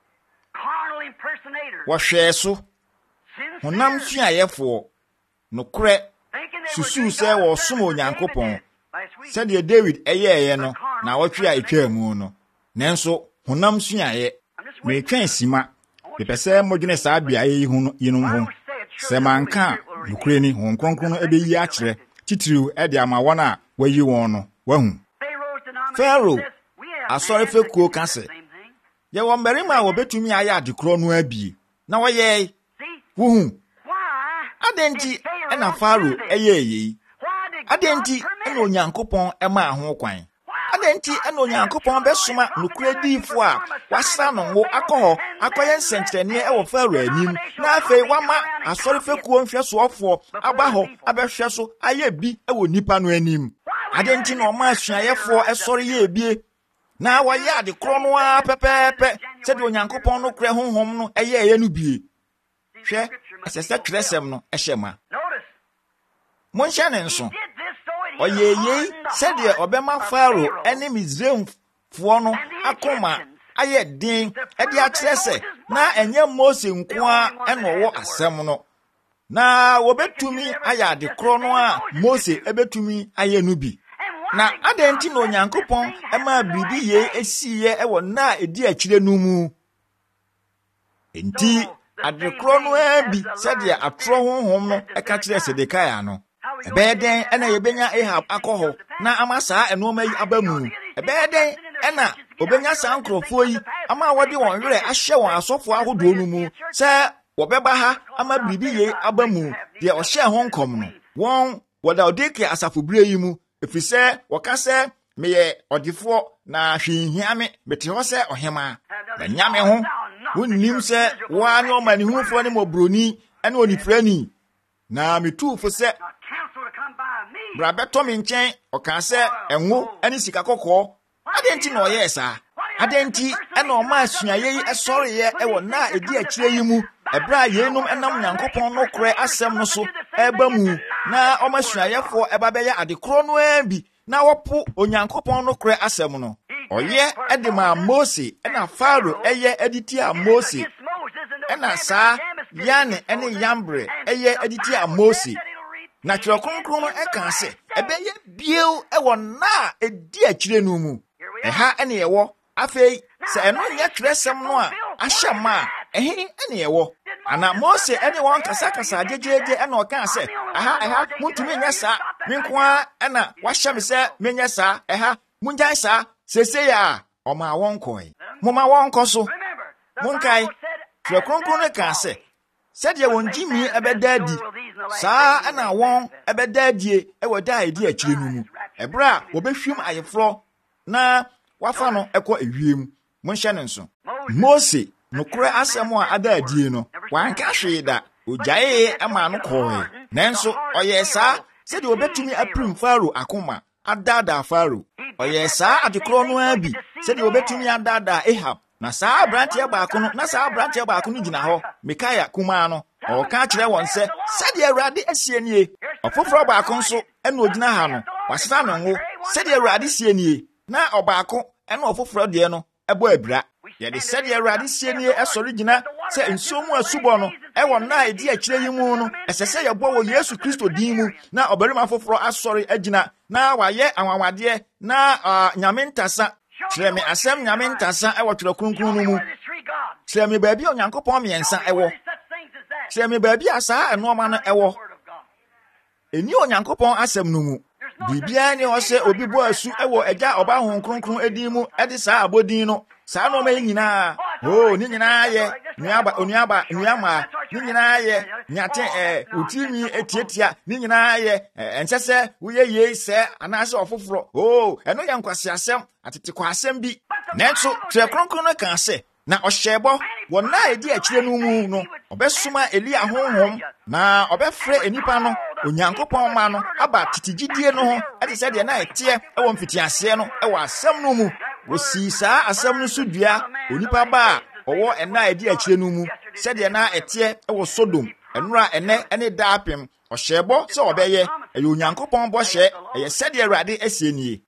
Speaker 1: wɔhwɛ so honam suayefo nokore susu sɛ wɔ som Onyankopɔn sɛ de David ɛyɛɛyɛ no na wɔtwe a etwa mu no nanso honam suaye metwɛn sima bepɛsɛ modwene saa biaye yi ho yinom ho sɛ manka nokore ni hon kronkron no ebeyi akyerɛ titiriw ɛde ama wɔn a wayi wɔn no wahu Pharaoh asɔre fekuo ka sɛ ye wɔ mmarima a wɔbetumi ayɛ adekoro no abie na wɔyɛ wuhu adenti ɛna Pharaoh ɛyɛ yi adenti ɛna Onyankopɔn ɛma ho kwan adenti ɛna Onyankopɔn bɛsoma nokure diifo a wasra no ngo akɔ akɔyɛ nsɛnkyerɛnne ɛwɔ Pharaoh anim na afei wama asɔre fekuo nhwɛsoɔfo aba hɔ abɛhwɛ so ayɛ bi ɛwɔ nipa no anim adenti na ɔma asuayefo ɛsɔre yɛ ebie na wɔyɛ adekoro no a pɛpɛɛpɛ sɛ de Onyankopɔn no kure honhom no ɛyɛ ɛyɛ no bie hwɛ ɛsɛsɛ twerɛsɛm no ɛhyɛ ma monhyɛ ne nso ɔyɛ yei sɛdeɛ ɔbɛma Pharaoh ɛne Misraimfoɔ no akoma ayɛ den ɛde akyerɛ sɛ na ɛnyɛ Mose nko a ɛna ɔwɔ asɛm no na wɔbɛtumi ayɛ adekoro no a Mose ɛbɛtumi ayɛ no bi na adenti na Onyankopɔn ɛma biribi yei esiye ɛwɔ na edi akyire no mu enti adekoro no abi sɛdeɛ atoro honhom no ɛka kyerɛ Sedekia no ɛbɛyɛ den ɛna yɛbɛnya Ahab akɔ hɔ na ama saa ɛnoma yi aba mu ɛbɛyɛ den ɛna obɛnya saa nkrɔfoɔ yi ama wɔde wɔn werɛ ahyɛ wɔn asɔfo ahodoɔ no mu sɛ wɔbɛba ha ama biribi yei aba mu deɛ ɔhyɛ ho nkɔm no wɔn wɔda Odekia asafobere yi mu efisɛ wɔka sɛ meyɛ ɔdefoɔ na hwehia me mete hɔ sɛ ɔhema na nyame ho wonnim sɛ wɔa ne ɔmanehumufoɔ ne mɔbroni ɛne onifrani na metuufo sɛ bra bɛtɔ me nkyɛn ɔka sɛ ɛnwo ɛne sika kɔkɔɔ adenti na ɔyɛ saa adenti ɛna ɔma asuaye yi ɛsɔreyɛ ɛwɔ na edi akyire yi mu ɛbra yeenum ɛnam Nyankopɔn no kore asɛm no so ɛba mu na ɔma suayefo ɛba bɛyɛ adekoro no abi na wɔpo Onyankopɔn no kore asɛm no ɔyɛ ɛde ma Mose ɛna Pharaoh ɛyɛ aditi a Mose ɛna saa Yane ɛne Yambre ɛyɛ aditi a Mose na Twerɛ Kronkron no ɛka sɛ ɛbɛyɛ bieu ɛwɔ na edi akyire no mu ɛha ɛne yɛwɔ afei sɛ ɛno nyɛ twerɛsɛm no a ashama ehe ene yewo ana Mose ene won kasa kasa jejeje ene oka se aha aha muntumi nya sa menkoa ena wahya me se menya sa aha munjan sa sese ya oma won koi moma won koso munkai twa kronkron ne ka se sede won jimi ebedadi sa ena won ebedadie ewo da edi akire nu mu ebra wo behwim ayefro na wafa no ekọ ewiem monhye ne nso Mose nokure asem a adadie no wanka hweda ojae ama no koi nanso oye sa sede obetumi aprim Faro akoma adada Faro oye sa adekro no abi sede obetumi adada Ehab na sa branche baako no na sa branche baako no gina ho Mikaya kuma no o ka kire won se sede Awurade asienie ofoforo baako nso ena ogina ha no wasesa no ngo sede Awurade asienie na obaako ena ofoforo de no ebo abira ye de sede Awurade asienie esori gina se nsomu asubo no ewo na edi akire yimu no esese ye bo wo Yesu Kristo din mu na obarima foforo asori agina na waye anwawade na nyame ntasa kire me asem nyame ntasa ewo twere kronkron no mu kire me baabi onyankopon miensa ewo kire me baabi asa enoma no ewo eni onyankopon asem no mu bibia ni o se obi bo asu ewo eja oba hon kronkron edin mu edi sa abodin no sa no me nyina oh ni nyina ye nuaba onuaba nuama ni nyina ye nyate eh utimi etietia ni nyina ye ensese uye ye se anase ofoforo oh eno ye nkwase asem atete kwa asem bi nenso tre kronkron no kan se na ohyebo wona edi akire no mu no obesuma Elia honhom na obefre enipa no onyankopon ma no aba titigidie no ho ade se de na etie ewo mfitiase no ewo asem no mu wosi saa asem no so dua onipa ba owo ena edi akire no mu se de na etie ewo Sodom enura ene ene daapem ohyebo se obeye eye onyankopon bo hye eye se de Awurade asienie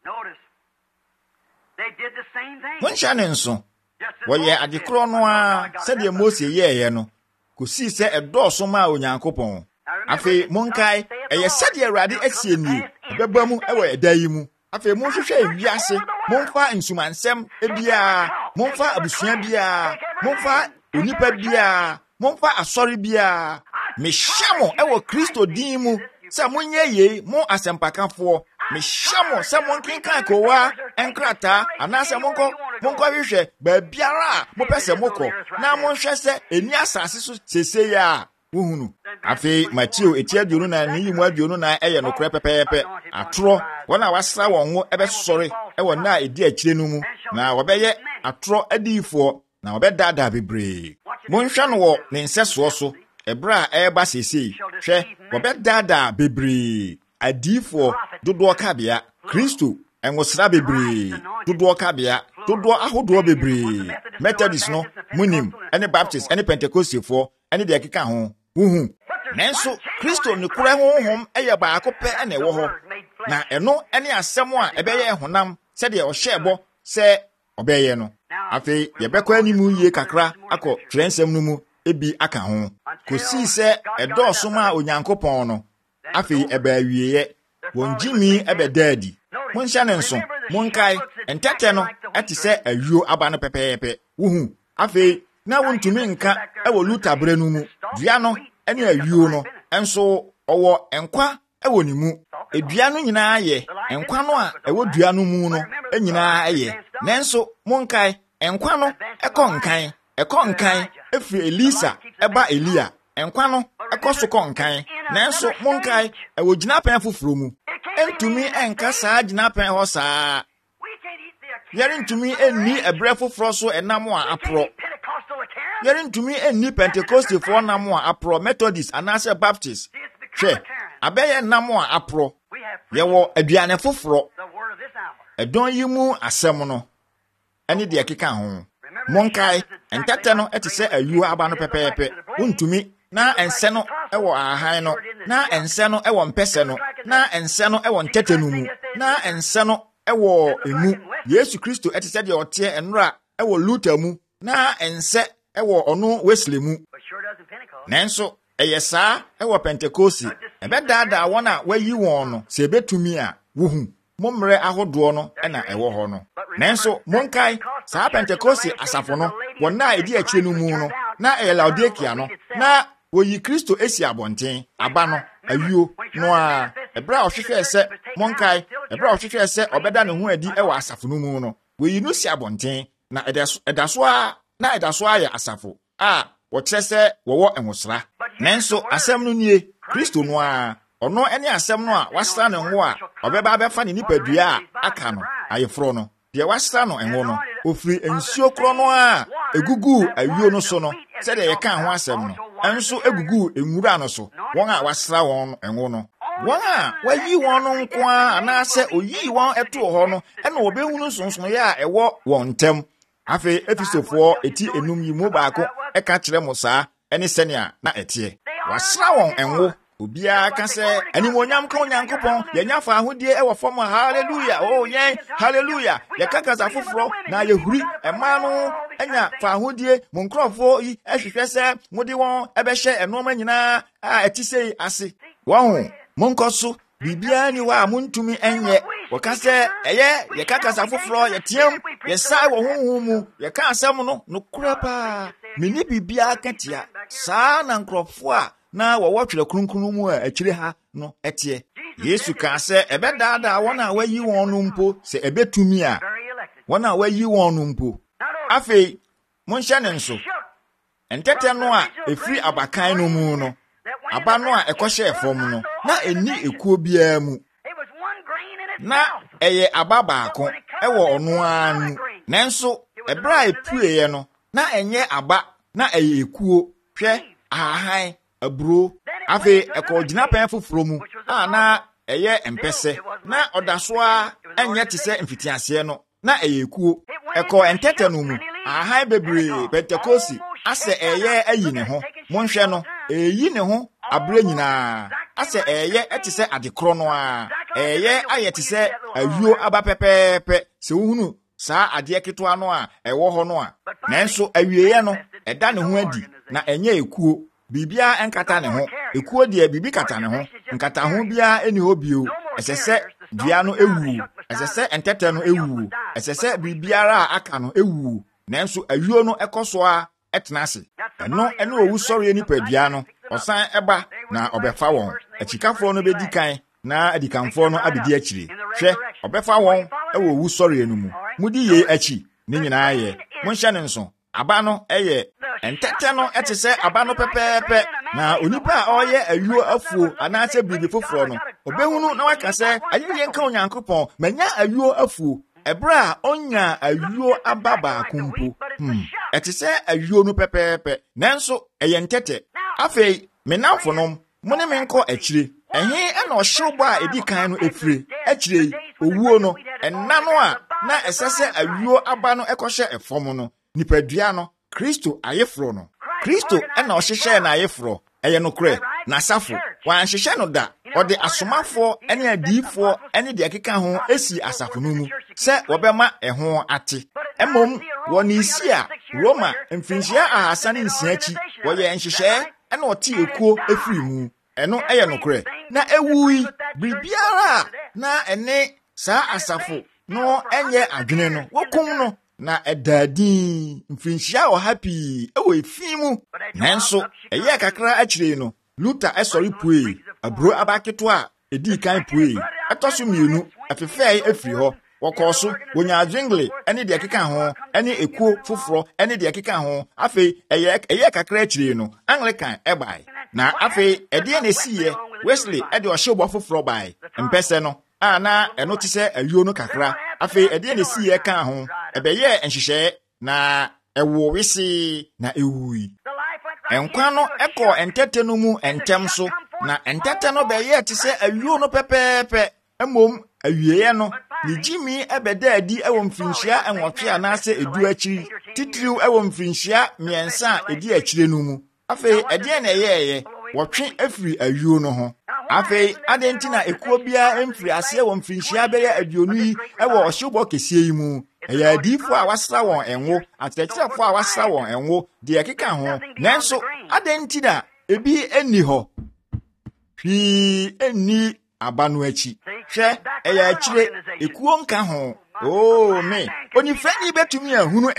Speaker 1: monchane nso woye adekro no a se de Mose yeye no kosi se edoso ma onyankopon afi monkai eye se de Awurade asienie beba mu ewo edayi mu afi mo hwehwe ewiase monfa nsumansem ebia monfa abusua bia monfa onipa bia monfa asori bia mehyamo ewo Kristo din mu se monye ye mo asempakafo mehyamo se monkenkan kowa enkrata anase monko monko hwehwe ba biara mo pese moko na monhwe se eni asase so sese ya wohunu afi Matthew etiaduonu na ni yimu aduonu na eye no kure pepepe atro wona wasra won ho ebe sori ewo na edi akire no mu na wobeye atro adifo na obedada bebre monhwe no wo ne nseso so ebra eba sese hwe obedada bebre adifo dodo kabia Kristo enwosra bebre dodo kabia dodo ahodo bebre Methodist no munim any Baptist any Pentecostal for any de keka ho uhu nanso Kristo ne kura honhom eye baako pe na ewo ho na eno ene asem a ebeye honam se de o hyebo se obeye no afi yebekọ animu yie kakra akọ trensem no mu ebi aka ho kosi se edoso ma onyankopon no afi eba wieye wonjimi ebedadi monhya ne nso monkai entete no etise awuo aba no pepepe uhu afi na wontumi nka ewo luta bre no mu dua no ene awuo no enso owo enkwa ewo ni mu edua no nyina ye enkwa no a ewo dua no mu no enyina ye nanso monkai enkwa no ekonkan ekonkan efi Elisa eba Elia enkwa no ekoso nkan nanso monkai ewo gina pen foforo mu entumi enka saa gina pen ho saa yare ntumi enni ebre foforo so enam a apro yare ntumi enni Pentecostal for nam a apro Methodist anase Baptist hwe abeye nam a apro yewo aduane foforo edon yimu asem no ene de akeka ho monkai entete no etise ayuo aba no pepepe untumi na ense no ewo ahan no na ense no ewo mpese no na ense no ewo ntete no mu na ense no ewo emu Yesu Kristo etise de ote enura ewo luta mu na ense ewo ono Wesley mu nanso eyesa ewo Pentecost ebedada wona wayi won no se betumi a wohu mommere ahodo no na ewo ho no nanso monkai saa Pentecost asafo no wona edi akire no mu no na e Laodikia no na woyi Kristo esi abonten aba no awio no a ebra ohwehwe ese monkai ebra ohwehwe ese obeda ne ho adi e wa asafo no mu no woyi no si abonten na edaso edaso a na edaso aya asafo a wo kyese wo enwosra nenso asem no nie Kristo no a ono ene asem no a wasra ne ho a obeba abefa ne nipadua a aka no ayefro no de wasra no enwo no ofiri ensuo kro no a egugu awio no so no se de ye kan ho asem no enso egugu enwura no so won a wasra won enwo no won a wayi won no nko a anase oyi won eto ho no ene obehunu sonson ye a ewo won ntem afi efisofo eti enum yi mu baako eka kire mo saa ene senia na etie wasra won enwo obia ka se animonyam ka onyankopon yenya fa ahodie e wo fom hallelujah oh yen hallelujah ye kaka za foforo na ye huri ema no enya fa ahodie mo nkrofo yi ehwehwe se mode won ebehye enoma nyina a etisei ase won mo nkoso bibia ni wa muntumi enye woka se eye ye kaka za foforo ye tiem ye sai wo honhom mu ye ka asem no no kura pa mini bibia katia saa na nkrofo a na wo wotwere krunkunu mu a akire ha no etie Yesu ka se ebedada wona wayi won no mpo se ebetumi a wona wayi won no mpo afei monhye ne nso entete no a efiri abakan no mu no aba no a ekɔhye efom no na eni ekuo bia mu na eye aba baako ewo ono anu nenso ebra epueye no na enye aba na eye ekuo hwɛ ahan aburo afi eko gina pen foforo mu a na eye empese na odasoa enye tise mfitiase no na eye kuo eko entete no mu ahan bebre pentekosi ase eye ayi ne ho monhwe no eyi ne ho abure nyina ase eye etise adekro no a eye aye tise awuo aba pepepe se uhunu saa ade keto ano a ewo ho no a nanso awieye no eda ne ho adi na enye ekuo bibia enkata ne ho ekuo de bibi kata ne ho nkata ho bia eni ho bio esese dua no ewu esese entete no ewu esese bibiara aka no ewu nanso awuo no ekoso a etena ase eno eno owu sori eni padua no osan eba na obefa won akikafo no bedi kan na adikanfo no abedi akire hwe obefa won ewo owu sori enu mu mudi ye achi ni nyina ye monhye ne nso aba no eye entete no etese aba no pepepe na onipa a oye awuo afuo anase bibi foforo no obehunu na waka se ayeye nka onyankopon manya awuo afuo ebra onya awuo ababa akumpo hmm etese awuo no pepepe nanso eye entete afei menamfonom mone menko akire ehe ena ohyew a edi kan no efire akire owuo no enna no a na esese awuo aba no ekɔhye efom no nipadua no Kristo ayefro no Kristo ena ohyehye na ayefro eye no kure na safo wan hyehye no da ode asomafo ene adifo ene de akeka ho esi asafo no mu se wobema eho ate emom woni isi a Roma mfinhia ahasa ne nsiachi woye nhyehyɛ ena oti ekuo efiri mu eno eye no kure na ewui bibiara na ene saa asafo no enye adwene no wokum no na edadin mfinhia o happy ewo efimu nanso eye kakra akire no Luther esori pue abro abaketo a edi kan pue etoso mienu afefei afiri ho wokoso wonya jingle ene de keka ho ene ekuo foforo ene de keka ho afei eye eye kakra akire no Anglican ebai na afei ede na siye Wesley ede o hyebo foforo bai mpese no ana eno tise awuo no kakra afei ede na siye kan ho ebeye nhyehyɛ na ewo wisi na ewui enkwa no eko entete no mu entem so na entete no beye tise awuo no pepepe emom awieye no ni jimi ebeda adi ewo mfinhia enwotwe anase edu akiri titiriw ewo mfinhia miensa edi akire no mu afei ede na eyeye wotwe afiri awuo no ho afei adentina ekuo bia emfiri ase ewo mfinhia beye aduonu yi ewo ohyebo kesie yi mu eya adifo a wasra won enwo ateteefo a wasra won enwo de akeka ho nanso adentina ebi eni ho hwi eni abanu achi hwe eya akire ekuo nka ho oh me onifani betumi ahunu eno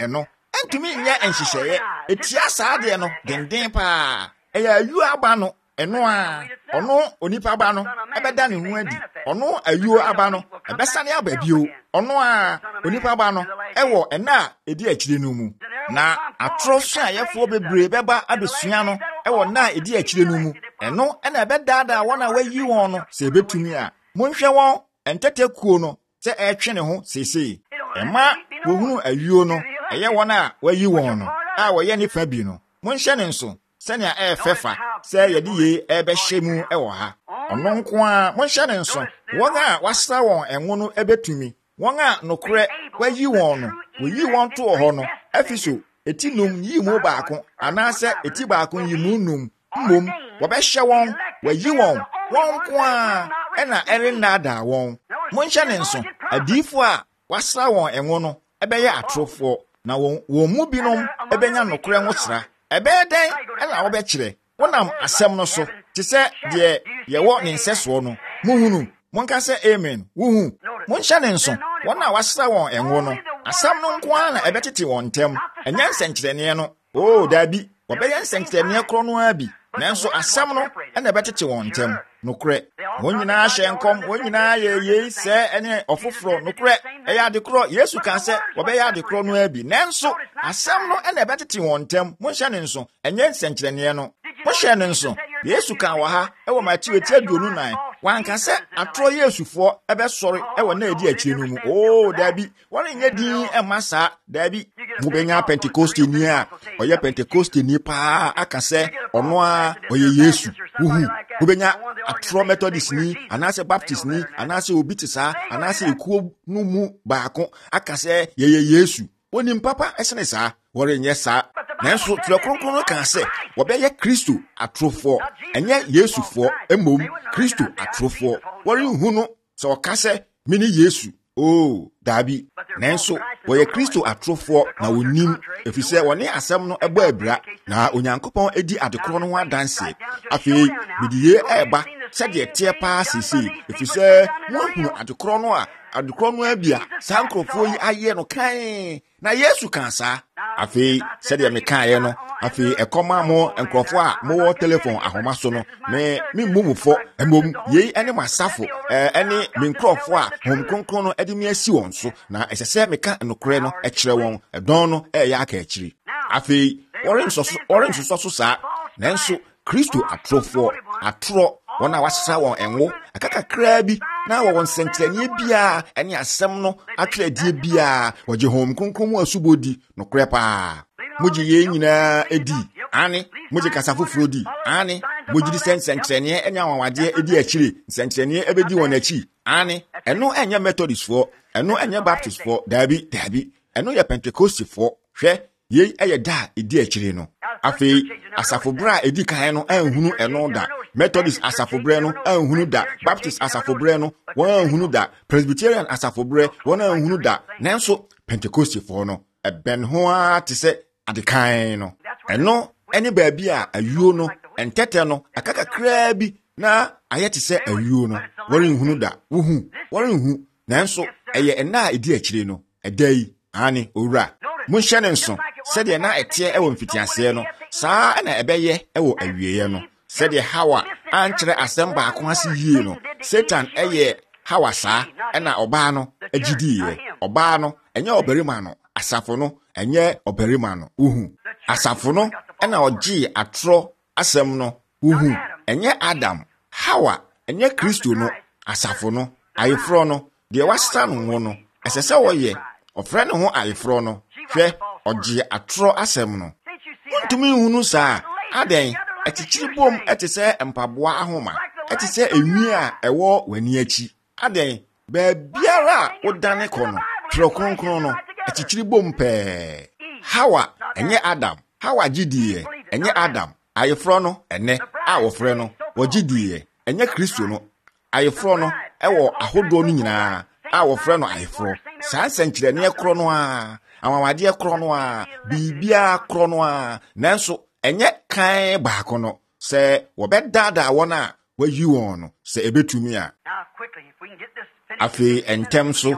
Speaker 1: entumi nya enhyehyeye etia saade no denden pa eya ayu aba no eno a ono onipa aba no ebeda ne hu adi ono ayu aba no ebesane aba bio ono a onipa aba no ewo ena edi akire no mu na atroso a yefo bebre beba abesua no ewo na edi akire no mu eno ena ebedada wona wayi won no se betumi a monhwe won entetekuo no se etwe ne ho sesei ema wohunu ayuo no eye wona wayi won no a woye ne fa bi no monhye ne nso senia e fefa se yede ye ebe hyemu e wo ha ono nko a monhye ne nso won a wasra won enwo no ebetumi won a nokre wayi won no wayi won to ho no afiso eti num yi mu baako anase eti baako yi mu num mmom wobehye won wayi won won nko a ena ere nada won monhye ne nso adifo a wasra won enwo no ebeye atrofo na won won mu binom ebenya nokre ho sra ebe den ela wo be kire wonam asem no so ti se de ye wo ne nseso no muhunu monka se amen wuhu monhye ne nso wona wasra won enwo no asem no nko a na ebetete won tem enya nsenkyerene no o dabi wo be ye nsenkyerene kro no abi nanso asem no ena ebetete won tem nokre wonyina hye nkom wonyina ye ye se ene ofoforo nokre eya adekro Yesu kan se wo be ya adekro no abi nanso asem no ena ebetete won tem monhye ne nso enya nsenkyerene no monhye ne nso Yesu kan wa ha ewo Matthew etiaduonu nan wanka se atro Yesufo ebe sori ewo na edi akire no mu o dabi wona nye din emasa dabi mubenya Pentecost ni a oye Pentecost ni pa aka se ono a oye Yesu uhu mubenya atro Methodist ni anase Baptist ni anase obitisa anase ekuo no mu baako aka se ye Yesu woni mpapa esene sa wore nye sa nanso trekronkron no kan se wo be ye Kristo atrofo enye Yesufo emom Kristo atrofo wore hu no se o ka se mini Yesu oh dabi nanso wo ye Kristo atrofo na wonim efise woni asem no ebo abira na onyankopon edi adekro no ho adanse afei bidiye eba se de tie pa sisi efise wo hu adekro no a adekro no abia sankrofo yi aye no kan na Yesu kan sa afei se de me kan ye no afei ekoma mo enkrofo a mo telephone ahoma so no me me mumufo emom yei ene masafo eh ene me nkrofo a hom kronkron no ede me asi won so na esese me ka enokre no e kire won edon no e ya aka akiri afei orange so orange so so sa nanso Kristo atrofo atro wona wasesa won enwo akaka kra bi na wo won sentrenie bia ene asem no atwe die bia woje hom kronkron mu asubodi no kre pa muji ye nyina edi ani muji kasafofro di ani muji di sentrenie enya wanwade edi akire sentrenie ebedi won achi ani eno enya Methodist fo eno enya Baptist fo dabi dabi eno ya Pentecost fo hwe ye eye da edi akire no afei asafobra edi kan no anhunu eno da Methodist asafobre no anhunu da Baptist asafobre no won anhunu da Presbyterian asafobre won anhunu da nanso Pentecost fo no eben ho a te se adekan no eno ene baabi a ayuo no entete no akaka kra bi na ayete se ayuo no wori nhunu da wuhu wori nhu nanso eye ena edi akire no edai ani owura monhye ne nso se de na etie ewo mfitiase no saa na ebeye ewo awieye no se de Hawa ankyere asem baako ase yie no Satan eye Hawa saa ena oba no agidiye oba no enye obarima no asafo no enye obarima no uhu asafo no ena ogi atro asem no uhu enye Adam Hawa enye Kristo no asafo no ayefro no de wasta no no esese woye ofre ne ho ayefro no hwe ogi atro asem no ntumi hunu saa aden etichiri bom etise empaboa ahoma etise enwi a ewo wani achi aden ba biara wodane kono trokronkron no etichiri bom pe Hawa enye Adam Hawa gidiye enye Adam ayefro no ene a wofre no wogidiye enye Kristo no ayefro no ewo ahodo no nyina a wofre no ayefro saa senkyere ne ekro no a amamade ekro no a bibia kro no a nanso enye kan baako no se wobedada wona wayi won no se ebetumi a afi entem so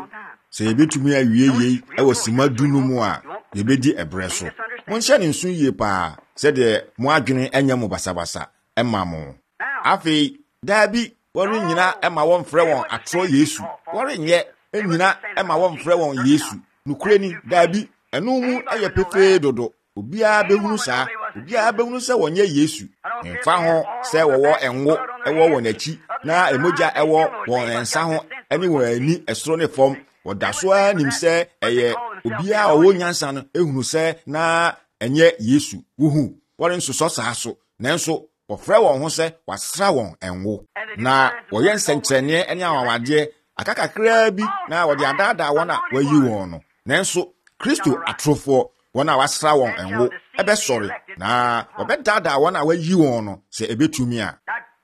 Speaker 1: se yebetumi awie yei ewo sima dunu mu a yebedi ebre so monhye ne nso yie pa se de mo adwene enya mo basabasa emma mo afi dabi wori nyina emma won frɛ won atro Yesu wori nye enyina emma won frɛ won Yesu nukure ni dabi enu mu eye pefe dodo obia behunu sa obia behunu se wonye Yesu mfa ho se wowo enwo ewo won achi na emoja ewo won ensa ho eni won ani esoro ne fom woda so anim se eye obia owo nyansa no ehunu se na enye Yesu wuhu wori nsoso sa so nanso wofrɛ won ho se wasra won enwo na woyɛ nsenkyerɛne eni awawade akakakra bi na wode adada won a wayi won no nanso Kristo atrofo wona wasra won enwo ebe sori na obedada wona wayi won no se ebetumi a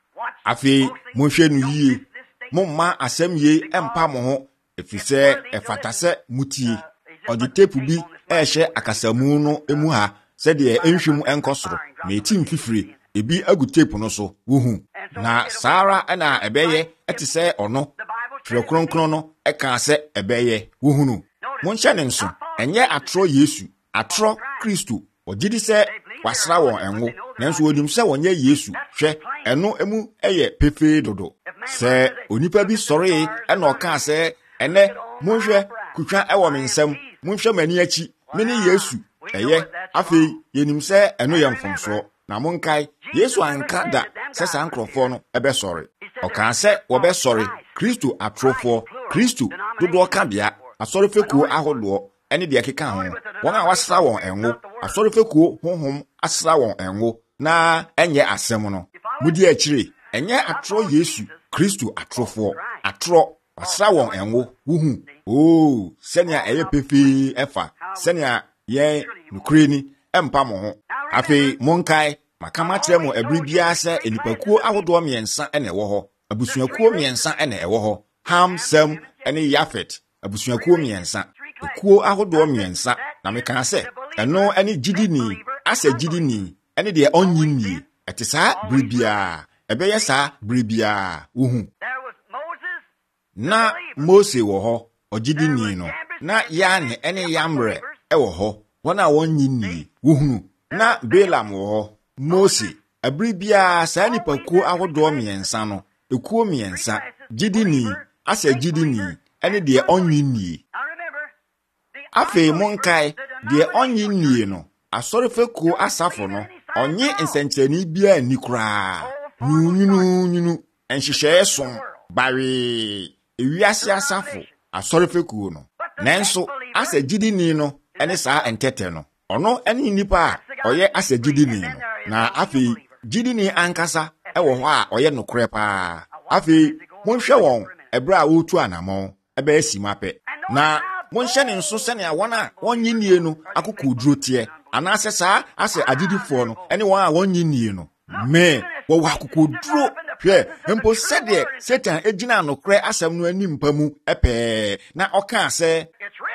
Speaker 1: afi monhwe no yie momma asem ye empa mo ho efise efatase mutie odi tepu bi ehye akasamu no emu ha se de enhwem enkosoro na eti mfifire ebi agu tepu no so wuhu na sara na ebeye etise ono tire kronkron no eka se ebeye wuhunu monhye ne nso enye atro Yesu atro Kristo ogidi se wasra won enwo nanso onim se wonye Yesu hwe eno emu eye pefe dodo se onipa bi sori ena oka se ene monhwe kutwa ewo mensem monhwe mani achi meni Yesu eye afi yenim se eno ye mfomso na monkai Yesu anka da se sa nkrofo no ebe sori oka se wo be sori Kristo atrofo Kristo dodo ka bia asori feku ahodo eni de keka ho won a wasra won enwo asori feku honhom asra won enwo na enye asem no mudi akire enye atro Yesu Kristo atrofo atro wasra won enwo wuhu oh senia eye pefe efa senia ye nukure ni empa mo ho afi monkai makama kire mo abribia se enipakuo ahodo miensa ene ewo ho abusuakuo miensa ene ewo ho Ham Sem ene Yafet abusuakuo miensa kuo ahodo miensa na meka se eno ene gidini ase gidini ene de onyinni etisa bribia ebeye sa bribia uhu na Mose wo ho ogidini no na ya ne ene yamre ewo ho wona wonyinni uhu na Balaam wo ho Mose abribia sa nipa kuo ahodo miensa no ekuo miensa gidini ase gidini ene de onyinni afi monkai de onyi nie no asori feku asafo no onye nsenkyereni bia ni kura nyunu nyunu enhyehyɛ som bawe ewiase asafo asori feku no nanso asagidini no ene saa entete no ono ene nipa a oye asagidini no na afi gidini ankasa ewo ho a oye nokore pa afi monhwɛ won ebra a wotu anamo ebe asimape na monhye ne nso sene a wona wonyinie no akoko duro tie anase saa ase agidifo no ene won a wonyinie no me wo wa akoko duro hwe empo sede Satan ejina anokre asem no ani mpamu epe na oka se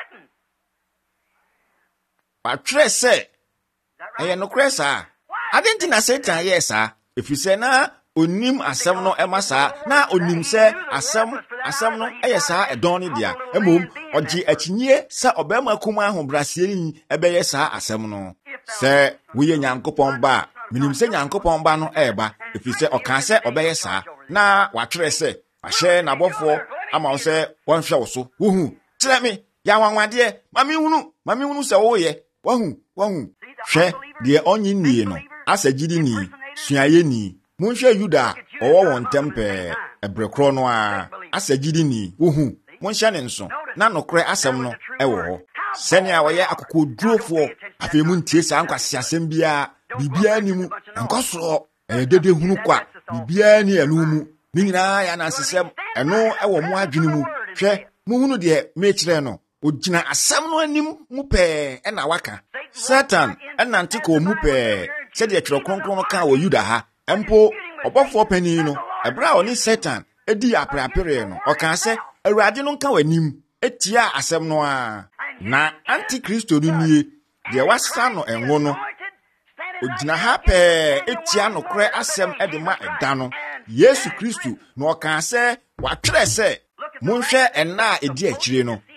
Speaker 1: patre se eye nokre sa adenti na Satan yesa efise na onim asem no emasa na onim se asem asem no eyesa edon ni dia emom ogi akinye se obema kuma ho brasie ni ebeye sa asem no se wuye nyankopon ba minim se nyankopon ba no eba efise oka se obeye sa na watwere se ahye na bofo ama se wonhwe wo so wuhu kire me ya wanwade mami hunu mami hunu se wo ye wahu wahu hwe de onyi nie no asagidi ni suaye ni monhwe Yuda owo won tempe ebrekro no a asagidi ni wuhu monhye ne nso na nokre asem no ewo ho senia woye akoko durofo afemu ntie sa nkwase asem bia bibia ni mu nkosoro edede hunu kwa bibia ni anu mu ni nyina ya na sesem eno ewo mu adwene mu hwe mu hunu de mekire no ogina asem no anim mu pe e na waka Satan enante ko mu pe se de twere kronkron no ka wo Yuda ha empo obofo pani no ebra oni Satan edi aprapere no oka se awurade no nka wanim etia asem no a na antikristo no nie de wasa no enwo no ogina ha pe etia no kre asem edema eda no Yesu Kristo no oka se watwere se monhwe enna edi akire no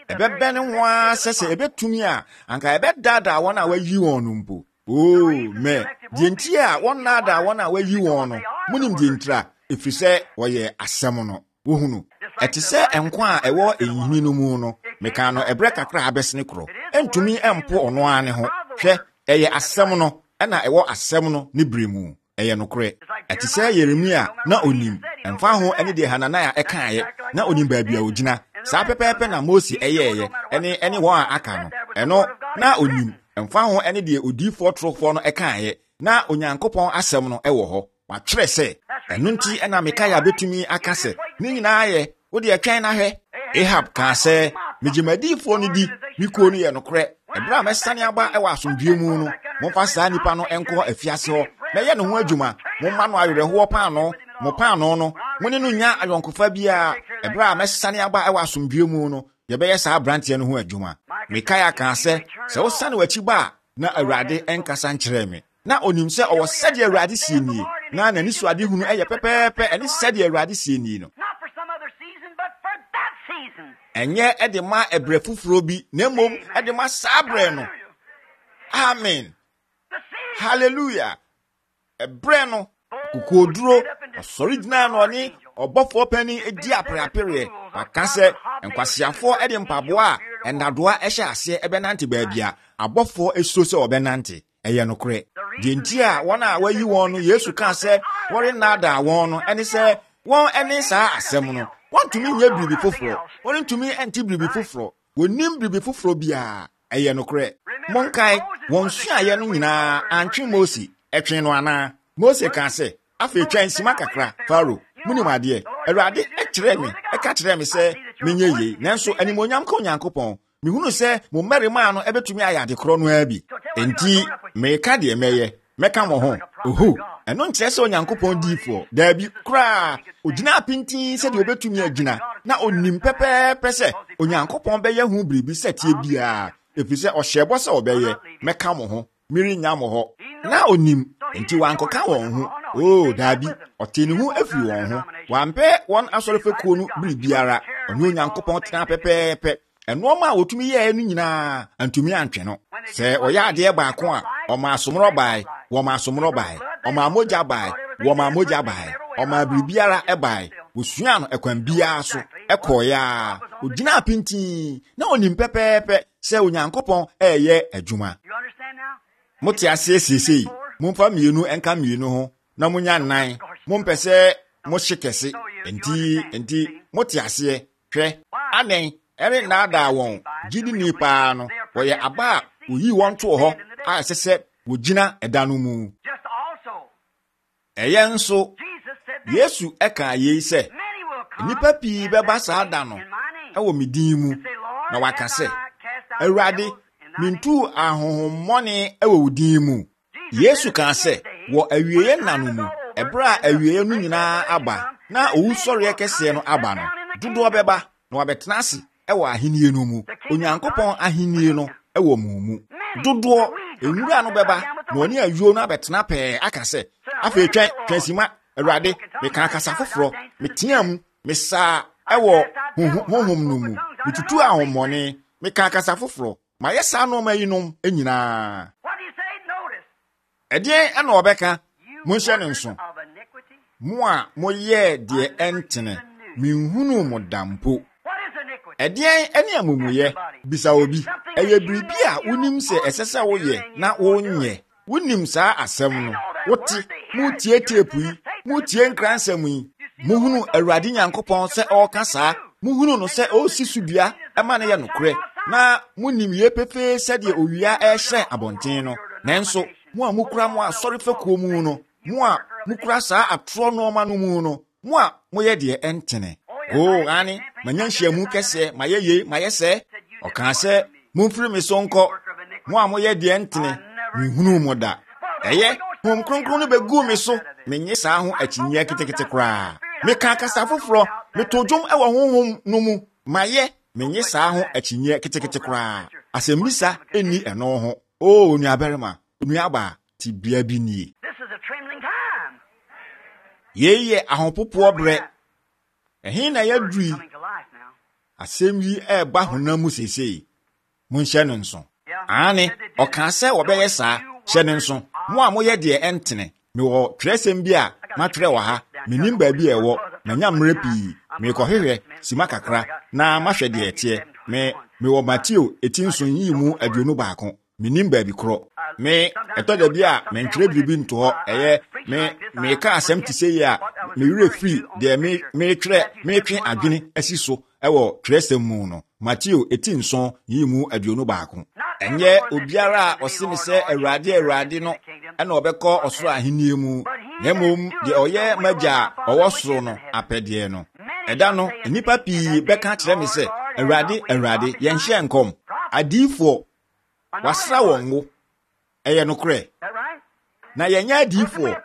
Speaker 1: ebebe ne ho sese ebetumi a anka ebedada won a wayi won no mpo oh me dienti a won nada won a wayi won no munim dientra efise woye asem no wohunu etise enkwa a ewo ehini no mu no meka no ebre kakra abesene kro entumi empo ono ane ho hwe eye asem no na ewo asem no ne bremu eye no kre etise Yeremia na onim emfa ho ene de Hanania ekaaye na onim baabia ogina saa pepepe na Mose eyeye ene ene wo a aka no eno na onim emfa ho ene de odifo trofo no ekaaye na Onyankopɔn asɛm no ɛwɔ hɔ wa twere se eno nti ena Mikaia betumi aka se ni nyina ye wo de atwan na hwɛ Ahab ka se megimadifo no di mikuo no ye no kre ebra mesane aba ɛwɔ asomdue mu no momfa saa nipa no enko afiase hɔ na ye no ho adwuma momma no awerɛhoɔ paano mo paano no mone no nya ayonkofa bia ebra mesane aba ɛwɔ asomdue mu no ye bɛyɛ saa brantie no ho adwuma Mikaia ka se sɛ wo sane wachi ba na Awurade enkasa nkyerɛ me na onim sɛ ɔwɔ sɛde Awurade sie nie na nani so ade hunu ɛyɛ pɛpɛɛpɛ ɛne sɛde Awurade sie nie no enye ede ma ebre fufuro bi na mom ede ma sabre no amen hallelujah ebre no kukoduro original no ni obofo pani edi apreapere aka se enkwasiafo ede mpabo a endadoa ehye ase ebenante baabia abofo esuo se obenante eye no kre denti a wona wayi won no Yesu ka se wori nada won no ene se won ene saa asem no won tumi nya bibi foforo won tumi enti bibi foforo wonim bibi foforo bia eye no kre monkai won suaye no nyina antwe Mose etwe no ana Mose ka se afa twan sima kakra Faro munim ade Awurade ekire me eka kire me se menye yi nanso animonyam ka Onyankopɔn mihunu se mo mmarima no ebetumi ayade kro no abi enti meka de meye meka mo ho ohu eno nkyerɛ sɛ Onyankopɔn difo daabi kra ogina pintin sɛ de obetumi agina na onim pɛpɛɛpɛ sɛ Onyankopɔn bɛyɛ hu biribi sɛ tie bia efisɛ ɔhyɛbɔ sɛ ɔbɛyɛ meka mo ho miri nya mo ho na onim enti wankɔka wɔn ho oh daabi ɔte ne ho afi wɔn ho wampɛ wɔn asɔrefekuo no biribiara ɔne Onyankopɔn tena pɛpɛɛpɛ eno ma wotumi ye enu nyina antumi antwe no se oya ade baako a o ma asomro bai wo ma asomro bai o ma moja bai wo ma moja bai o ma biribiara e bai osua no ekwan bia so ekoya ogina pintin na onim pepepe se Onyankopɔn eye adwuma moti ase sesei momfa mienu enka mienu ho na munya nan mompese mo hyekese enti enti moti ase hwɛ anen ere na ada won gidi nipa no woye aba oyi won to ho a sese wogina eda no mu eye nso Yesu eka ye se nipa pi beba sa ada no ewo medin mu na waka se Awurade mintu ahohommɔne ewo wodin mu Yesu ka se wo awieye nanu mu ebra awieye no nyina aba na owusɔre kɛse no aba no dodo beba na wabetena ase ewa ahenie no mu Onyankopɔn ahenie no ewo mu mu dodo enwura no beba na oni ayuo no abetena pɛ aka se afa twan twansima Awurade me kan kasa foforo me tiam me sa ewo honhom no mu mitutu ahommɔne me kan kasa foforo ma yesa no mayinom enyina edien ana obeka monhye ne nso mo a moyɛ de entene minhunu mo dampo edien ene amumuye bisa obi eye biribi a unim se esese woye na wonye unim saa asɛm no wote mutie tepu yi mutie nkransɛm yi muhunu Awurade Nyankopɔn se ɔka saa muhunu no se osisudua ema ne ye nokre na munim ye pefe sɛde owia ɛhyɛ abɔnten no nanso mo a mukura mo asɔre fakuo mu no mo a mukura saa atoro no ma no mu no mo a moyɛ de entene oh ani manyanhia mu kese mayeye mayese oka se mumfiri me so nkɔ mo a moyɛ de entene mihunu mo da eye hom kronkron no begu me so menye saa ho akyinye ketekete kra me ka kasa foforo me tojom ewo honhom no mu maye menye saa ho akyinye ketekete kra asembisa eni eno ho oh onuaberema onuaba ti bia bi nie yeye ahopopo bre ehin na yadui asɛm yi eba honam mu sesei monhyɛ no nso ane ɔka sɛ wɔbɛyɛ saa hyɛ no nso mo a moyɛ deɛ ɛntene mewɔ twerɛsɛm bi a matwerɛ wɔ ha menim baabi a ɛwɔ manya mmerɛ pii mekɔhwehwɛ sima kakra na mahwɛ deɛ ɛteɛ me mewɔ Mateo eti nson yi mu aduonu baako menim baabi korɔ me ɛtɔ da bi a mentwerɛ biribi nto hɔ ɛyɛ me meka asɛm te sɛ yi a mewurɛ firi deɛ me metwerɛ metwe adwene asi so ɛwɔ twerɛsɛm mu no Mateo eti nson yi mu aduonu baako ɛnyɛ obiara a ɔse me sɛ Awurade Awurade no ɛna ɔbɛkɔ ɔsoro ahenni mu na mmom deɛ ɔyɛ magya a ɔwɔ soro no apɛdeɛ no ɛda no nnipa pii bɛka kyerɛ me sɛ Awurade Awurade yɛnhyɛ nkɔm adiifoɔ wasra wɔn ngo ɛyɛ nokorɛ na yɛnyɛ adiifoɔ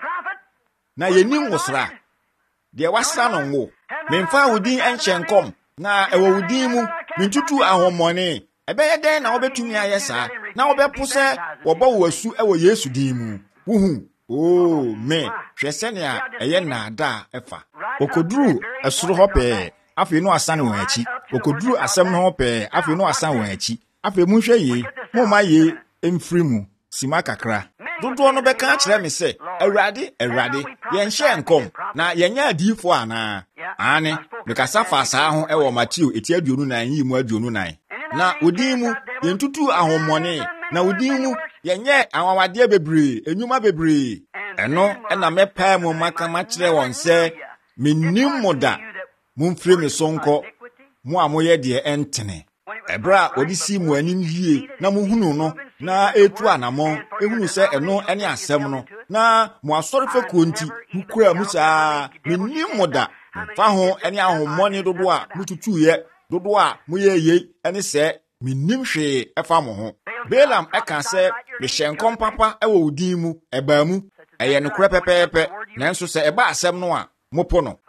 Speaker 1: na yɛnim wosra deɛ wasra no ngo memfa wo din ɛnhyɛ nkɔm na ɛwɔ wo din mu mentutu ahommɔne ɛbɛyɛ dɛn na wobɛtumi ayɛ saa na wobɛpo sɛ wɔbɔ wo asu ɛwɔ Yesu din mu wuhu oh me hwɛ sɛnea ɛyɛ nnaada ɛfa okoduru ɛsoro hɔ pɛɛ afei no asane wɔn akyi okoduru asɛm no hɔ pɛɛ afei no asane wɔn akyi afei monhwɛ yie momma yie mfiri mu sima kakra dodoɔ no bɛka kyerɛ me sɛ Awurade Awurade yɛnhyɛ nkɔm na yɛnyɛ adiifo anaa ane mekasa fa saa ho ɛwɔ Mateo eti aduonu nan yi mu aduonu nan na odin mu yɛntutu ahommɔne na odin mu yɛnyɛ awawadeɛ bebree enyuma bebree ɛno ɛna mɛpae mu maka makyerɛ wɔn sɛ mennim mo da momfiri me so nkɔ mo a moyɛ deɛ ɛntene ɛberɛ a ɔde si mu anim yie na mohunu no na etu anamɔ ehunu sɛ ɛno ɛne asɛm no na mo asɔre fa kuo nti mukura mu saa mennim mo da mfa ho ɛne ahommɔne dodo a mututuyɛ dodo a moyɛ yie ɛne sɛ mennim hwee ɛfa mo ho Balaam ɛka sɛ mehyɛ nkɔm papa ɛwɔ wo din mu ɛbaa mu ɛyɛ nokorɛ pɛpɛɛpɛ nanso sɛ ɛba asɛm no a mopo no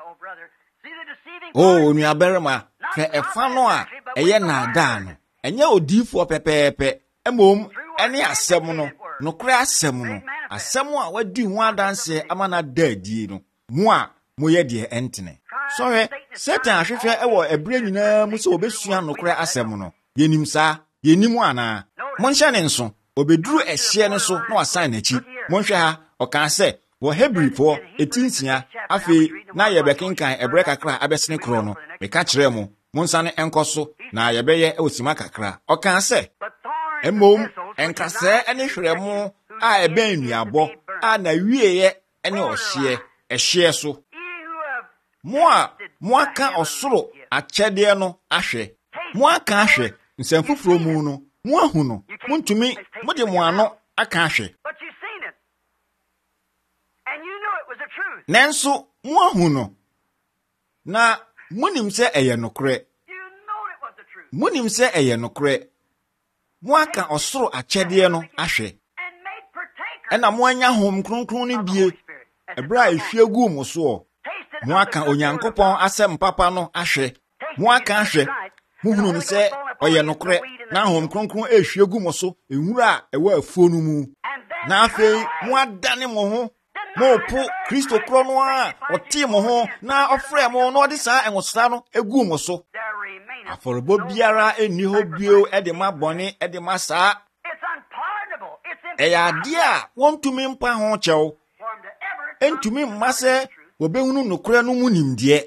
Speaker 1: oh nuabarima hwɛ ɛfa no a ɛyɛ naadaa no ɛnyɛ odiifoɔ pɛpɛɛpɛ mmom ɛne asɛm no nokorɛ asɛm no asɛm a wadi ho adanse ama na da adie no mo a moyɛ deɛ ɛntene sɔhwɛ Satan ahwehwɛ ɛwɔ ɛberɛ nyinaa mu sɛ obɛsua nokorɛ asɛm no yɛnim saa yɛnim anaa monhyɛ ne nso obɛduru ɛhyeɛ no so na wasan n'akyi monhwɛ ha ɔkaa sɛ wɔ Hebrifoɔ eti nsia afei na yɛbɛkenkan ɛberɛ kakra abɛsene korɔ no meka kyerɛ mo monsane ɛnkɔ so na yɛbɛyɛ ɛwɔ sima kakra ɔkaa sɛ mmom ɛnkasɛɛ ɛne hwerɛmo a ɛbɛn nnuabɔ a na wieɛ ɛne ɔhyeɛ ɛhyeɛ so mo a mo aka ɔsoro akyɛdeɛ no ahwɛ mo aka ahwɛ nsɛm foforɔ mu no mo ahu no montumi mode mo ano aka ahwɛ nanso mo ahu no na monim sɛ ɛyɛ nokorɛ monim sɛ ɛyɛ nokorɛ mo aka ɔsoro akyɛdeɛ no ahwɛ ɛna mo anya hom kronkron no bie ɛberɛ a ehwie gu mo soɔ mo aka Onyankopɔn asɛm papa no ahwɛ mo aka ahwɛ mohunu no sɛ ɔyɛ nokorɛ na hom kronkron ehwie gu mo so enwura a ɛwɔ afuo no mu na afei mo adane mo ho mo po Kristo korɔ no a ɔte mo ho na ɔfrɛ mo na ɔde saa ɛnwosra no egu mo so afɔrebɔ biara enni hɔ bio ɛde ma bɔne ɛde ma saa ɛyɛ adeɛ a wɔntumi mpa ho kyɛw ɛntumi mma sɛ wɔbɛhunu nokorɛ no mu nimdeɛ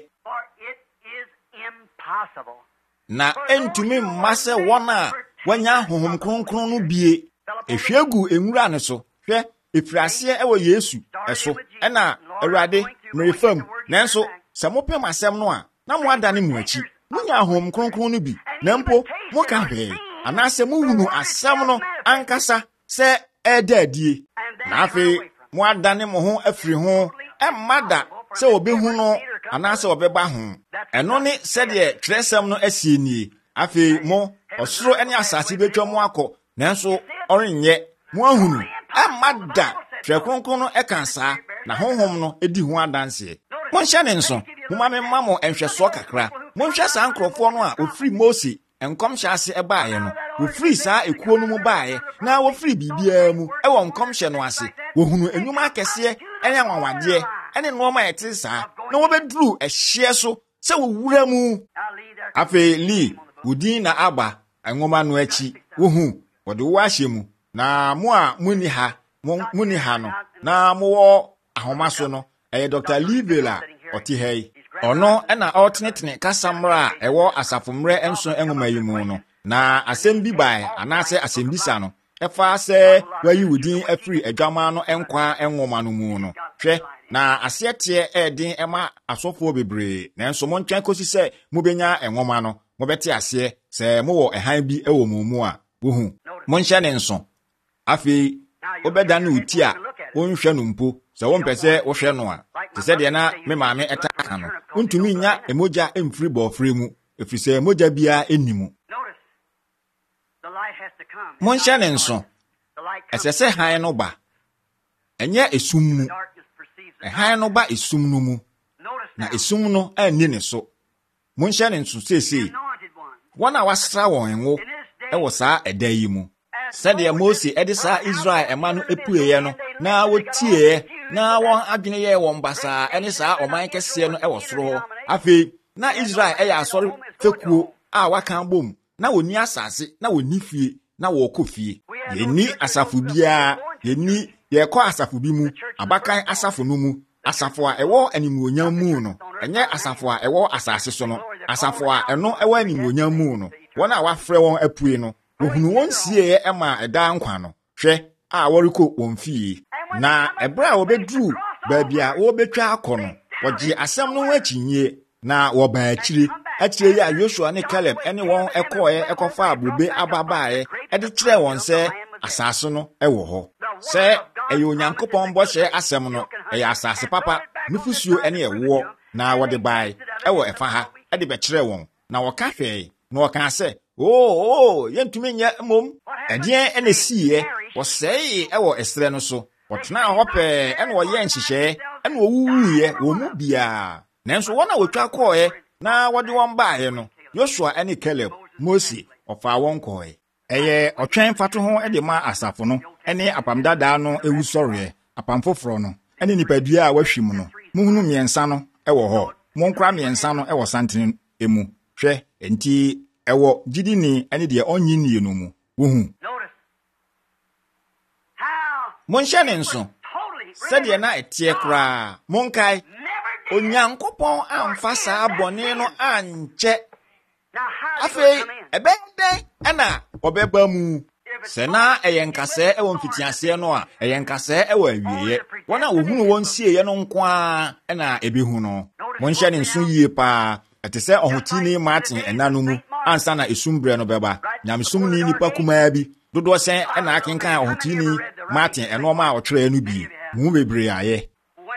Speaker 1: na ɛntumi mma sɛ wɔn a wɔanya honhom kronkron no bie ehwie gu enwura ne so hwɛ efiraseɛ ɛwɔ Yesu ɛso ɛna Awurade mmerefam nanso sɛ mopɛ asɛm no a na mo adane mo akyi munya honhom kronkron no bi na mpo moka hwee anaasɛ muhunu asɛm no ankasa sɛ ɛda adie na afei mo adane mo ho afiri ho ɛmma da sɛ wɔbɛhu no anaasɛ wɔbɛba ho ɛno ne sɛdeɛ twerɛsɛm no asie nie afei mo ɔsoro ne asase betwa mo akɔ nanso ɔrenyɛ mo ahunu ɛmma da twerɛ kronkron no ɛka saa na honhom no edi ho adanseɛ monhyɛ ne nso moma me mma mo nhwɛsoɔ kakra monhwɛ saa nkurɔfoɔ no a ofiri Mose nkɔmhyɛ ase ɛbaeɛ no wofiri saa ekuo no mu baeɛ na wofiri biribiara mu ɛwɔ nkɔmhyɛ no ase wohunu enwuma akɛseɛ ɛne anwanwadeɛ ɛne nneɛma a ɛte saa na wɔbɛduru ɛhyeɛ so se wo wura mu afi li udin na aba enwoma no achi wo hu wode wo ahye mu na mo a muni ha muni ha no na mo wo ahoma so no eye Doctor Livela oti hei ono ena alternate kasamra ewo asafomre enso enwoma yimu no na asem bi bai anase asem bisa no efa se wayi udin afri adwama no enkwa enwoma no mu no hwe na asiete edin ema asofo bebre na enso mo ntwan kosi se mobenya enwoma no mobete ase se mo wo ehan bi ewo mu mu a wo hu mo nhye ne nso afi obeda na uti a wonhwe no mpo se wo mpese wo hwe no a te se de na me maame etaka no untumi nya emoja emfiri bo free mu efise emoja bia enimu mo nhye ne nso esese han no ba enye esum mu ehan no ba esum no mu na esum no ani ne so mo nhye ne nso sese wana wasra won enwo ewo saa eda yi mu sede Mose ede saa Israel ema no epueye no na wotie na won adwene ye won basa ene saa oman kese no ewo soro afi na Israel eya asori fekuo a waka bom na woni asase na woni fie na wo kofie yeni asafu bia yeni ye ko asafu bi mu abakan asafu no mu asafo a ewo animuonyam mu no enye asafo a ewo asase so no asafo a eno ewo animuonyam mu no wona wafrɛ won apue no wohunu won sie ema eda nkwa no hwɛ a woriko won fie na ebra a obedru baabia wo betwa akɔ no wɔgye asɛm no akyinye na wo ba akyire akyire ya Joshua ne Caleb ene won ekɔe ekɔfa abrobe ababaae ede kyerɛ won sɛ asase no ɛwɔ hɔ sɛ ɛyɛ Onyankopɔn bɔhyɛ asɛm no ɛyɛ asase papa nufusuo ene ɛwɔ na wɔde bae ɛwɔ ɛfa ha ede bɛkyerɛ won na wɔka hwɛ na wɔka sɛ oh oh yentumi nya mom ɛdeɛn ene siye wɔsɛe ɛwɔ esrɛ no so wɔtena hɔ pɛ ene wɔyɛ nhyehyɛ ene wɔwuye wɔ mu bia nanso wɔna wɔtwa kɔɛ na wɔde wɔn bae no Joshua ene Caleb Mose ɔfa wɔn kɔɛ ɛyɛ ɔtwɛn fato ho ede ma asafo no ene apamdada no ewu sɔre apamfoforo no ene nipadua a wahwim no muhunu miensa no ɛwɔ hɔ monkra miensa no ɛwɔ santen emu hwɛ enti ewo jidini ene de onyi nie no mu wo hu monhye ne nso sɛdeɛ na etie kra monkai Onyankopɔn amfa saa bɔne no ankyɛ afei ɛbɛnden ɛna ɔbɛba mu sɛ na ɛyɛ nkasɛ ɛwɔ mfitiase no a ɛyɛ nkasɛ ɛwɔ awieye wɔna wohunu wɔn sieye no nko a ɛna ebehu no monhye ne nso yie pa ɛte sɛ ɔhotini Martin ɛna no mu ansa na esumbre no bɛba nyamesum ni nipa kumaa bi dodo sɛn ɛna akenkan ɔhotini Martin ɛno ma a ɔtwerɛ no bi mu bebre ayɛ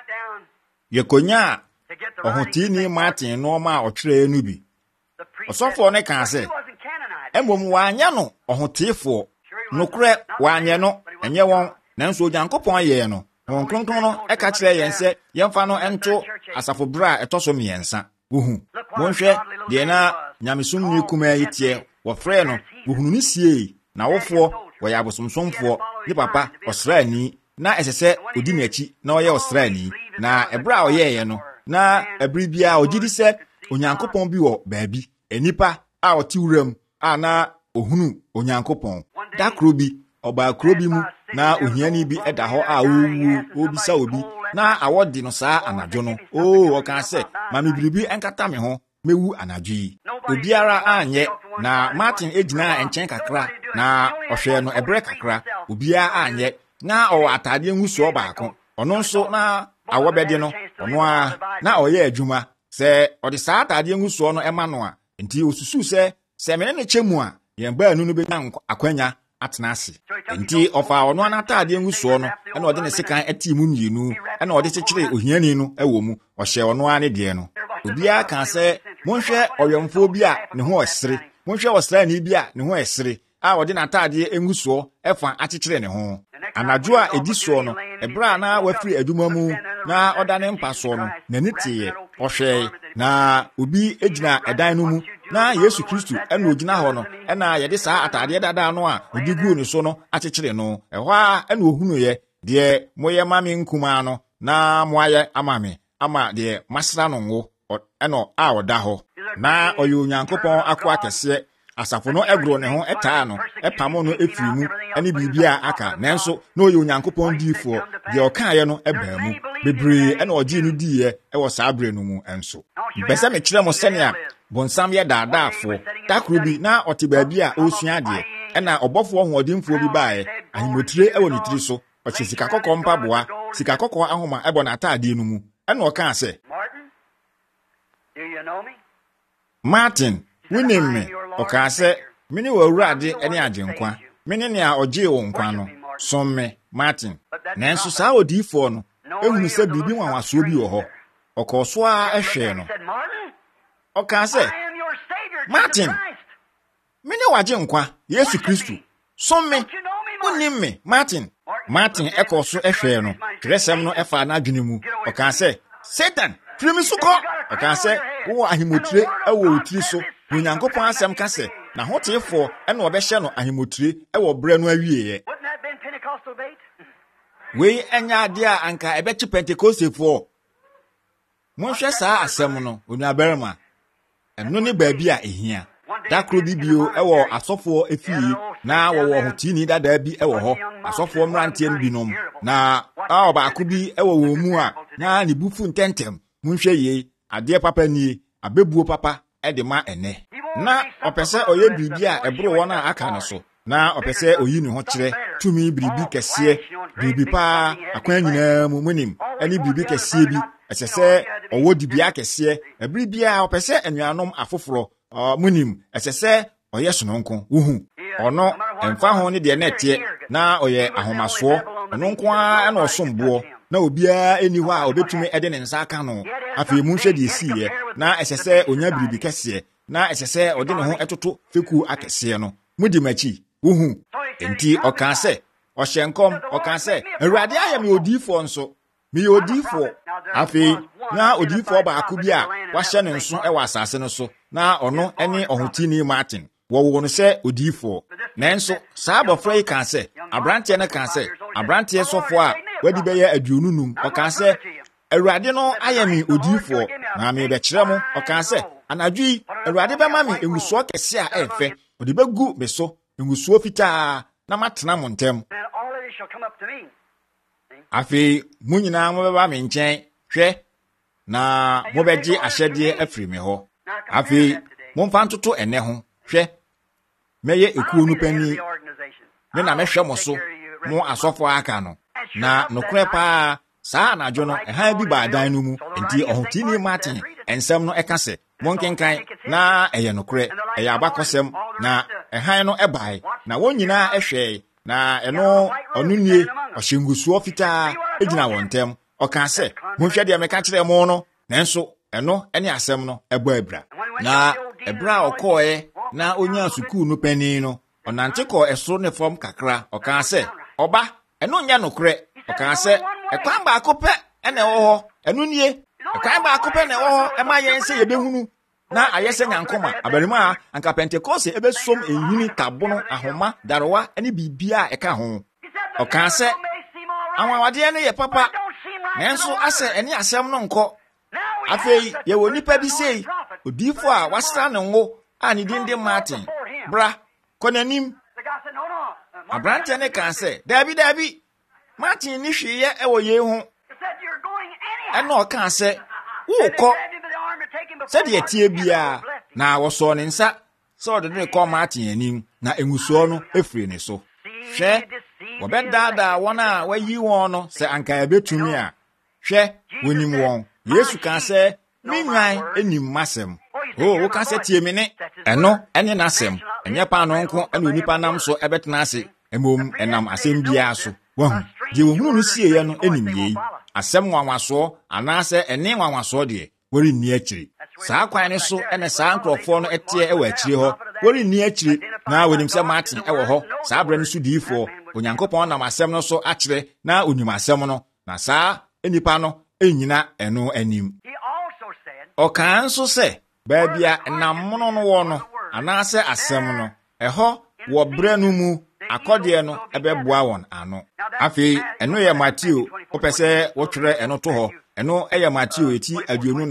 Speaker 1: yekonya ɔhotini Martin no ma a ɔtwerɛ no bi ɔsɔfo ne kan sɛ emom wanya no ɔhotifo nokre wanya no enye won nanso Onyankopɔn yɛ no wɔn kronkron no ɛka kyerɛ yɛn sɛ yɛmfa no ɛnto asafo bra ɛtɔso miɛnsa wohu monhwɛ deɛ na nyamesum ni kuma yitie wɔfrɛ no wohunu ni sie na wofoɔ wɔyɛ abosomsomfoɔ ni papa ɔsraani na ɛsɛ sɛ odi n'akyi na ɔyɛ ɔsraani na ɛbra a ɔyɛ yɛ no na ɛbri bia ɔgidi sɛ Onyankopɔn bi wɔ baabi enipa a ɔte wuram a na ohunu Onyankopɔn da kro bi ɔba kro bi mu na ohiani bi ɛda hɔ a owu obisa obi na awɔde no saa anadwo no o ɔka sɛ ma me biribi ɛnkata me ho mewu anadwo yi obiara anyɛ na Martin egyina enkyɛn kakra na ɔhwɛ no ɛbrɛ kakra obiara anyɛ na ɔwɔ atade nguso baako ɔno nso na awɔbɛde no ɔno a na ɔyɛ adwuma sɛ ɔde saa atade nguso no ɛma no a enti osusu sɛ sɛ mene ne kyɛmu a yɛn baanu no benya akwanya atena ase enti ɔfa ɔno anatade nguso no ɛna ɔde ne sekan ɛti mu mmienu ɛna ɔde kyekyere ohiani no ɛwɔ mu ɔhyɛ ɔno ane deɛ no obiara kan sɛ monhwɛ ɔyɛmfo bi a ne ho ɔsere monhwɛ ɔsraani bi a ne ho ɛsere a ɔde n'atade nguso ɛfa akyekyere ne ho anadwo a edi so no ɛbra na wafiri adwuma mu na ɔda ne mpa so no n'ani teɛ ɔhwɛ na obi egyina ɛdan no mu na Yesu Kristo ɛna ogyina hɔ no ɛna yɛde saa atade dada no a odi gu ne so no akyekyere no ɛhɔ a ɛna ohunu yɛ deɛ moyɛ mame nkuma no na moayɛ ama me ama deɛ masra no ngo eno a oda ho na oye Onyankopɔn akwa kese asafo no egro ne ho etaa no epamo no efiri mu ene bibia aka nanso na oye Onyankopɔn diifo de okaye no eba mu bebre ene oji no diye ewo saa bre no mu enso bese me kire mo senia bonsam ye daadaafo takro bi na ote baabi a osua de ena obofo hoodimfo bi baaye ahimotire ewo ne tiri so oche sika kokko mpaboa sika kokko ahoma ebo na ataade no mu ena oka ase
Speaker 2: Do you know me?
Speaker 1: Martin winim me oka ase mini wa urade ene agenkwa mini ne a oje wo nkwa no som me Martin nanso saa odifo no ehunu se bibi nwanwaso bi wo ho okoso a ehwe no oka ase Martin mini wa agenkwa Yesu Kristo som me winim me Martin Martin ekoso ehwe no kresem no efa na adwene mu oka ase Satan Primisuko oka ase wo ahimotire ewo otiri so Onyankopɔn asɛm ka sɛ na hoteefo ene obɛhye no ahimotire ewo bre no awieye we enya ade a anka ebechi Pentecostefo monhwɛ saa asɛm no onuabarima eno ne baabi a ehia dakro bibio ewo asofo efie na wo wo hotini dada bi ewo ho asofo mrantie binom na a obaako bi ewo wo mu a na ne bufu ntentem monhwɛ ye ade papa nie abebuo papa ede ma ene na opese oye biribi a ebro wona aka no so na opese oyi ne ho kire tumi biribi kese biribi pa akwan nyina mu munim ani biribi kese bi esese owo dibia kese ebiribi a opese anuanom afoforo munim esese oye sononko wuhu ono emfa ho ne de na etie na oye ahomaso ono nko a na osombo na obia eni ho a obetumi ede ne nsa aka no afei munhwe de esiye na esese onya biribi kese na esese ode ne ho etoto feku akese no mudi machi wuhu enti oka se ohyenkom oka se Awurade ayɛ me odifo nso me odifo afei na odifo ba akubia wahye ne nso e wa asase no so na ono ene ohotini Martin wo wo no se odifo nanso saa bofra yi kan se abrante ne kan se abrante sofo a wadi beye aduonunum oka se Awurade no ayɛ me odifo na me be kire mo oka se anadwi Awurade be ma me engusuo kese a efe odi begu me so engusuo fitaa na matena mo ntem afi munyina mo beba me nkyɛn hwɛ na mo beji ahyɛde afiri me hɔ afi mo mfa ntoto ene ho hwɛ meye ekuo no pani me na mehwɛ mo so mo asɔfo aka no na nokore pa saa anadwo no ɛhan bi ba dan no mu enti ɔhotini Martin ensɛm no ɛka sɛ monkenkan na ɛyɛ nokore ɛyɛ abakɔsɛm na ɛhan no ɛbae na wɔn nyinaa ɛhwɛ na ɛno ɔno nie ɔhyengusuo fitaa egyina wɔn ntem ɔka sɛ monhwɛ deɛ meka kyerɛ mo no nanso ɛno ɛne asɛm no ɛbɔ abra na ɛbra ɔkɔɛ na onya sukuu no pani no ɔnante kɔ ɛsoro ne fam kakra ɔka sɛ ɔba ɛno nya nokore ɔka sɛ ɛkwan baako pɛ ɛna ɛwɔ hɔ ɛno nie ɛkwan baako pɛ na ɛwɔ hɔ ɛma yɛn sɛ yɛbɛhunu na ayɛ sɛ nyankoma abarima anka Pentecost ebesom ehini tabono ahoma darewa ene bibia ɛka ho ɔka sɛ awawade ne yɛ papa nanso asɛ ene asɛm no nkɔ afei yɛ wɔ nipa bi sei odifo a wasra ne ngo a ne din de Martin bra konanim abrante ne ka sɛ dabi dabi Martin ni hweyɛ ɛwɔ yɛ ho ɛna ɔka sɛ wokɔ sɛdeɛ tie bia na wɔsɔ ne nsa sɛ ɔde ne kɔ Martin anim na engusuo no efiri ne so hwɛ wɔbɛdaadaa wɔn a wayi wɔn no sɛ anka ebetumi a hwɛ wonim wɔn Yesu ka sɛ minwan enim masɛm o wo ka sɛ tie me ne ɛno ɛne nasɛm ɛnyɛ pa no nko ɛna onipa nam so ɛbɛtena ase emom ɛnam asɛm bia so wahu die wohunu no sieyɛ no enim yei asɛm nwanwaso anaasɛ ɛne nwanwaso deɛ wɔre ni akyiri saa kwan ne so ɛna saa nkrɔfoɔ no ɛteɛ ɛwɔ akyiri hɔ wɔre ni akyiri na wonim sɛ Martin ɛwɔ hɔ saa brɛ no so diifoɔ Onyankopɔn nam asɛm no so akyerɛ na onim asɛm no na saa enipa no enyina ɛno anim ɔka nso sɛ baabi a namono no wɔ no anaasɛ asɛm no ɛhɔ wɔ brɛ no mu akɔdeɛ no ɛbɛboa wɔn ano afei ɛno yɛ Matthew wopɛ sɛ wotwerɛ ɛno to hɔ ɛno ɛyɛ Matthew eti aduonu nan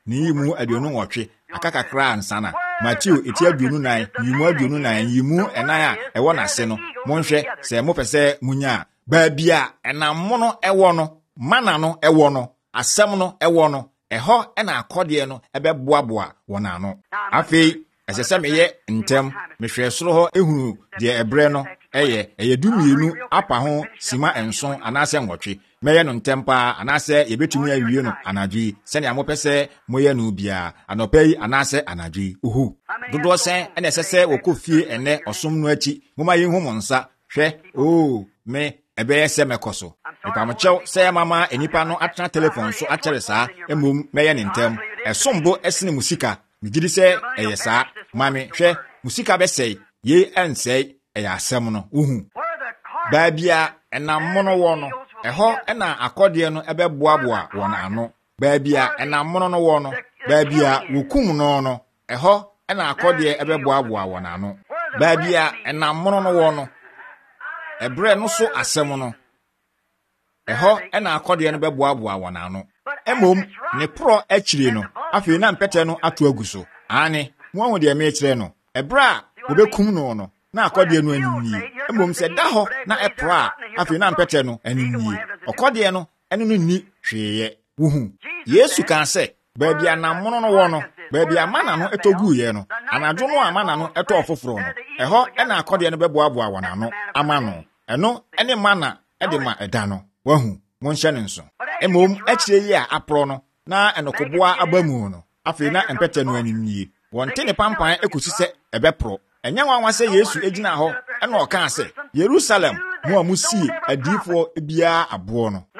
Speaker 1: ne yimu aduonu nwɔtwe akakakra ansana Matthew eti aduonu nan yimu aduonu nan yimu enan a ɛwɔ n'ase no monhwɛ sɛ mopɛ sɛ munya baabi a ɛnam no ɛwɔ no mana no ɛwɔ no asɛm no ɛwɔ no ɛhɔ ɛna akɔdeɛ no ɛbɛboaboa wɔn ano afei ɛsɛ sɛ meyɛ ntɛm mehwɛ soro hɔ ehunu deɛ ɛbrɛ no ɛyɛ ɛyɛ dumienu apa ho sima enson anaasɛ nwɔtwe mɛyɛ no ntɛm paa anaasɛ yɛbɛtumi awie no anadwi sɛnea mopɛ sɛ moyɛ no bia anɔpɛ yi anaasɛ anadwi uhu dodoɔ sɛn ɛna ɛsɛ sɛ wɔkɔ fie ɛnɛ ɔsom no akyi moma yɛhu mo nsa hwɛ oo me ɛbɛyɛ sɛ mɛkɔ so mepamokyɛw sɛ mama enipa no atena telephone so akyɛre saa emom mɛyɛ ne ntɛm ɛsombo ɛsene musika megyidi sɛ ɛyɛ saa mame hwɛ musika bɛsɛe ye ɛnsɛe ɛyɛ asɛm no uhu baabia ɛnam mono wɔ no ɛhɔ ɛna akɔdeɛ no ɛbɛboaboa wɔn ano baabia ɛnam mono no wɔ no baabia wokum no no ɛhɔ ɛna akɔdeɛ ɛbɛboaboa wɔn ano baabia ɛnam mono no wɔ no ɛbrɛ no so asɛm no ɛhɔ ɛna akɔdeɛ no bɛboaboa wɔn ano emom ne porɔ akyire no afei na mpɛtɛ no ato agu so ane mo ahu deɛ mekyerɛ no ɛbrɛ a wobɛkum no no na akɔdeɛ no anim nie emom sɛ da hɔ na ɛporɔ a afei na mpɛtɛ no anim nie ɔkɔdeɛ no ɛno no ni hweyɛ wuhu Yesu kan sɛ baabi anamono no wɔ no baabi amana no ɛtɔgu yɛ no anadwo no amana no ɛtɔ foforo no ɛhɔ ɛna akɔdeɛ no bɛboaboa wɔn ano ama no ɛno ɛne mana ɛde ma ɛda no wahu monhyɛ ne nso emom akyire yi a aprɔ no na ɛnokoboa aba mu no afei na mpɛtɛ no anim nie wɔnte ne pampan ekosi sɛ ɛbɛprɔ ɛnyɛ nwanwa sɛ Yesu egyina hɔ ɛna ɔka sɛ Yerusalem mo a musie adiifoɔ biara aboɔ no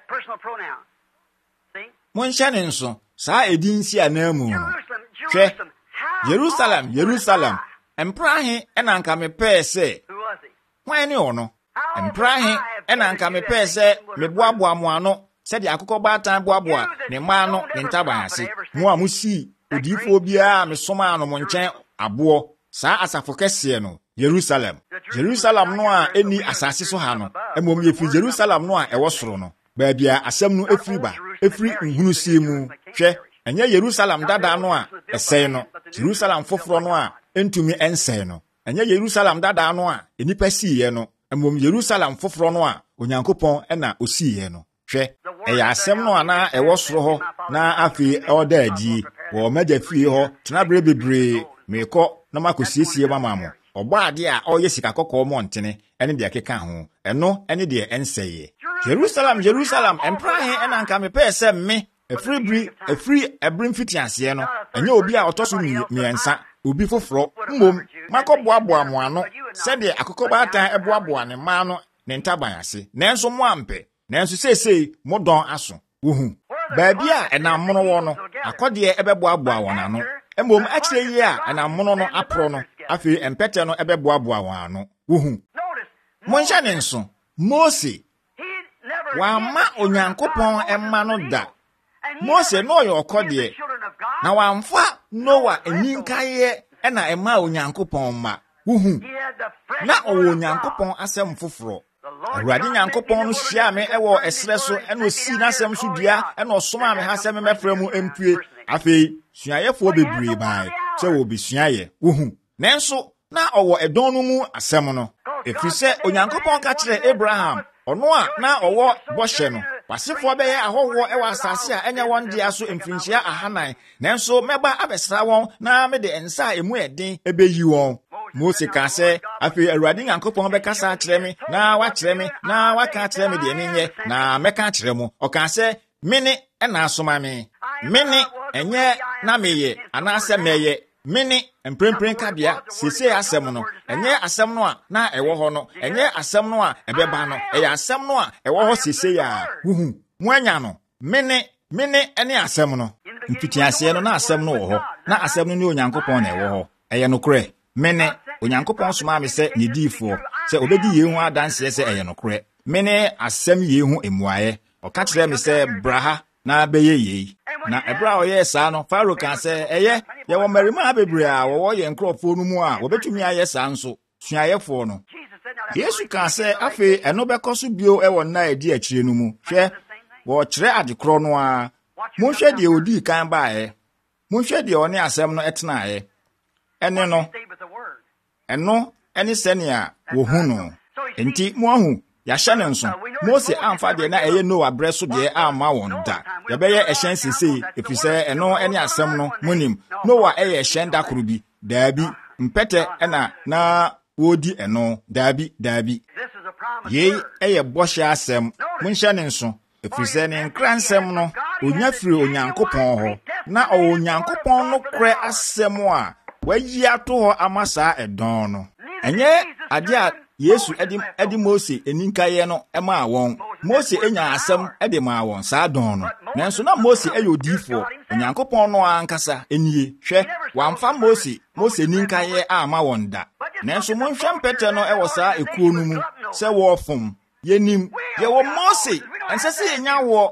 Speaker 1: monhyɛ ne nso saa edin si anamu no hwɛ Jerusalem Jerusalem emprahe ɛna anka mepɛɛ sɛ hwan ne ɔno emprahe ɛna anka mepɛɛ sɛ meboaboa mo ano sɛde akokɔ baatan boaboa ne mmaa no ne ntaban ase mo a musi odiifoɔ biara mesoma ano mo nkyɛn aboɔ saa asafo kɛseɛ no Jerusalem Jerusalem no a eni asase so ha no emom yefi Jerusalem no a ɛwɔ soro no baabi a asɛm no efiri ba efiri nhunusie mu hwɛ ɛnyɛ Jerusalem dada no a ɛsɛe no Jerusalem foforo no a entumi ɛnsɛe no ɛnyɛ Jerusalem dada no a enipa siiɛ no emom Jerusalem foforo no a Onyankopɔn ɛna osiiɛ no hwɛ ɛyɛ asɛm no a na ɛwɔ soro hɔ na afei ɛwɔda adi wɔ magya fie hɔ tenabere bebree mekɔ na makosiesie mama mo ɔbɔ ade a ɔyɛ sika kɔkɔɔ mɔntene ɛne deɛ keka ho ɛno ɛne deɛ ɛnsɛe Jerusalem Jerusalem emprahe ɛna nka mepɛɛ sɛ me efiri biri efiri ebiri mfitiaseɛ no ɛnyɛ obi a ɔtɔ so mmiɛnsa obi foforo mmom makɔboaboa mo ano sɛdeɛ akokɔ baatan ɛboaboa ne mmaa no ne ntaban ase nanso mo ampɛ nanso seesei mo dɔn aso wohu baabi a ɛnam mono wɔ no akɔdeɛ ɛbɛboaboa wɔn ano mmom akyerɛ yi a ɛnam mono no aprɔ no afei empɛtɛ no ɛbɛboaboa wɔn ano wohu monhyɛ ne nso Mose wamma Onyankopɔn ɛma no da Mose no ɔyɛ ɔkɔdeɛ na wamfa Noa enyinkaeɛ ɛna ɛma Onyankopɔn ma wohu na ɔwɔ Onyankopɔn asɛm foforo Awurade Nyankopɔn no hyia me ɛwɔ ɛsrɛ so ɛna osi n'asɛm so dua ɛna ɔsoma me ha sɛ me mɛfrɛ mu empue afei suayɛfoɔ bebree bae sɛ wɔ besuayɛ wohu nanso na ɔwɔ ɛdɔn no mu asɛm no efiri sɛ Onyankopɔn ka kyerɛ Abraham ɔno a na ɔwɔ bɔhyɛ no wasefoɔ bɛyɛ ahɔhoɔ ɛwɔ asase a ɛnyɛ wɔn dea so mfinhyia ahanan nanso mɛba abɛsra wɔn na mede nsa a emu ɛden ɛbɛyi wɔn Mose ka sɛ afei Awurade Nyankopɔn bɛkasa akyerɛ me na wakyerɛ me na waka akyerɛ me deɛ menyɛ na mɛka akyerɛ mo ɔka sɛ mene ɛna asoma me mene ɛnyɛ na meyɛ anaasɛ mɛyɛ mene mprempren kabea sese asɛm no ɛnyɛ asɛm no a na ɛwɔ hɔ no ɛnyɛ asɛm no a ɛbɛba no ɛyɛ asɛm no a ɛwɔ hɔ sese ya huhu mo anya no mene mene ɛne asɛm no mpitiaseɛ no na asɛm no wɔ hɔ na asɛm no ne Onyankopɔn na ɛwɔ hɔ ɛyɛ nokorɛ mene Onyankopɔn soma me sɛ ne diifoɔ sɛ obedi yɛ hu adanseɛ sɛ ɛyɛ nokorɛ mene asɛm yɛ hu emuayɛ ɔka kyerɛ me sɛ braha na bɛyɛ yei na ɛbra ɔyɛ saa no Faro ka sɛ ɛyɛ yɛwɔ mmarima bebree a wɔwɔ yɛn nkurɔfoɔ no mu a wɔbɛtumi ayɛ saa nso suayɛfoɔ no Yesu ka sɛ afei ɛno bɛkɔ so bio ɛwɔ nna a ɛdi akyire no mu hwɛ wɔkyerɛ adekorɔ no a monhwɛ deɛ odii kan baeɛ Munhwe de one asɛm no ɛtenae. Ɛne no, ɛno ɛne sɛnea wohu no. Enti mo ahu yɛahyɛ ne nso. Mose amfa de na ɛyɛ Noah brɛ so de amma wɔn da. Yɛbɛyɛ ɛhyɛn sesei efisɛ ɛno ɛne asɛm no monim. Noah ɛyɛ ɛhyɛn da koro bi. Daabi mpɛtɛ ɛna na wodi ɛno. Daabi daabi. Yei ɛyɛ bɔhyɛ asɛm. Monhyɛ ne nso. Efisɛ ne nkra nsɛm no onya firi Onyankopɔn hɔ. Na ɔwɔ Onyankopɔn no korɛ asɛm a wayi ato hɔ ama saa ɛdɔn no. Ɛnyɛ ade a Yesu edi edi Mose eninkaye no ema wɔn. Mose enya asɛm ede ma wɔn saa dɔn no. Nanso na Mose ɛyɛ odifo. Onyankopɔn no ankasa enie. Hwɛ, wamfa Mose, Mose ninkaye ama wɔn da. Nanso monhwɛ mpɛtɛ no ɛwɔ saa ekuo no mu sɛ wɔfom. Yenim, yɛwɔ Mose, ɛnsɛ sɛ yenya wɔ.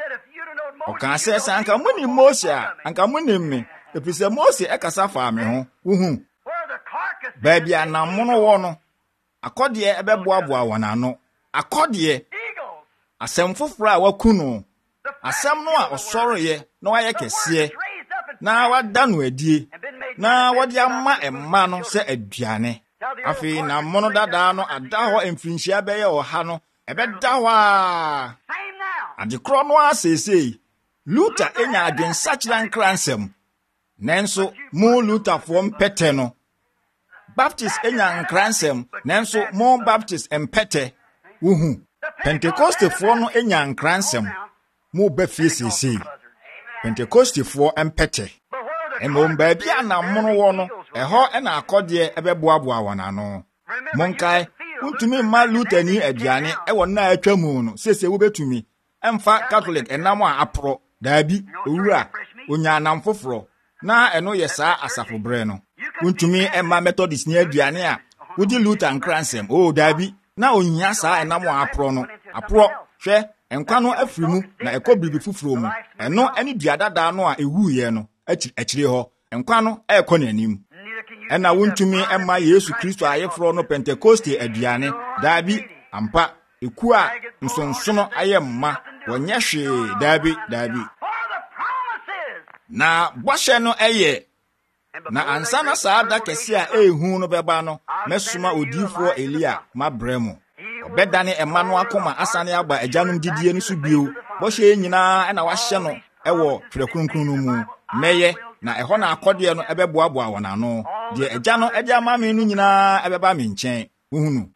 Speaker 1: Ɔka sɛ sɛ anka muni Mose a, anka muni me. Efisɛ Mose ɛkasa fa me ho. Wuhu. Baabi anamono wɔ no. Akɔdeɛ ɛbɛboaboa wɔn ano. Akɔdeɛ asɛm foforo a waku no. Asɛm no a ɔsɔreyɛ na wayɛ kɛseɛ. Na wada no adie. Na wɔde ama ɛma no sɛ aduane. Afei na mono dada no ada hɔ mfinhyia bɛyɛ ɔha no. Ɛbɛda hɔ a. Adekorɔ no asesei. Luther enya adwensakyera nkra nsɛm. Nanso mu Lutherfoɔ mpɛtɛ no. Baptist enya nkransem, nanso mo Baptist empete. Wuhu. Pentecostefo no enya nkransem. Mo befie sisi. Pentecostefo empete. Emo mbaabi anamono wo no, ɛhɔ ɛna akɔde ɛbɛboaboa wɔn ano. Monkae, untumi ma Lutherni aduane ɛwɔ na atwa mu no, sese wo betumi. Ɛmfa Catholic ɛnam a apro, daabi, owura, onya anam foforo. Na ɛno yɛ saa asafo brɛ no. Untumi emma Methodist ni aduane a wodi Luther nkransem o daabi na onyia saa enam apro no apro hwɛ enkwa no afiri mu na ekɔ bibi fufuro mu eno ane duadada no a ewuye no akire hɔ enkwa no ekɔ n'anim ɛna wuntumi emma Yesu Kristo ayefro no Pentecoste aduane daabi ampa eku a nsonsono ayemma wonyɛ hwe daabi daabi na bɔhyɛ no ɛyɛ na ansana saa da kɛse a ehu no bɛba no mesoma odifo Elia mabrɛmu obɛdane ɛma no akoma asane aba agyanom didie no so bio bɔhyɛ nyinaa ɛna wahyɛ no ɛwɔ twerɛkronkron no mu mɛyɛ na ɛhɔ na akɔdeɛ no ɛbɛboaboa wɔn ano de agya no ɛde ama me no nyinaa ɛbɛba me nkyɛn uhunu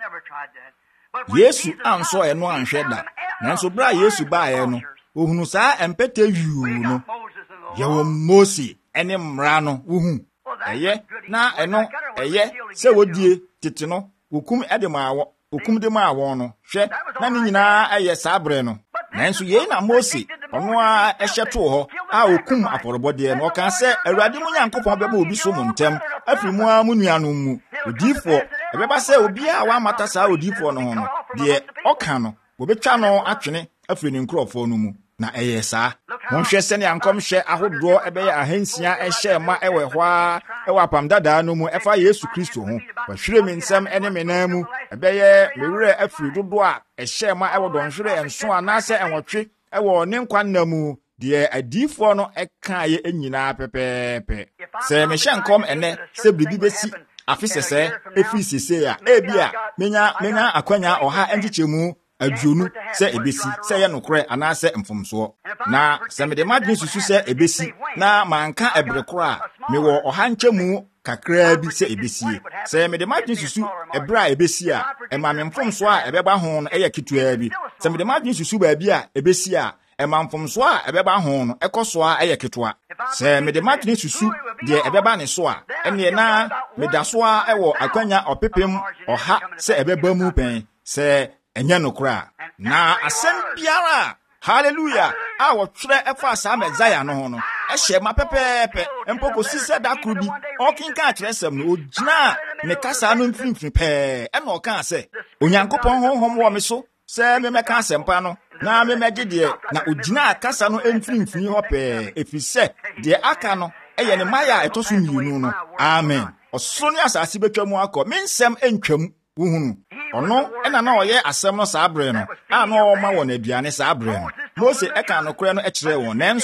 Speaker 1: Yesu anso ɛno anhwɛ da nanso bra Yesu baeɛ no ohunu saa empete wiu no yɛwɔ Mose ene mmara no wuhu ɛyɛ na ɛno ɛyɛ sɛ wodie tete no wokum ɛde ma awɔ wokum de ma awɔ no hwɛ na ne nyinaa ɛyɛ saa brɛ no nanso yei na Mose ɔno a ɛhyɛ to hɔ a wokum afɔrebɔdeɛ no ɔka sɛ Awurade mu Nyankopɔn bɛba obi so mu ntɛm afiri mu a mu nuanom mu odifo ɛbɛba sɛ obi a wamata saa odifo no ho no deɛ ɔka no wobɛtwa no atwene afiri ne nkurɔfo no mu na ɛyɛ saa monhwɛ sɛ ne ankɔmhyɛ ahodoɔ ɛbɛyɛ ahansia ɛhyɛ ma ɛwɔ hɔ a ɛwɔ apam dadaa no mu ɛfa Yesu Kristo ho wɔhwere me nsɛm ɛne me nan mu ɛbɛyɛ mewure afiri dodo a ɛhyɛ ma ɛwɔ dɔnhwere ɛnso anaasɛ ɛnwɔtwe ɛwɔ ne nkwanna mu deɛ adiifoɔ no ɛka yɛ nyinaa pɛpɛɛpɛ sɛ mehyɛ nkɔm ɛnɛ sɛ biribi bɛsi afi sɛsɛ ɛfiri sesee a ebi a menya menya akwanya ɔha ɛnkyekyɛ mu aduonu sɛ ebesi sɛ yɛ nokorɛ anaasɛ mfomsoɔ na sɛ mede madwene susu sɛ ebesi na manka ɛbrekoro a mewɔ ɔha nkyɛmu kakraa bi sɛ ebesie sɛ mede madwene susu ɛbrɛ a ebesi a ɛma me mfomsoɔ a ɛbɛba ho no ɛyɛ ketewaa bi sɛ mede madwene susu baabi a ebesi a ɛma mfomsoɔ a ɛbɛba ho no ɛkɔ so a ɛyɛ ketewa sɛ mede madwene susu deɛ ɛbɛba ne so a ɛneɛ na meda so a ɛwɔ akwanya ɔpepem ɔha sɛ ɛbɛba mu pɛn sɛ ɛnyɛ nokora na asɛm biara hallelujah a wɔtwerɛ ɛfa saa Mesaia no ho no ɛhyɛ ma pɛpɛɛpɛ mpo kosi sɛ da koro bi ɔkenka akyerɛ sɛm no ogyina ne kasa no mfimfini pɛɛ ɛna ɔka sɛ Onyankopɔn honhom wɔ me so sɛ memɛka asɛmpa no na memɛgye deɛ na ogyina kasa no mfimfini hɔ pɛɛ ɛfiri sɛ deɛ aka no ɛyɛ ne maya a ɛtɔ so mmienu no amen ɔsoro ne asase bɛtwa mu akɔ me nsɛm ɛntwam wuhunu ɔno ɛna na ɔyɛ asɛm no saa brɛ no a na ɔma wɔn aduane saa brɛ no Mose ɛka no korɛ no ɛkyerɛ wɔn nanso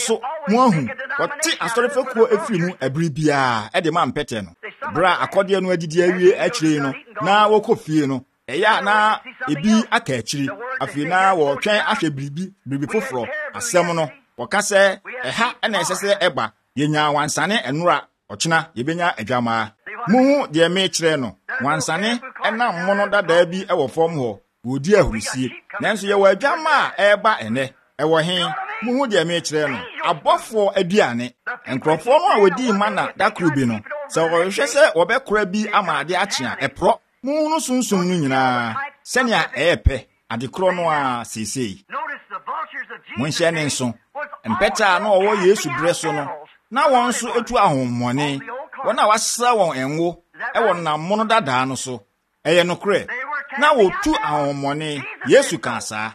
Speaker 1: mo ahu wɔte asɔrefekuo efiri mu ebiri bia e de ma mpete no bra akɔde no adidi awie akyire no na wɔkɔ fie no ɛya na ebi aka akyiri afei na wɔtwɛn ahwɛ biribi biribi foforo asɛm no wɔka sɛ ɛha ɛna ɛsɛ sɛ ɛba yenya wansane ɛnora ɔkyena yebenya adwamaa muhu de me kyerɛ no wansane ɛna mmono dada bi ɛwɔ fam hɔ wodi ahurusie nanso yɛ wɔ adwamaa ɛba ɛnɛ ɛwɔ he muhu de me kyerɛ no abɔfo aduane nkrɔfo no a wodi mana dakro bi no sɛ wɔhwɛ sɛ wɔbɛkora bi ama ade akyea ɛprɔ muhu no sunsum no nyinaa sɛnea ɛɛpɛ adekoro no a seesei monhyɛ ne nso mpɛta na ɔwɔ Yesu brɛ so no na wɔn nso etu ahommɔne wɔn a wasra wɔn enwo ɛwɔ nammono dadaa no so ɛyɛ no korɛ na wɔtu ahommɔne Yesu ka saa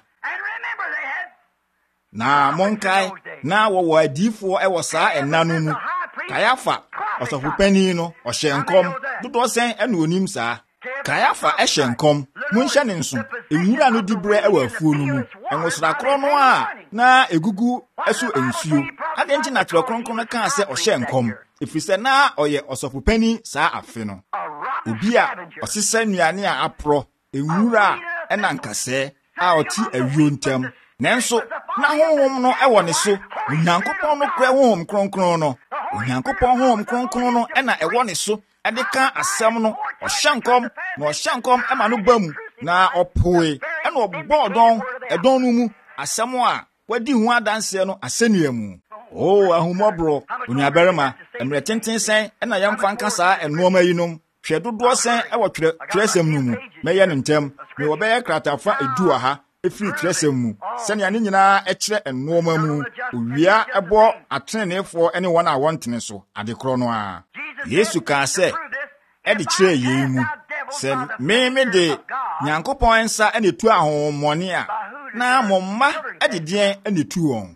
Speaker 1: na monkae na wɔwɔ adiifoɔ ɛwɔ saa ɛna no mu Kayafa ɔsɔfopani no ɔhyɛ nkɔm dodoɔ sɛn ɛna onim saa Kayafa ɛhyɛ nkɔm monhyɛ ne nso enwura no di brɛ ɛwɔ afuo no mu ɛnwosrakoro no a na egugu ɛso ensuo adɛnti na twerɛ kronkron ka sɛ ɔhyɛ nkɔm efisɛ na ɔyɛ ɔsɔfopani saa afe no obi a ɔsesa nnuane a aporɔ enwura ɛna nkasɛ a ɔti awio ntam nanso na honhom no ɛwɔ ne so Onyankopɔn no kura honhom kronkron no Onyankopɔn honhom kronkron no ɛna ɛwɔ ne so ɛde ka asɛm no ɔhyɛ nkɔm na ɔhyɛ nkɔm ɛma no ba mu na ɔpoe ɛna ɔbɔ ɔdɔn ɛdɔn no mu asɛm a wadi ho adanse no asɛnnua mu o ahumɔbro onuabarima emre tenten sɛn ɛna yɛmfa nka saa ɛnoɔma yinom hwɛ dodoɔ sɛn ɛwɔ twerɛ twerɛsɛm no mu mɛyɛ no ntɛm me wɔbɛyɛ kratafa edu aha efiri twerɛsɛm mu sɛnea ne nyinaa ɛkyerɛ ɛnoɔma mu owia ɛbɔ atrenefoɔ ɛne wɔn a wɔntene so adekoro no a Yesu kaa sɛ ɛde kyerɛ yɛn mu sɛ me me de Nyankopɔn nsa ɛne tu ahommɔne a na mo mma ɛde deɛn ɛne tu wɔn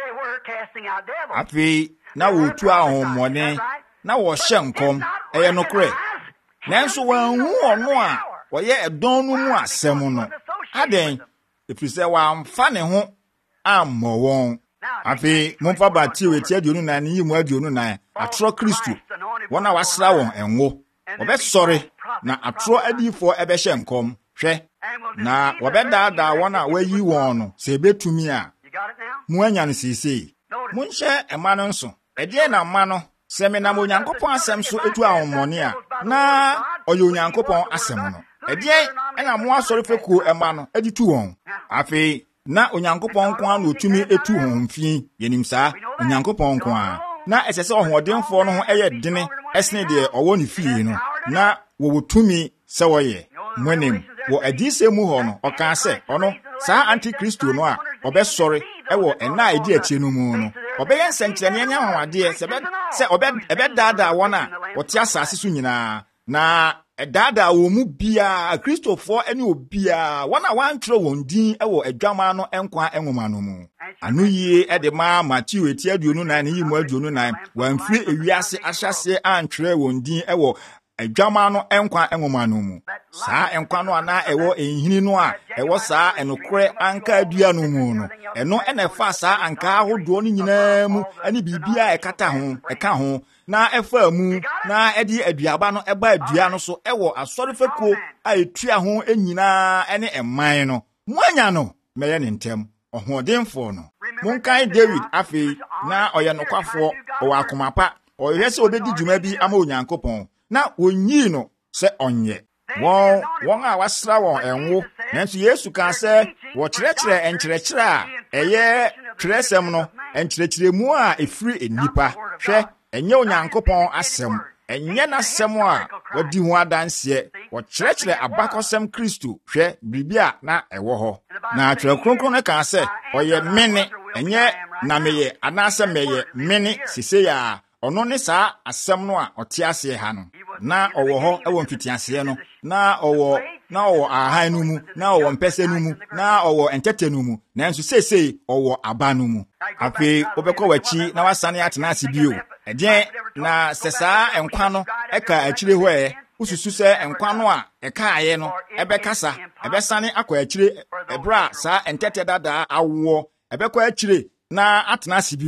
Speaker 1: afei na wɔtu ahommɔne na wɔhyɛ nkɔm ɛyɛ no korɛ nanso wɔanhu ɔno a wɔyɛ ɛdɔn no mu asɛm no adɛn efiri sɛ wɔamfa ne ho ammɔ wɔn afei momfa Mateo eti aduonu nan ne yimu aduonu nan atorɔ Kristo wɔn a wasra wɔn enwo wɔbɛsɔre na atorɔ adiifoɔ ɛbɛhyɛ nkɔm hwɛ na wɔbɛdaadaa wɔn a wayi wɔn no sɛ ebetumi a mu anya no sisei monhyɛ ɛma no nso ɛdeɛ na ma no sɛ menam Onyankopɔn asɛm so etu ahommɔne a na ɔyɛ Onyankopɔn asɛm no ɛdeɛ ɛna mo asɔre fekuo ɛma no adi tu wɔn afei na Onyankopɔn nko a na otumi etu wɔn mfi yenim saa Onyankopɔn nko a na ɛsɛ sɛ ɔhoɔdenfoɔ no ho ɛyɛ dene ɛsene deɛ ɔwɔ ne fie no na wɔwɔ tumi sɛ wɔyɛ mwenem wɔ adisɛ mu hɔ no ɔkaa sɛ ɔno saa antikristo no a ɔbɛsɔre ɛwɔ ɛna a ɛdi akyire no mu no ɔbɛyɛ nsɛnkyerɛnne anya ahoɔdeɛ sɛ bɛ sɛ ɔbɛ ɛbɛdaadaa wɔn a wɔte asase so nyinaa na ɛdaadaa wɔn mu biara kristofoɔ ɛne obiara wɔn a wɔantwerɛ wɔn din ɛwɔ adwamaa no nkwa nwoma no mu ano yie ɛde ma Matthew eti aduonu nan ne yimu aduonu nan wɔamfiri ewiase ahyɛse antwerɛ wɔn din ɛwɔ adwamaa no nkwa nwoma no mu saa nkwa no ana ɛwɔ enhini no a ɛwɔ saa ɛnokorɛ anka adua no mu no ɛno ɛna ɛfa saa anka ahodoɔ no nyinaa mu ɛne biribiara ɛkata ho ɛka ho na ɛfa mu na ɛde aduaba no ɛba adua no so ɛwɔ asɔre fekuo a etua ho enyinaa ɛne ɛman no moanya no mɛyɛ ne ntɛm ɔhoɔdenfoɔ no monkae David afei na ɔyɛ nokwafoɔ ɔwɔ akoma pa ɔyɛ sɛ obedi dwuma bi ama Onyankopɔn na wonyi no sɛ ɔnyɛ wɔn wɔn a wasra wɔn enwo nanso Yesu ka sɛ wɔkyerɛkyerɛ nkyerɛkyerɛ a ɛyɛ twerɛsɛm no nkyerɛkyerɛmu a efiri enipa hwɛ ɛnyɛ Onyankopɔn asɛm ɛnyɛ n'asɛm a wadi ho adanseɛ wɔkyerɛkyerɛ abakɔsɛm Kristo hwɛ biribia na ɛwɔ hɔ na twerɛ kronkron no ka sɛ ɔyɛ mene ɛnyɛ na meyɛ anaasɛ meyɛ mene sesei a ɔno ne saa asɛm no a ɔte aseɛ ha no na ɔwɔ hɔ ɛwɔ mfitiaseɛ no na ɔwɔ na ɔwɔ ahan no mu na ɔwɔ mpɛsɛ no mu na ɔwɔ ntɛtɛ no mu nanso seesei ɔwɔ aba no mu afei wobɛkɔ w'akyi na wasane atena ase bio ɛdeɛn na sɛ saa nkwa no ɛka akyire hɔ ɛ ususu sɛ nkwa no a ɛkaayɛ no ɛbɛkasa ɛbɛsane akɔ akyire ɛbra saa ntɛtɛ dadaa awoɔ ɛbɛkɔ akyire na atena ase bio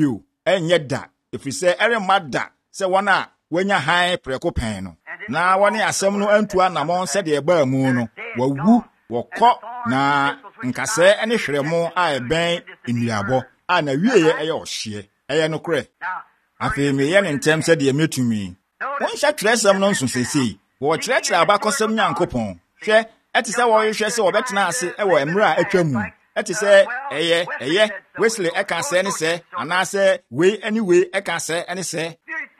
Speaker 1: enye da efise ere mada se wona wanya han preko pen no na wone asem no antu anamon se de ba mu no wawu wokọ na nkase ene hweremo a eben enuabo a na wieye eye ohye eye no kre afi me ye ne ntem se de metumi won hya tresem no nso sesei wo kyerɛkyerɛ abakɔsɛm Nyankopɔn hwɛ ɛte sɛ wo hwɛ sɛ wɔbɛtena ase ɛwɔ emra a atwamu ɛte sɛ ɛyɛ ɛyɛ Wesley ɛka sɛ ne sɛ anaasɛ we anyway ɛka sɛ ɛne sɛ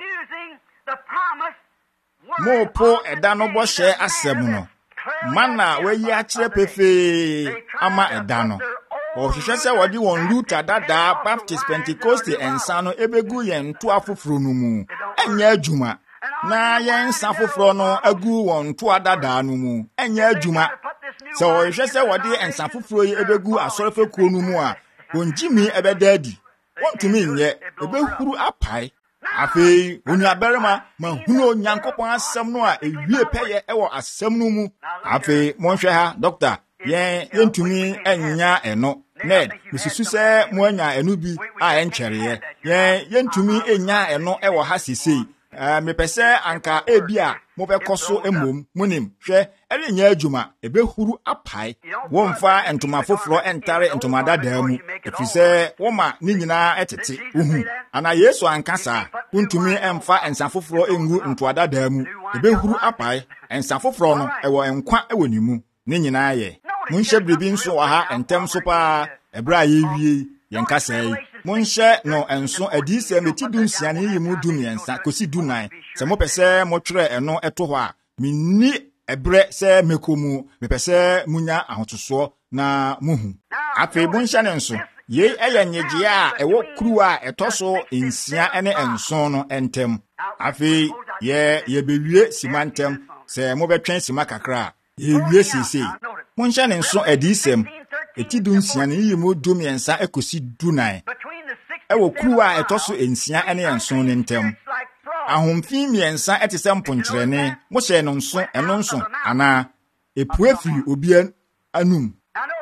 Speaker 1: mo po ɛda no bɔhyɛ asɛm no mana wayi akyerɛ pefe ama ɛda no ɔhwehwɛ sɛ wɔde wɔn Luther dada Baptist Pentecost ensa no ebegu yɛn to afoforo no mu ɛnyɛ adwuma na yɛn nsa foforo no agu wɔn to adada no mu ɛnyɛ adwuma sɛ ɔhwehwɛ sɛ wɔde nsa foforo yi ebegu asɔrefekuo no mu a wɔngyimi ɛbɛda adi wɔntumi nyɛ ebehuru apae afei onuabarima mahunu Nyankopɔn asɛm no a ewie pɛyɛ ɛwɔ asɛm no mu afei monhwɛ ha doctor yɛn yɛntumi anya ɛno ned misusu sɛ mo anya ɛno bi a ɛnkyɛreɛ yɛn yɛntumi enya ɛno ɛwɔ ha sisei Uh, me pese anka ebia mo bekɔ so emom munim hwɛ ɛre nya adwuma ebehuru apae womfa entoma foforo entare entoma dada mu efisɛ woma ni nyinaa etete uhu ana Yesu anka saa untumi emfa ensa foforo engu ntoa dada mu ebehuru apae ensa foforo no ɛwɔ enkwa ɛwɔ nimu ni nyinaa yɛ munhye bribi nso wɔ ha entem so pa ebra yewie yɛnka sɛ monhyɛ no enso adisɛ meti dunsia ne yimu dumiensa kosi dunan sɛ mo pɛsɛ mo twerɛ ɛno ɛto hɔ a minni ɛbrɛ sɛ mekomu mepɛsɛ munya ahotoso na muhu afei bonhyɛ ne nso yei ɛyɛ nyegye a ɛwɔ kuru a ɛtɔ so nsia ɛne enso no ɛntem afei yɛ yɛbewie sima ntem sɛ mo bɛtwɛn sima kakra yɛwie sesei monhyɛ ne nso adisɛm eti dunsia ne yimu dumiensa ekosi dunan ɛwɔ kuru a ɛtɔ so ensia ɛne enso ne ntem ahomfi miensa ɛte sɛ mponkyerɛne mo hyɛ no nso ɛno nso ana epue firi obia anum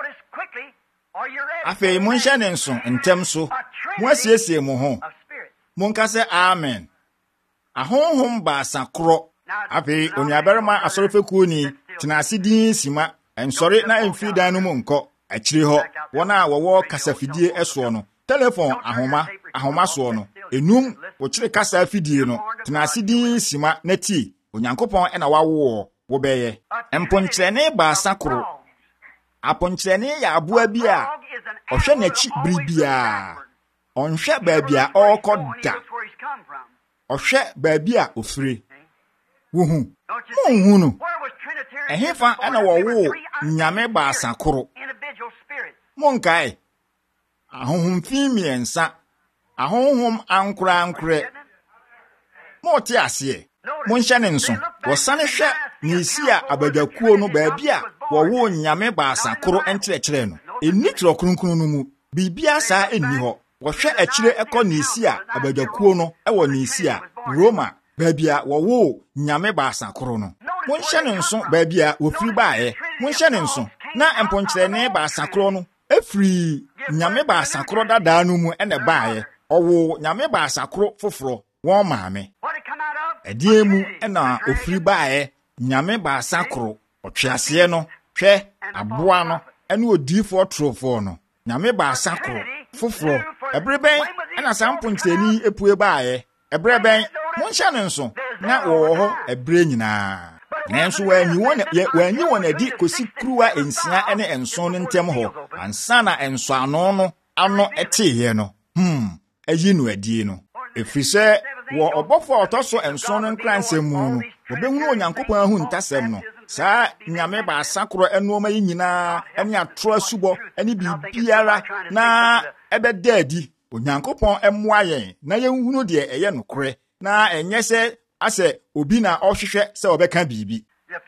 Speaker 1: afei mo nhyɛ ne nso ntem so mo asiesie mo ho mo nka sɛ amen ahonhom baasa korɔ afei onuabarima asɔrefekuo ni tena ase din sima ensɔre na emfi dan no mu nkɔ akyire hɔ wɔn a wɔwɔ kasafidie ɛsoɔ no telephone ahoma ahoma soɔ no enum wɔkyere kasa afidie no tena ase din sima na tie Onyankopɔn ɛna wawo wo bɛyɛ emponkyerɛne baasa koro aponkyerɛne yɛ aboa bi a ɔhwɛ n'akyi biribia ɔnhwɛ baabi a ɔkɔ da ɔhwɛ baabi a ofire wohu monhu no ɛhefa ɛna wɔwo nyame baasa koro monkae ahonhomfi miensa ahonhom ankora ankorɛ mote aseɛ monhyɛ ne nso wɔsane hwɛ nisi a abadakuo no baabi a wɔwo nyame baasa koro enkyerɛkyerɛ no enni tro kronkron no mu bibia saa enni hɔ wɔhwɛ akyire ɛkɔ nisi a abadakuo no ɛwɔ nisi a Roma baabi a wɔwo nyame baasa koro no monhyɛ ne nso baabi a wofiri bae monhyɛ ne nso na emponkyerɛne baasa koro no efiri nyame baasa koro dada no mu ene bae ɔwo nyame baasa koro foforo wɔn maame ɛdeɛ mu ɛna ofiri bae nyame baasa koro ɔtweaseɛ no hwɛ aboa no ɛne odifo trofo no nyame baasa koro foforo ɛbere bɛn ɛna samponkyerɛni epue bae ɛbere bɛn monhyɛ ne nso na wɔwɔ hɔ ɛbere nyinaa nanso wanyi won wanyi won adi kosi kruwa ensia ene enso no ntem ho ansa na enso ano no ano eteye no hmm ayi no adi no efise wo obofo otoso enso no nkransem mu no obehunu Onyankopɔn ahu ntasem no saa nyame ba asakoro enoma yi nyinaa ene atro asubo ene bibiara na ebeda adi Onyankopɔn emmoa yen na yenhunu de eye nokore na enye se ase obi na ohwehwe se obeka bibi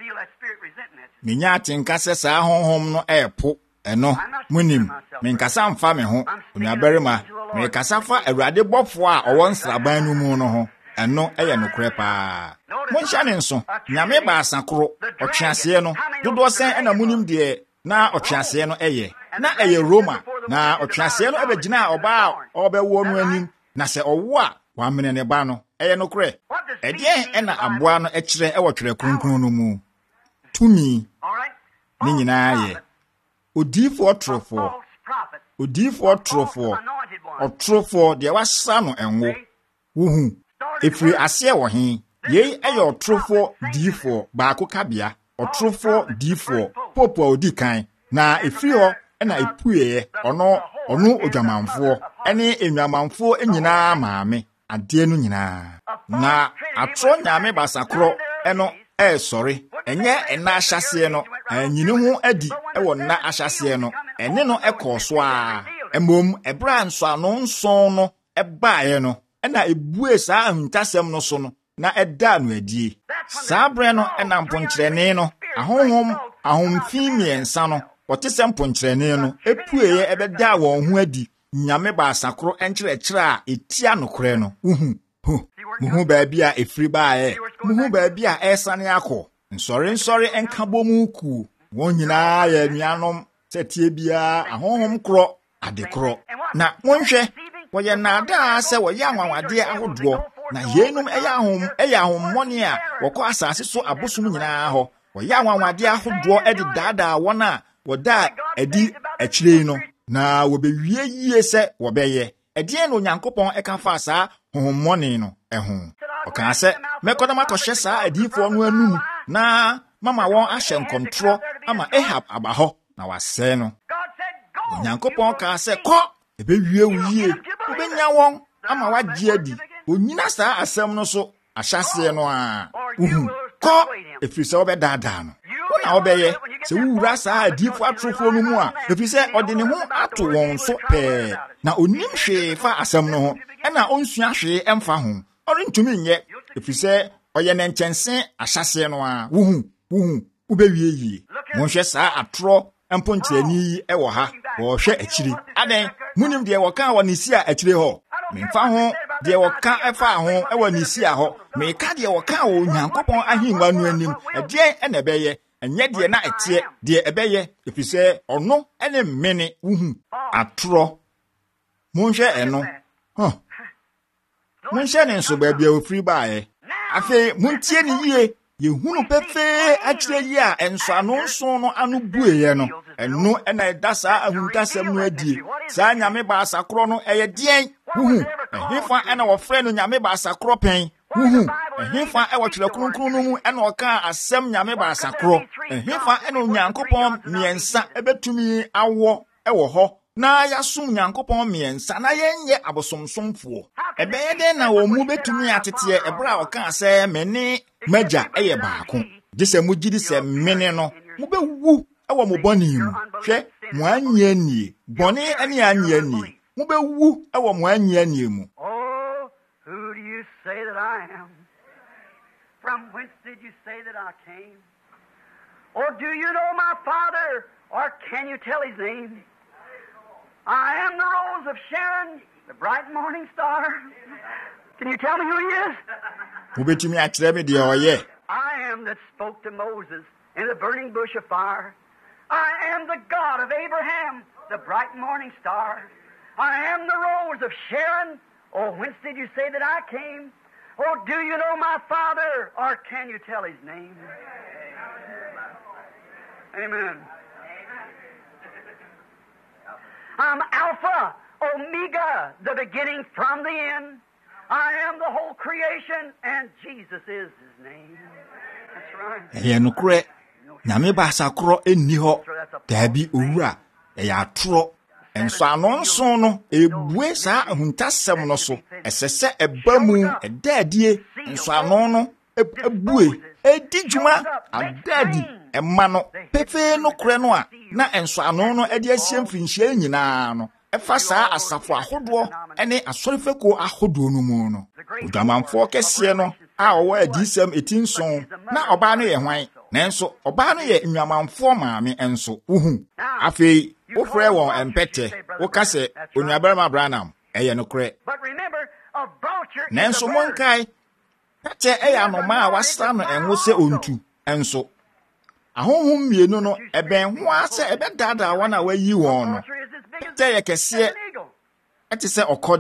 Speaker 1: minya tinka se saa honhom no epo eno munim menkasa mfa me ho onuabarima mekasa fa Awurade bɔfo a ɔwɔ nsraban no mu no ho eno eye nokore pa monhya ne nso nyame ba asakoro ɔtwease no dodo sen ena munim de na ɔtwease no eye na eye Roma na ɔtwease no ebegyina oba a ɔbɛwo no anim na se owo a wa mene ne ba no eye no kre edien e na aboa no e kire e wo twere kronkron no mu tumi ni nyina ye odifo trofo odifo trofo otrofo de wasa no enwo wuhu efiri ase wo he ye eye otrofo difo baako kabia otrofo difo popo odikan na efiri ho na epuye ono ono odwamanfo ene enwamanfo enyina maame ade no nyina na atro nyame basakro eno e sorry enye ena ahyase no anyine ho adi e wo na ahyase no ene no ekoso a emom ebra nso ano nson no ebaaye no ena ebue saa ahuntasem no so no na eda no adie saa bre no ena mponkyerene no ahonhom ahomfi miensa no otesem mponkyerene no epueye ebeda won ho adi nyame basakro enkyerɛkyerɛ a etia no kore no uhu hu muhu baabi a efiri baaye muhu baabi a ɛsane akɔ nsɔre nsɔre enka bomu ku wɔn nyinaa yɛ nuanom sɛtie bia ahonhom koro adekoro na monhwɛ wɔyɛ nada sɛ wɔyɛ anwanwade ahodoɔ na yenum ɛyɛ ahom ɛyɛ ahommɔne a wɔkɔ asase so abosom nyinaa hɔ wɔyɛ anwanwade ahodoɔ ɛde daadaa wɔn a wɔda adi akyire no na wobewie yie sɛ wɔbɛyɛ ɛdeɛn no Onyankopɔn ɛka fa saa hohommɔne no ɛho ɔka sɛ mɛkɔdam akɔhyɛ saa adifo no anum na mama wɔn ahyɛ nkɔmtoro ama Ahab aba hɔ na wasɛe no Onyankopɔn ka sɛ kɔ ebewie wo yie wobenya wɔn ama wagye adi onyina saa asɛm no so ahyɛseɛ no a uhu kɔ efiri sɛ wɔbɛdaadaa no wona wɔbɛyɛ sɛ wuwura saa adifo atrofo no mu a efiri sɛ ɔde ne ho ato wɔn so pɛɛ na onim hwee fa asɛm no ho ɛna onsua hwee ɛmfa ho ɔrentumi nyɛ efiri sɛ ɔyɛ ne nkyɛnse ahyɛseɛ no a wuhu wuhu wobɛwie yie monhwɛ saa atorɔ mponkyerɛni yi ɛwɔ ha wɔhwɛ akyiri adan munim deɛ wɔka wɔ ne si a akyire hɔ memfa ho deɛ wɔka ɛfa ho ɛwɔ ne si a hɔ meka deɛ wɔka wɔ Onyankopɔn ahengua no anim ɛdeɛn ɛna ɛbɛyɛ ɛnyɛ deɛ na ɛteɛ deɛ ɛbɛyɛ efiri sɛ ɔno ɛne mmene wuhu atorɔ monhwɛ ɛno huh. monhwɛ ne nso baabi a ofiri baeɛ afei montie ne yie yehunu pefee akyire yi a enso ano nso no anu bueye no enu ena eda saa ahuntasem no adie saa nyame ba asakro no eye dien huhu ehefa ena wo frɛ no nyame ba asakro pen huhu ehefa e wo twere kronkron no mu ena oka asɛm nyame ba asakro ehefa ena Onyankopɔn miensa ebetumi awo e wo hɔ na yasum Nyankopɔn miensa na yenye abosomsomfo ebeye den na wo mu betumi atete ebra oka sɛ mene Meja eye baako gise mu gidi se mene no mu bewu ewo mo bɔne mu hwɛ mo anye nie bɔne ane anye nie mu bewu ewo mo anye nie mu.
Speaker 2: Oh, who do you say that I am? From whence did you say that I came? Or do you know my Father, or can you tell his name? I am the rose of Sharon, the bright morning star. Can you tell me who he is? I am that spoke to Moses in the burning bush of fire. I am the God of Abraham, the bright morning star. I am the rose of Sharon. Oh, whence did you say that I came? Oh, do you know my Father, or can you tell his name? Amen. I'm Alpha, Omega, the beginning from the end. I am the whole creation, and Jesus is his name. That's right.
Speaker 1: Eya nukure, nyame basa kro eni ho, dabi owura, eya atoro. Enso anonso no, ebue saa ahuntasem no so, esese eba mu, edadie, enso anon no, ebue, edi dwuma, adadi, emma no, pepe no kure no a, na enso anon no edi asie mfinhye nyina no. Efa saa asafo ahodo ene asorefeko ahodo no mu no odamanfo kese no a owo adisem etinson na oba no ye hwan nanso oba no ye nwamanfo maame enso uhu afei wo frɛ won empete wo kase onuabarama Branham eye no kre nanso monkai pete eye anoma a wasa no enwo se ontu enso ahonhom mienu no eben ho ase ebedada wana wayi won no te ye kese ete se okode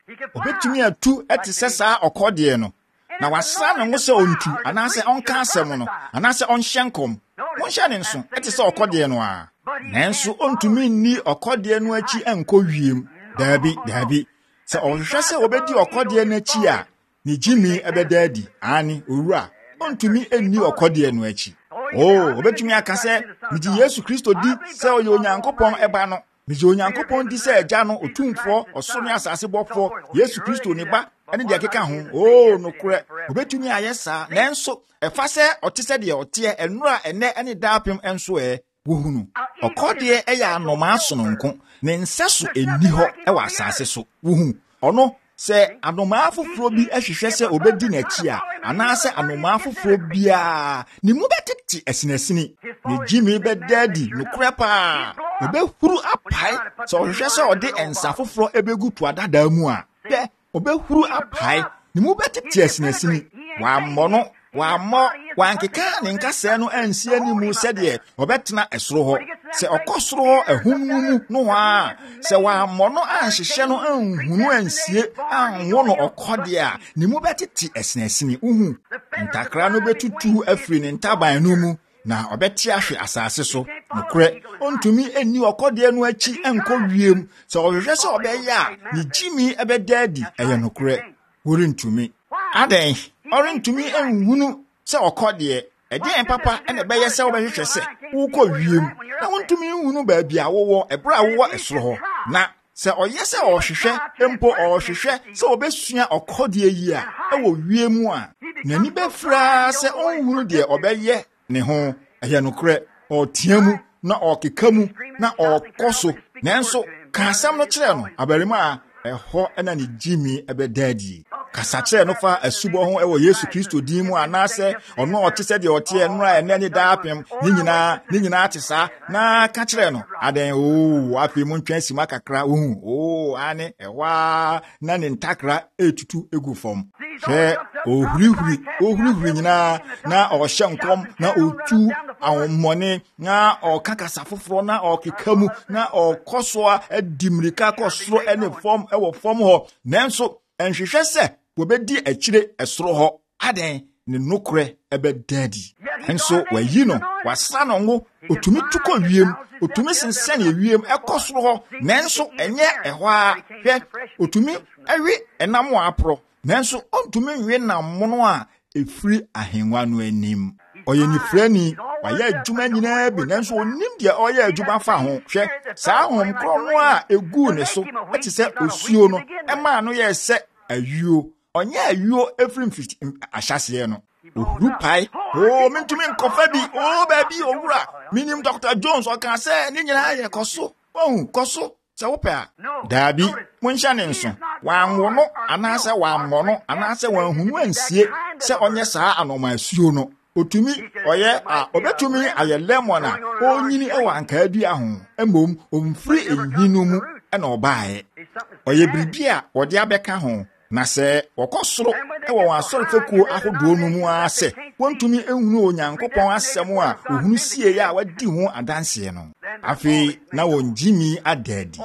Speaker 1: obetumi atu ete se saa okode no na wasa no ngo se ontu anase onka asem no anase onhyenkom monhye ne nso ete se okode no a nanso ontumi ni okode no achi enko wiem dabi dabi se ohwehwe se obedi okode no achi a ni jimi ebedadi ani owura ontumi enni okode no achi oh obetumi aka se midi Yesu Kristo di se oye onyankopon eba no midi onyankopon di se eja no otumfo osoro asase bofo Yesu Kristo ne ba ene de akeka ho oh no kure obetumi ayesa nanso efa se otise de otie enura ene ene dapem enso e wohunu okode e ya anoma asononko ne nseso eni ho e wa asase so wohu ono se anoma afoforo bi ehwehwe se obedi na chi a anase anoma afoforo bia ni mu betiti esinasini ni jimi bedadi no kure pa obehuru apai so ohwehwe se ode ensa afoforo ebegu to adada mu a be obehuru apai ni mu betiti esinasini wa mmono wa mo wankeka ne nkase no ansi animu sede obetena esoro ho se okosoro ho ahumnumu no ha se wa mono anhyehyɛ no anhunu ansie anwo no okode a ne mu betete esinasini uhu ntakra no betutu afiri ne ntaban no mu na obeti ahwe asase so nokre ontumi eni okode no achi enko wiem se ohwehwe se obeya ni jimi ebedadi eye nokre worintumi aden orintumi enhunu se okode ede papa ene beye se obehwehwe se ukọ wiem na wontumi enhunu ba bia wowo ebra wowo esoro ho na se oye se ohwehwe empo ohwehwe se obesua okode yi a ewo wiemu a nani befra se onhunu de obeye ne ho eye nokre otiamu na okekamu na okoso nanso ka asam no kire no abarima eho ena ni jimi ebedadi kasa kire no fa asubo ho ewo Yesu Kristo din mu anase ono otise de otie enura ene ni daapem ni nyina ni nyina atisa na ka kire no aden o afi mu ntwan sima kakra ohu o ane ewa na ni ntakra etutu egu fom he ohurihuri ohurihuri nyina na ohye nkom na otu awomone na okakasa foforo na okekamu na okosoa adimrika kosoro ene fom ewo fom ho nanso enhwehwe se wobedi akire esoro ho aden ne nokre ebedadi enso wayi no wasa no ngo otumi tuko wiem otumi sensen ewiem ekosoro ho nanso enye ehwa hwe otumi awi enam apro nanso ontumi nwe namono a efiri ahenwa no anim oye ni frani waya adwuma nyina bi nanso onim de oye adwuma fa ho hwe saa hom krono a egu ne so eti se osuo no ema no ye se ayuo onye ayuo efiri fifty ahyase no ohuru pai o mentumi nkofa bi o ba bi owura minim Doctor Jones o kan se ni nyina ye koso ohun koso se wo pa dabi monhya ne nso wanwo no anase wammo no anase wanhunu ansie se onye saa anoma asuo no otumi oye a obetumi aye lemon a onyini ewa anka adu aho emom omfiri enhinu mu ena obaaye oye bribia wode abeka ho na se wokosoro ewa wansoro fekuo ahodo no mu ase wontumi ehunu onyankopon asem a ohunu sie ya wadi ho adanse no afi na wonjimi adadi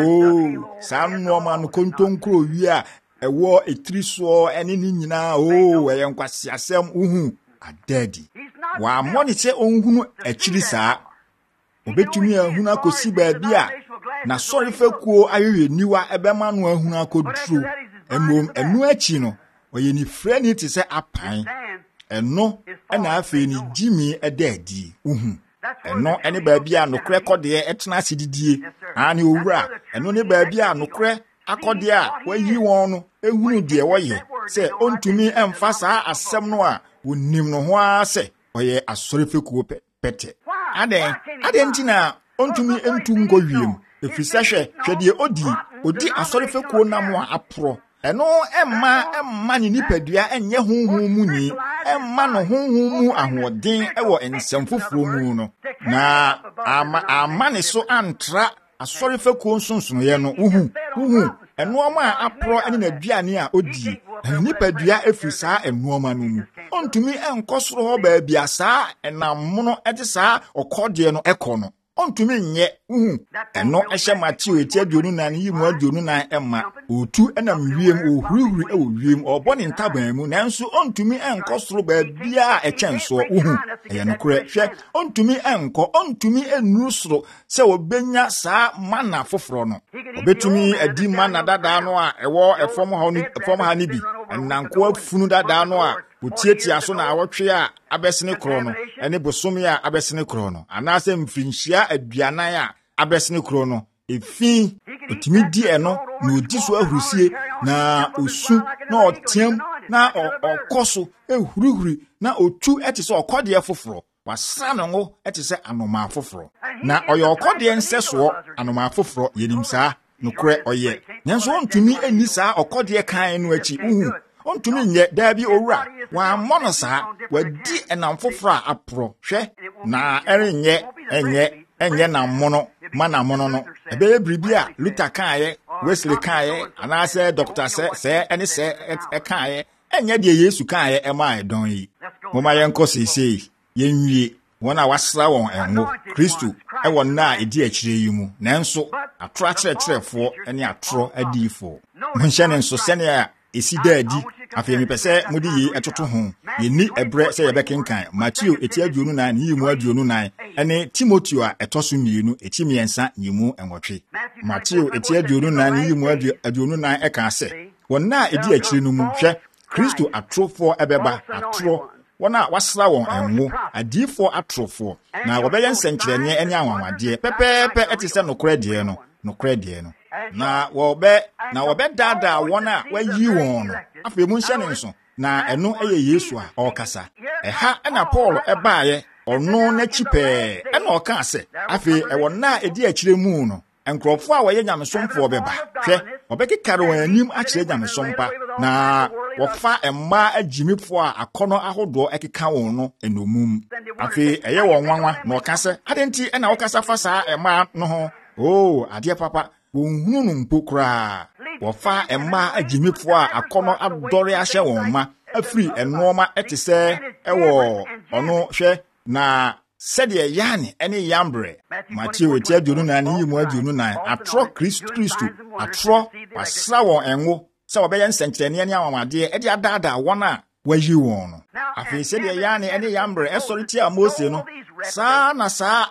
Speaker 1: o sanno ma no kontonkro wi a ewo etiriso ene ni nyina o eye nkwase asem uhu adadi wa monite onhunu akiri saa obetumi ahunu akosi baabi a na sori fekuo ayewe niwa ebema no ahunu akodru emom enu achi no oye ni frani ti se apan eno ena afi ni jimi edadi uhu eno ene baabi a nokre kode etena sididie ani owura eno ne baabi a nokre akode a wayi won no ehunu de woye se ontumi emfa saa asem no a wonim no ho ase oye asorefekuo pete aden aden ntina ontumi entu ngo wiem efisahwe hwede odi odi asorefekuo namo apro eno emma emma ni nipadua enye honhom mu ni emma no honhom mu ahoden ewo ensem foforo mu no na ama amane so antra asorefekuo nsonsono ye no uhu uhu enooma apro ene na duane a odi nipadua efisa enooma no mu ontumi enkosoro ho ba bia saa enammono ede saa okode no ekono ontumi nye uhu eno ehye Matthew eti aduonu nan yi mu aduonu nan emma otu enam wiem ohurihuri e wiem oboni ntaban mu nanso ontumi enkosoro ba bia echenso uhu eye no kure hwe ontumi enko ontumi enusoro se obenya saa mana foforo no obetumi adi mana dada no a ewo efom ha no efom ha ni bi nanko afunu dada no a otietia so na awotwe a abesene kro no ene bosomi a abesene kro no anase mfinhia aduanan a abesene kro no efi otimi di eno na odi so ahurusie na osu na otiam na okoso ehurihuri na otu etise okode foforo wasra no ngo etise anoma foforo na oye okode nseso anoma foforo yenim saa nokure oye nyenso ontumi eni saa okode kan no achi uhu ontumi nye dabi owura wa mono saa wadi enam foforo apro hwe na erenye enye enye na mono mana mono no ebe bribia Luther kaaye Wesley kaaye anase doctor se se ene se e kaaye enye de Yesu kaaye e ma edon yi moma yenko sesei yenwie wona wasra won enwo Kristo e wona edi akire yi mu nanso atro akire kirefo ene atro adifo monhye ne nso sene a esi daadi afei mi pese mudi yi etoto ho yeni ebre se yebekenkan Matthew eti aduonu nan yi mu aduonu nan ene Timothy a etoso mienu eti miensa yimu enwotwe Matthew eti aduonu nan yi mu aduonu nan eka ase wona edi akire no mu hwe Kristo atrofo ebeba atro wona wasra won enwo adifo atrofo na wobeye nsenkyerene ene anwamade pepepe etise nokore de no nokore de no na wobe na wobe dada wona wayi won no afei mu nhyɛ ne nso na eno eye Yesu a ɔkasa ɛha ɛna Paul ɛbaaye ɔno na chipɛ ɛna ɔka ase afei ɛwɔ na edi akyire mu no enkrofo a wɔyɛ nyamesomfo bɛba hwɛ ɔbɛkekare wɔn anim akyire nyamesompa na wɔfa emma agimifo a akɔnɔ ahodoɔ ɛkeka wɔn no enomum afei ɛyɛ wɔn nwanwa na ɔka se adenti ɛna ɔkasa fa saa emma no ho oh adeɛ papa wonhunu no mpo kra wɔfa emma agimifo a akɔnɔ adɔre ahyɛ wɔn ma afiri enoma etise ɛwɔ ɔno hwɛ na sɛdeɛ yane ene yambre Matthew eti aduonu nan yi mu aduonu nan atro Kristo Kristo atro wasra wɔn enwo sɛ wɔbɛyɛ nsɛnkyerɛnne ne awamade ɛde adada wɔn a wayi wɔn no afei sɛdeɛ yane ene yambre ɛsɔre tia Mose no saa na saa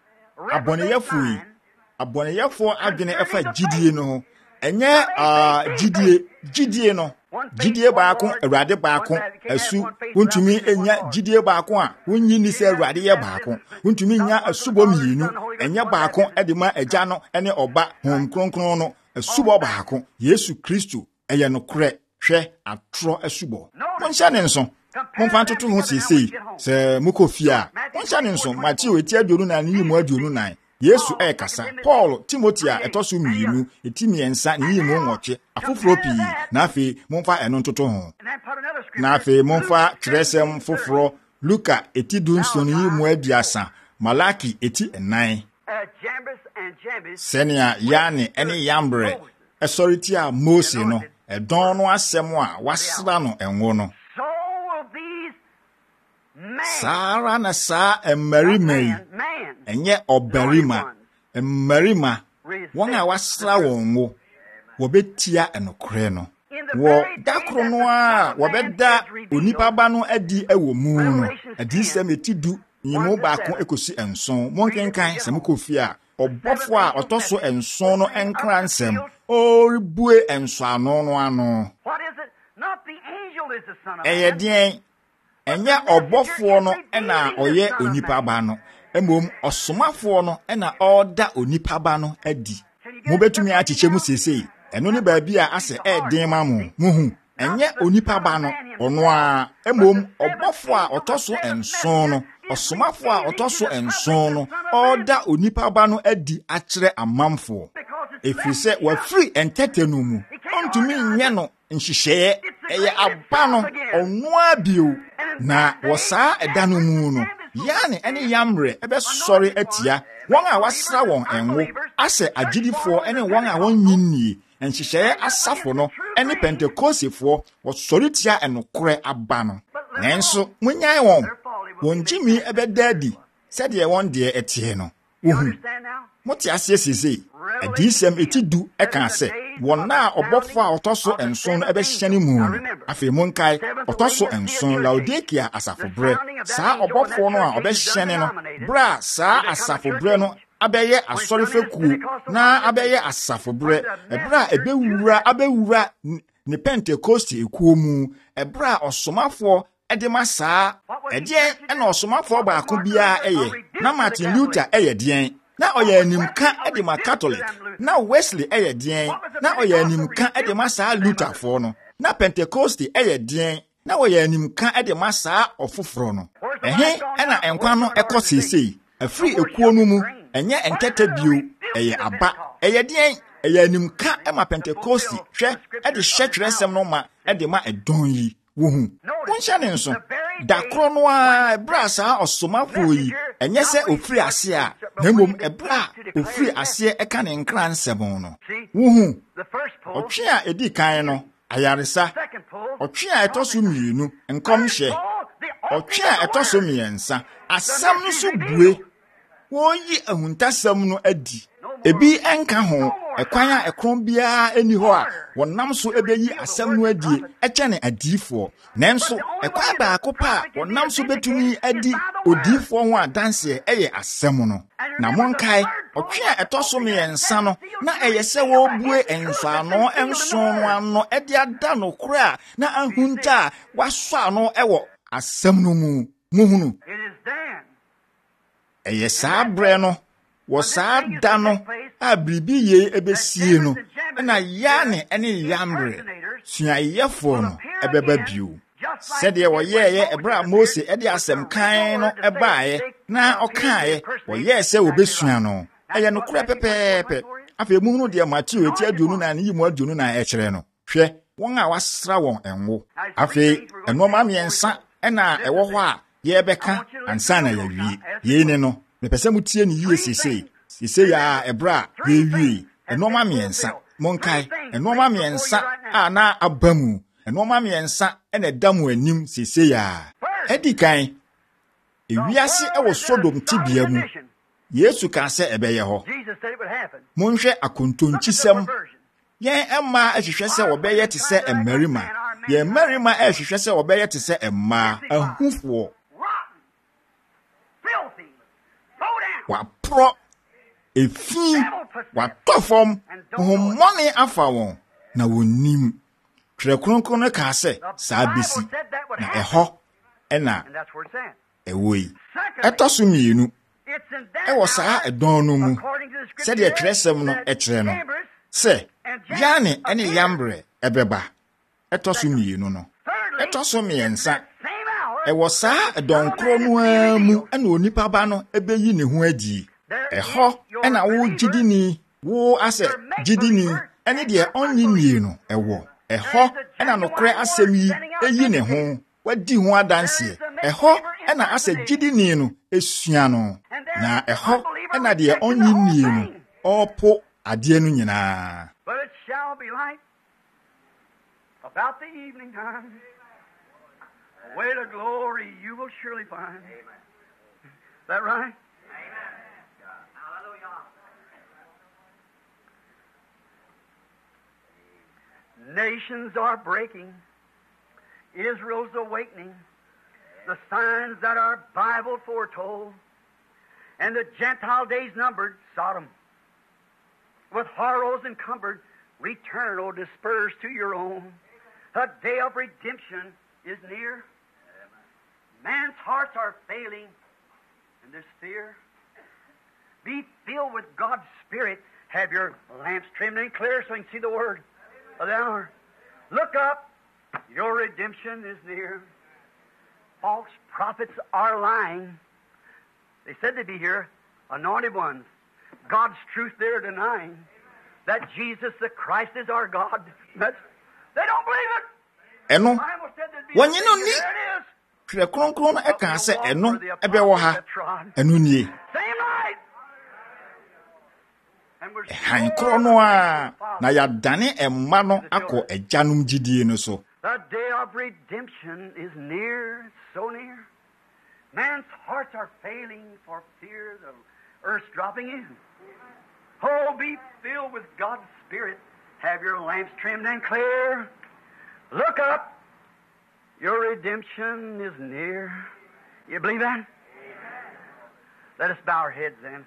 Speaker 1: abɔneyɛfo yi abɔneyɛfo adwene ɛfa gidie no enye a gidie gidie no gidie baako awurade baako asu wontumi enya gidie baako a wonyi ni sɛ awurade yɛ baako wontumi nya asubɔ mienu enye baako ɛde ma agya no ɛne ɔba hom kronkron no asubɔ baako Yesu Kristo ɛyɛ no korɛ hwɛ atro asubɔ monhyɛ ne nso momfa ntoto ho sesei sɛ mukofie a monhyɛ ne nso Matthew eti aduonu nan yi mu aduonu nan Yesu e kasa Paul Timothy a etoso mienu etimi ensa ne yimu nwɔtwe afoforo pii na afi momfa eno ntoto ho na afi momfa tresem foforo Luka eti dunson yimu aduasa Malaki eti enan senia yani ene yambre esoriti a Mose no edon no asɛm a wasra no enwo no Sara na sa emerimei enye oberima emerima won a wasra won wo wo betia enokre no wo dakro no a wo beda onipa ba no adi ewo mu no adi sem etidu nyimu baako ekosi enson monkenkan sem kofi a obofo a otoso enson no enkra nsem oribue enso ano no ano what is it not the angel is the son of man enye obofo no ena oye onipa ba no emom osomafo no ena oda onipa ba no adi mobetumi achiche mu sesei eno ne ba bi a ase eden ma mu muhu enye onipa ba no ono a emom obofo a otoso enson no osomafo a otoso enson no oda onipa ba no adi akire amamfo efise wa free entertainu mu ontumi nye no nhihye eye aba no ono abio na wosa edanu mu no yani ene yamre ebe sori atia won a wasra won enwo ase agidifo ene won a won nyinnie nhihye asafo no ene pentekosefo wo sori tia enokore aba no nenso munyai won won jimi ebe dadi sede won de etie no wohu mote ase sisi adisem etidu eka se wona obofo a otoso enson ebehye mu afi monkai otoso enson Laodikia asafobre saa obofo no a obehye no bra saa asafobre no abeye asorefeku na abeye asafobre ebra ebewura abewura ne Pentecost ekuo mu ebra osomafo edema saa edien ena osomafo baako bia eye na Martin Luther eye dien na oye animka edema Catholic na Wesley eye dien na oye animka edema saa Luther fo no na Pentecost eye dien na oye animka edema saa ofoforo no ehe ena enkwa no ekosisei afri ekuo no mu enye entete bio eye aba eye dien eye animka ema Pentecost hwe ede hwetweresem no ma ede ma edon yi wohu wonhya ne nso da kro no a ebra saa osomafo yi enye se ofiri ase a na mom ebra ofiri ase eka ne nkran nsem no wohu otwe a edi kan no ayaresa otwe a etoso mienu nkomhye otwe a etoso miensa asam no so bue woyi ahuntasam no adi ebi enka ho ekwan a ekron bia eni ho a wonam so ebeyi asam no adi eche ne adifo nenso ekwan ba akopa wonam so betumi adi odifo ho adanse eye asam no na monkai otwe a etoso me ensa no na eye se wo bue enso ano enso no ano edi ada no kura na ahunta waso ano ewo asam no mu muhunu eye saa bre no wo saa da no a bribi ye ebesie no na ya ne ene yambre sua yefo no ebeba bio sede wo ye ye ebra Mose ede asem kan no ebaaye na okaaye wo ye se obesua no eye no kura pepepe afa mu hunu de Matthew eti aduonu na ne yimu aduonu na e kire no hwe won a wasra won enwo afa enoma miensa ena ewo ho a ye beka ansa na yawie ye ne no mepese mutie ni yie sesei sesei ya ebra yewie enoma miensa monkai enoma miensa a na abamu enoma miensa ene damu anim sesei ya edikan ewiase ewo Sodom tibia mu Yesu ka se ebeye ho monhwe akontonkisem yen emma ahwehwe se obeye te se emarima ye marima ahwehwe se obeye te se emma ahufo wa pro efi wa tofom homone afa won na wonim twerɛ kronkron no ka sɛ saa besi na ɛhɔ ɛna ɛwoi ɛtɔso mienu ɛwɔ saa ɛdɔn no mu sɛdeɛ twerɛsɛm no ɛkyerɛ no sɛ yane ɛne yambre ɛbɛba ɛtɔso mienu no ɛtɔso miɛnsa ɛwɔ saa ɛdɔn kro no amu ɛna onipa ba no ɛbɛyi ne ho adi ɛhɔ ɛna wo gidini wo asɛ gidini ɛne deɛ ɔnyi nie no ɛwɔ ɛhɔ ɛna nokore asɛm yi eyi ne ho wadi ho adanse ɛhɔ ɛna asɛ gidini no esua no na ɛhɔ ɛna deɛ ɔnyi nie no ɔpo adeɛ no nyinaa.
Speaker 2: But it shall be light about the evening time. A way to glory you will surely find. Is that right? Nations are breaking. Israel's awakening. The signs that our Bible foretold. And the Gentile days numbered, Sodom. With horrors encumbered, return, O dispersed to your own. The day of redemption is near. Man's hearts are failing, and there's fear. Be filled with God's Spirit. Have your lamps trimmed and clear so you can see the word of the hour. Look up. Your redemption is near. False prophets are lying. They said they'd be here, anointed ones. God's truth they're denying. That Jesus the Christ is our God. That's, they don't believe it.
Speaker 1: Eno,
Speaker 2: The Bible said there'd be a
Speaker 1: wanyi no
Speaker 2: Savior.
Speaker 1: ni
Speaker 2: There it is.
Speaker 1: twerɛ kronkron no ɛka sɛ ɛno ɛbɛwɔ ha ɛno nie
Speaker 2: Same night. And we're
Speaker 1: ɛhan koro no a na yɛadane ɛmma no akɔ agyanom gyidie no so.
Speaker 2: The day of redemption is near, so near. Man's hearts are failing for fear. The earth's dropping in. Oh, be filled with God's Spirit. Have your lamps trimmed and clear. Look up. Your redemption is near. You believe that? Let us bow our heads then.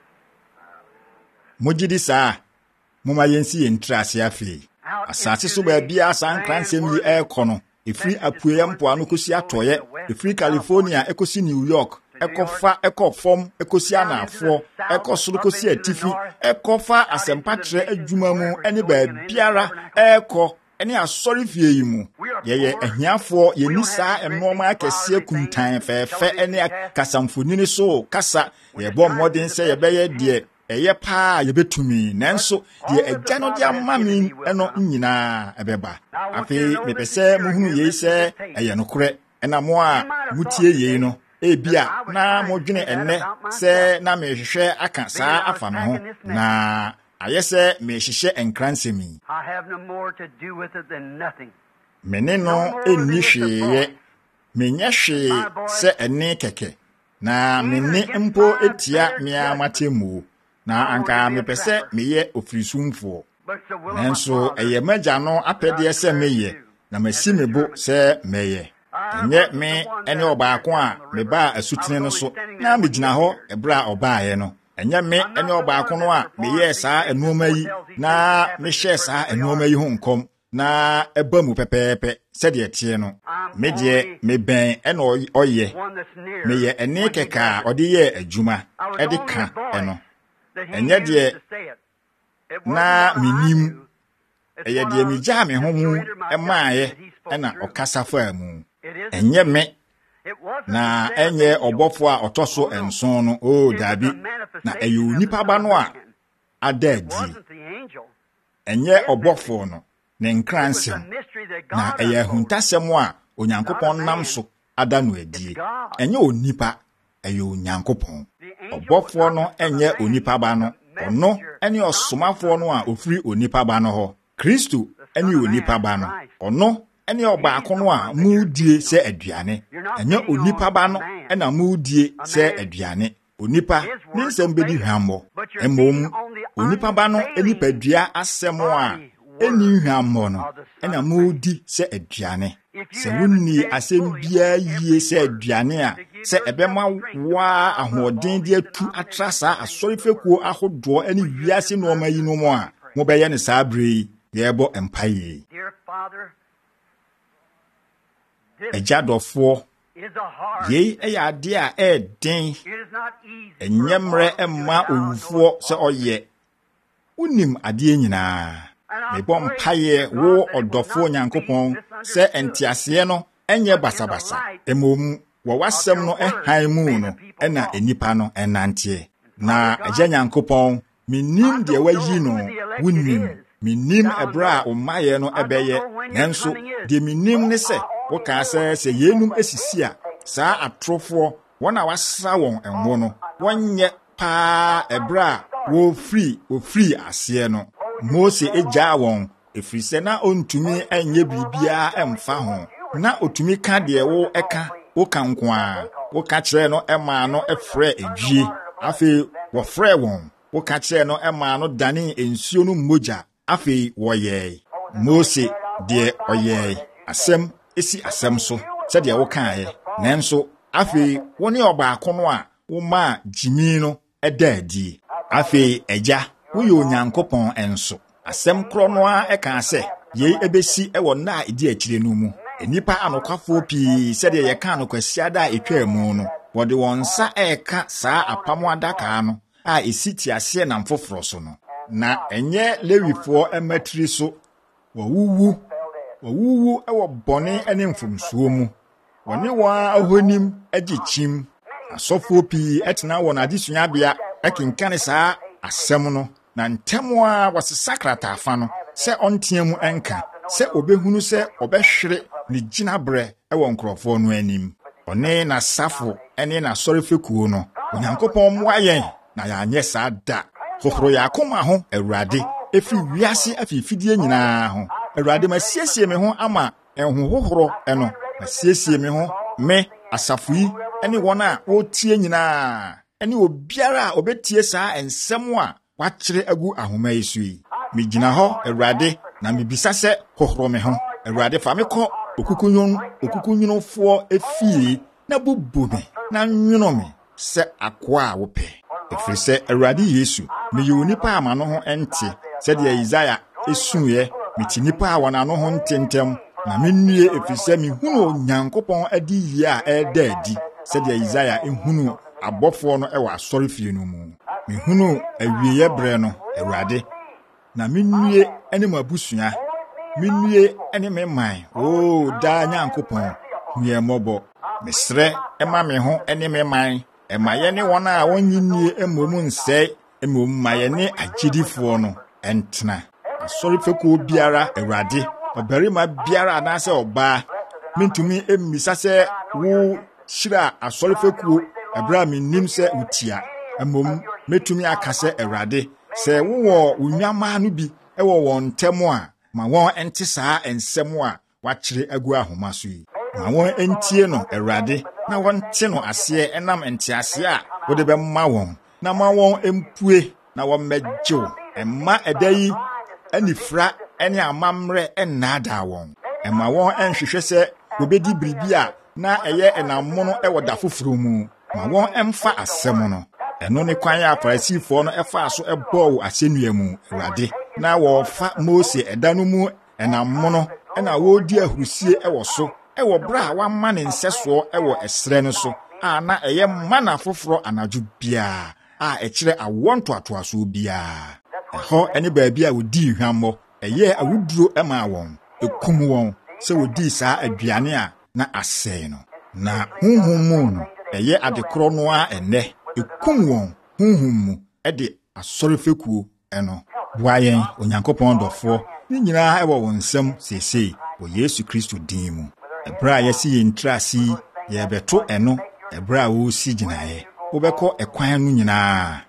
Speaker 1: Mujidi sa muma yensi yentrase afi. Asase so ba bia san kransem yi ekono. Efri apuye mpo anu kosi atoye. Efri California ekosi New York. Ekofa ekofom ekosi anafo. Ekosuru kosi atifi. Ekofa asempatre adwuma mu ene ba biara eko. Eni asori fie yi mu. Yeye ehiafo ye ni saa enoma akese kuntan fefe eni akasamfoni so kasa ye bɔ mmɔden sɛ ye bɛyɛ de eye pa ye betumi nanso de agya no de amami eno nyina ebeba afi mepese muhunu ye sɛ eye no korɛ ena mo a mutie ye no ebia na modwene enne sɛ na mehwehwɛ aka saa afa me ho na ayese me hyehyɛ enkransemi.
Speaker 2: I have no more to do with it than nothing.
Speaker 1: Mene no enni hweye menye hwe se ene keke na mene mpo etia mea matemu na anka mepese meye ofirisumfo nanso eye magya no apede se meye na masi mebo se meye enye me ene obaako a meba asutene no so na megina ho ebra obaaye no enye me ene obaako no a meye saa enoma yi na mehye saa enoma yi ho nkom na eba mu pepepe said ye tie no me de me ben ena oye me ye ene keka ode ye adwuma e de ka eno enye de na minim eye de mi gya me ho mu e maaye ena okasa fa mu enye me na enye obofo a otoso enson no o dabi na eye onipa ba no a adadi enye obofo no ne nkransem na eye huntasem a onyankopon nam so ada no adie enye onipa eye onyankopon obofo no enye onipa ba no ono ene osomafo no a ofiri onipa ba no ho Kristo ene onipa ba no ono ene obaako no a mudie se aduane enye onipa ba no ena mudie se aduane onipa ne nsem bedi hwammo emom onipa ba no enipadua asem a eni hwammo no ena mudi se aduane se wonni asem bia yie se aduane a se ebema wa ahoden de atu atrasa asorifekuo ahodo eni wiase no ma yi no mo a mo beye ne sabre yebo empaye ejadofo ye eyade a eden enyemre emma owufo se oye unim ade nyina mebɔ mpaye wo odofo nyankopɔn se entiase no enye basabasa emom wo wasɛm no ehan mu no ena enipa no enantie na agya nyankopɔn minim de wayi no wunim minim ebra o maye no ebeye nanso de minim ne se wo ka se se yenum esisi a saa atrofo wona wasra won enwo no wonye pa ebra wo free wo free ase no Mose eja won efrise na ontumi enye bibia emfa ho na otumi ka de wo eka wo kan ko a wo ka kire no ema no efre edwie afi wo frɛ won wo ka kire no ema no dane ensuo no moja afi wo ye Mose de oye asem esi asem so sɛ de wo kan ye nanso afi woni obaako no a wo ma jimi no edaadi afi eja wo yo nyankopon enso asem kro no a eka sɛ ye ebesi ewo na edi akire no mu enipa anokwafo pi sɛ de ye kan no kwasia da etwa mu no wode wonsa eka saa apamo adaka no a esiti ase na mfoforo so no na enye lewifo ematri so wawuwu wawuwu ewo bone ene mfomsuo mu woni wa ahonim agichim asofo pi etena won adesua bia ekinkane saa asem no na ntemo a wasesakrata afa no se ontiamu enka se obehunu se obehwere ni ginabre ewo nkrofo no anim one na safo ene na sorefekuo no onyankopon moayen na ya anye saa da hohoro ya akoma ho awurade efi wiase afifidie nyina ho awurade masiesie me ho ama enho hohoro eno masiesie me ho me asafo yi ene wona wotie nyina ene obiara obetie saa ensem a wakyere agu ahoma yesu yi migina ho Awurade na mibisa se hohoro me ho Awurade fa me kɔ okukunyon okukunyonfo efie na bubu me na nwono me se akoa a wope efiri se Awurade Yesu me yi onipa amano ho ente se de Isaiah esuye miti nipa a wana no ho ntentem na menue efiri se me hunu Onyankopɔn adi yi a ɛda adi se de Isaiah ehunu abɔfo no ɛwɔ asɔre fie no mu me hunu awieye brɛ no Awurade na menue ene mabusua menue ene me man o da Nyankopɔn nye mɔbɔ mesrɛ ema me ho ene me man ema ye ne wona a wonyinie emom nsɛ emom ma ye ne agidifo no entena asɔre fekuo biara Awurade obarima biara na sɛ ɔba mentumi emmisa sɛ wo hyira asɔre fekuo ebra me nim sɛ utia emom metumi aka sɛ Awurade sɛ wo wonwama no bi ɛwɔ wɔn ntɛm a ma wɔn ente saa ensɛm a wakyere agu ahoma so yi ma wɔn entie no Awurade na wɔn te no aseɛ enam entiase a wode bɛma wɔn na ma wɔn empue na wɔn mɛgyew emma ɛda yi anifra ene amamre enada wɔn emma wɔn enhwehwɛ sɛ obedi biribi a na ɛyɛ enammono ɛwɔ da foforo mu ma wɔn emfa asɛm no eno ne kwan ya Farisifo no ɛfa so ɛbɔw asɛnnua mu Awurade na wɔfa Mose ɛda no mu enammono ɛna wodi ahurusie ɛwɔ so ɛwɔ bra a wamma ne nsɛsoɔ ɛwɔ ɛsrɛ no so a na ɛyɛ mana foforo anadwo bia a ɛkyerɛ awonto atoaso bia ɛhɔ ɛne baabi a wodi hwammɔ ɛyɛ awuduro ɛma wɔn ekum wɔn sɛ wodi saa aduane a na asɛe no na honhom mu no ɛyɛ adekoro no a ɛnɛ ekum wɔn honhom mu ɛde asɔre fekuo ɛno boa yɛn Onyankopɔn dɔfo ne nyinaa ɛwɔ wɔn nsɛm sesei wɔ Yesu Kristo din mu ɛbra a yɛsi yɛn trasi yɛbɛto ɛno ɛbra a wosi gyinaeɛ wobɛkɔ ɛkwan no nyinaa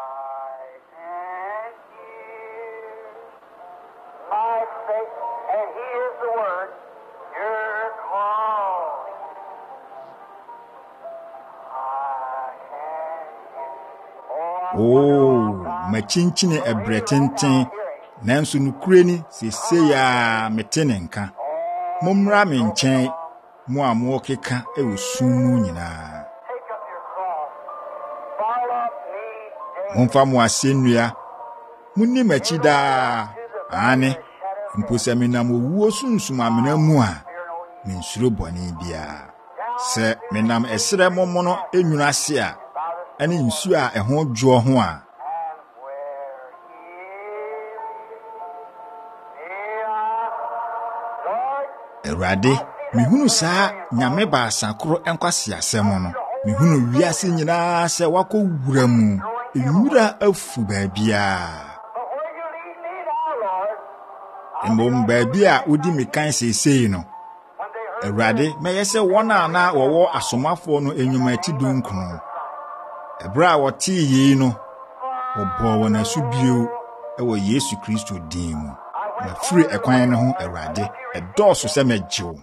Speaker 1: oh machinchine ebretenten nanso nukure ni sese ya metene nka momra me nkyɛn mo a mo keka ewusumu nyinaa momfa mo asennua munni machi daa ane mposami na mo wuo sunsum amena mu a mensuro bɔne bia sɛ menam ɛsrɛ momo no enwuna ase a ɛne nsu a ɛho dwo ho a Awurade mihunu saa nyame baasa koro enkwase asɛm no mihunu wiase nyinaa sɛ wakɔ wura mu enwura afu baabia emom baabia wodi mekan sesei no Awurade mɛyɛ sɛ wɔn a na wɔwɔ asomafo no enyuma ati dunkron ebra wɔte yi no wɔbɔ wɔn asubio ɛwɔ Yesu Kristo din mu na firi ɛkwan no ho Awurade ɛdɔɔso sɛ mɛgyew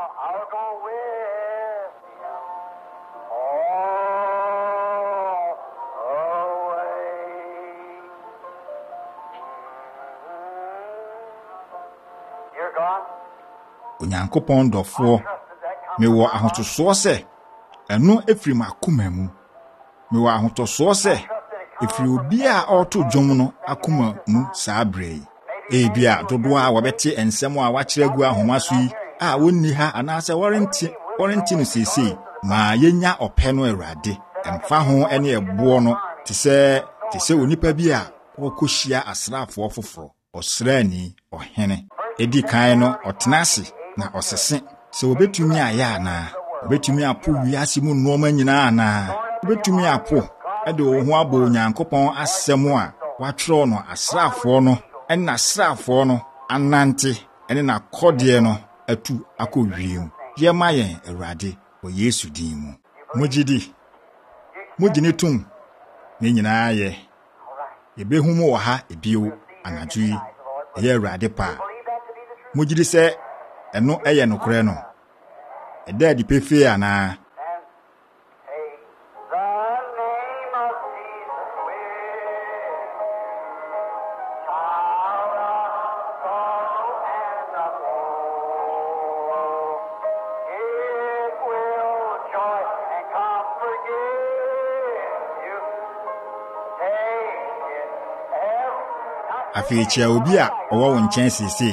Speaker 1: Onyankopɔn dɔfoɔ mewɔ ahotosoɔ sɛ ɛno efiri makoma mu mewɔ ahotosoɔ sɛ efiri obi a ɔto dwom no akoma mu saa brɛ ebia dodo a wɔbɛte ensɛm a wakyerɛ gu ahoma so yi a wonni ha anaasɛ wɔrente wɔrente no sesei ma yenya ɔpɛ no Awurade ɛmfa ho ɛne ɛboɔ no te sɛ te sɛ onipa bi a ɔkɔhyia asraafoɔ foforo ɔsraani ɔhene edi kan no ɔtena ase na ɔsese sɛ obetumi ayɛ ana obetumi apo wiase mu nneɛma nyinaa ana obetumi apo ɛde wo ho abɔ Onyankopɔn asɛm a watwerɛ no asraafoɔ no ɛna asraafoɔ no anante ɛne na kɔdeɛ no atu akɔ wiem yɛma yɛn Awurade wɔ Yesu din mu mugidi mugine tum ne nyinaa yɛ yɛbɛhu mu wɔ ha ebio anadwo yi ɛyɛ Awurade pa mugidi sɛ ɛno ɛyɛ nokorɛ no ɛda di pefe ana Afei chia obi a owo wo nchen sisi.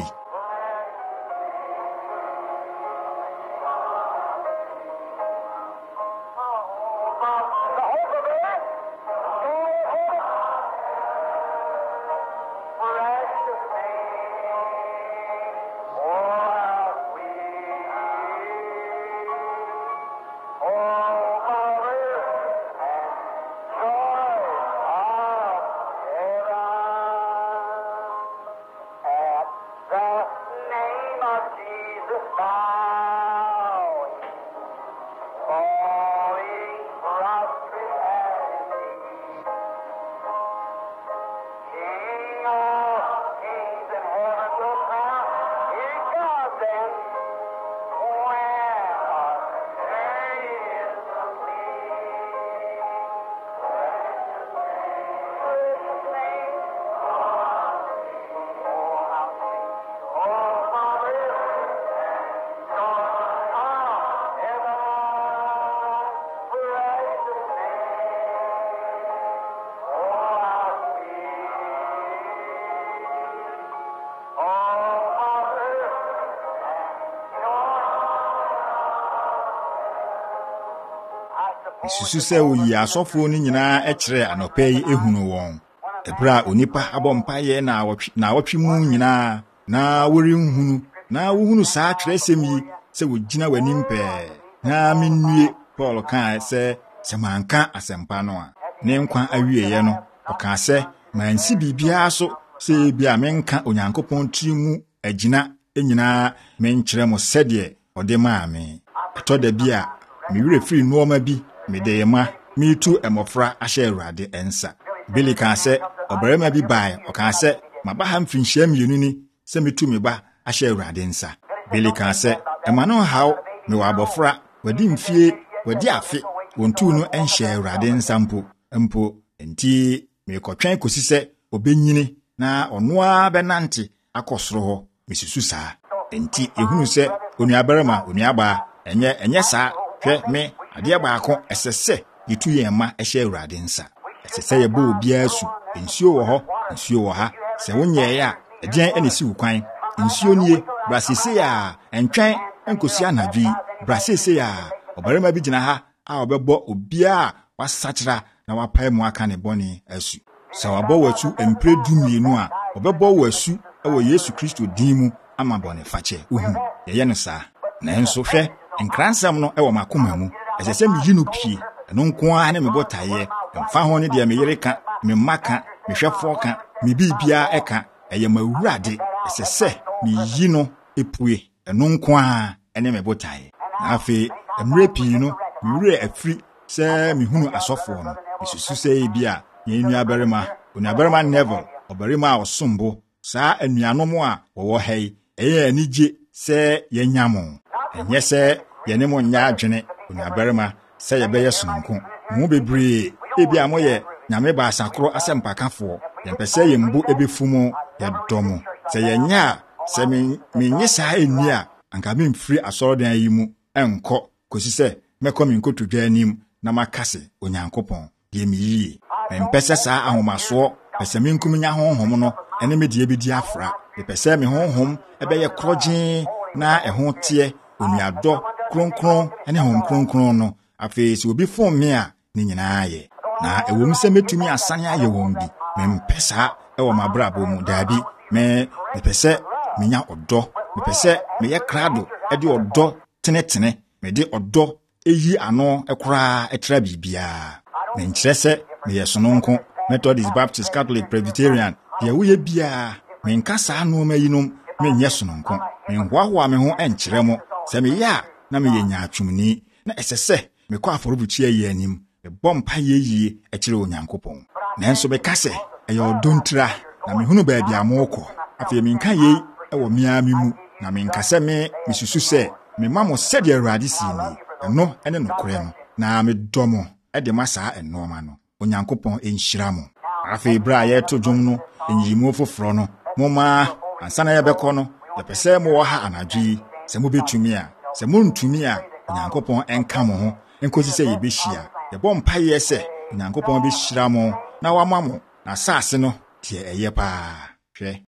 Speaker 1: Susu se oyi asofo ni nyina ekire anopa yi ehunu won. Ebra onipa abompaye na awotwe na awotwe mu nyina na wori nhunu na wohunu saa atweresem yi se wogina wanim pe. Na menwie Paul kan se se manka asempa no a. Ne nkwa awieye no oka se mansi bibia so se bia menka Onyankopɔn trimu agina enyina menkyerɛ mo sɛdeɛ ɔde maa me. Eto da bia me wure firi nooma bi medeyema mitu emofra ahye Awurade ensa. Billy kan se obarema bi bai okan se mabaha mfinhyia mienu ni se mitu me ba ahye Awurade ensa. Billy kan se ema no haw me wa abofra wadi mfie wadi afe wontu no enhye Awurade ensa mpo mpo enti me kotwen kosi se obenyini na onoa benante akosoro ho misusu saa. Enti ehunu se onuabarema onuaba enye enye saa hwe me ade baako esese yitu yema ehye Awurade nsa. Esese ye bo bia su nsuo wo ho nsuo wo ha se wonye ya ejen enesi ukwan nsuo nie brasese ya entwen enkosi anadwi brasese ya obarema bi gina ha a obebo obia wasachira na wapae mu aka ne boni asu. Sa wabo watu empre dumienu a obebo wasu ewo Yesu Kristo din mu ama boni fache uhu ye no saa. Na enso hwe enkransam no ewo makoma mu esese mi yinu pie eno nko a ne me botaye mfa ho ne de me yereka me maka me hwefo ka me bibia eka eye mawurade esese mi yino epue eno nko a ene me botaye. Na afi emre pii no mi wure afri se mi hunu asofo no isusu se bia ye nuabarema onuabarema Neville obarema osombo saa anuanom a wo hei eye anije se yenyamo enye se ye ne mo nya adwene onuabarema se ye beye sononko mu bebre ebi amoye nyame ba asakro asempakafo ye mpese ye mbu ebefumu ye domo se ye nya se me menye saa eni a anka me mfiri asorodan yi mu enko kosi se mekọ me nkotodwa anim na makase Onyankopɔn de mi yi me mpese saa ahomaso pese me nkum nya honhom no ene me de ebedi afra me pese me honhom ebeye krogen na eho tie onuado kronkron ene hom kronkron no afi si obi fon me a ni nyina aye na ewom se metumi asane aye won bi me mpesa ewo mabrabo mu dabi me me pese me nya odo me pese me ye krado e de odo tenetene me de odo eyi ano ekura etra bibia me nkyerese me ye sononko Methodist, Baptist, Catholic, Presbyterian ye wo ye bia me nkasa no mayinom me nye sononko me hwahoa me ho enkyere mo se me ya na me ye nya atwumni na esese me kwa aforobuchi ayi anim me bompa ye yi ekire Onyankopɔn na enso be kase eye odontra na me hunu ba bia amoko afi me nka ye ewo mia me mu na me nkase me misusu se me mamo sede Awurade si ni eno ene nokore no na me domo e de masa eno ma no Onyankopɔn enhyira mo afi bra ye to dwom no enyimu foforo no moma ansana ye bekɔ no ye pese mo wo ha anadwi se mo betumi a se mo ntumi a Onyankopɔn enka mo ho enkosi se ye behia ye bɔ mpa ye se Onyankopɔn behyira mo na wama mo na saase no tie eye pa hwɛ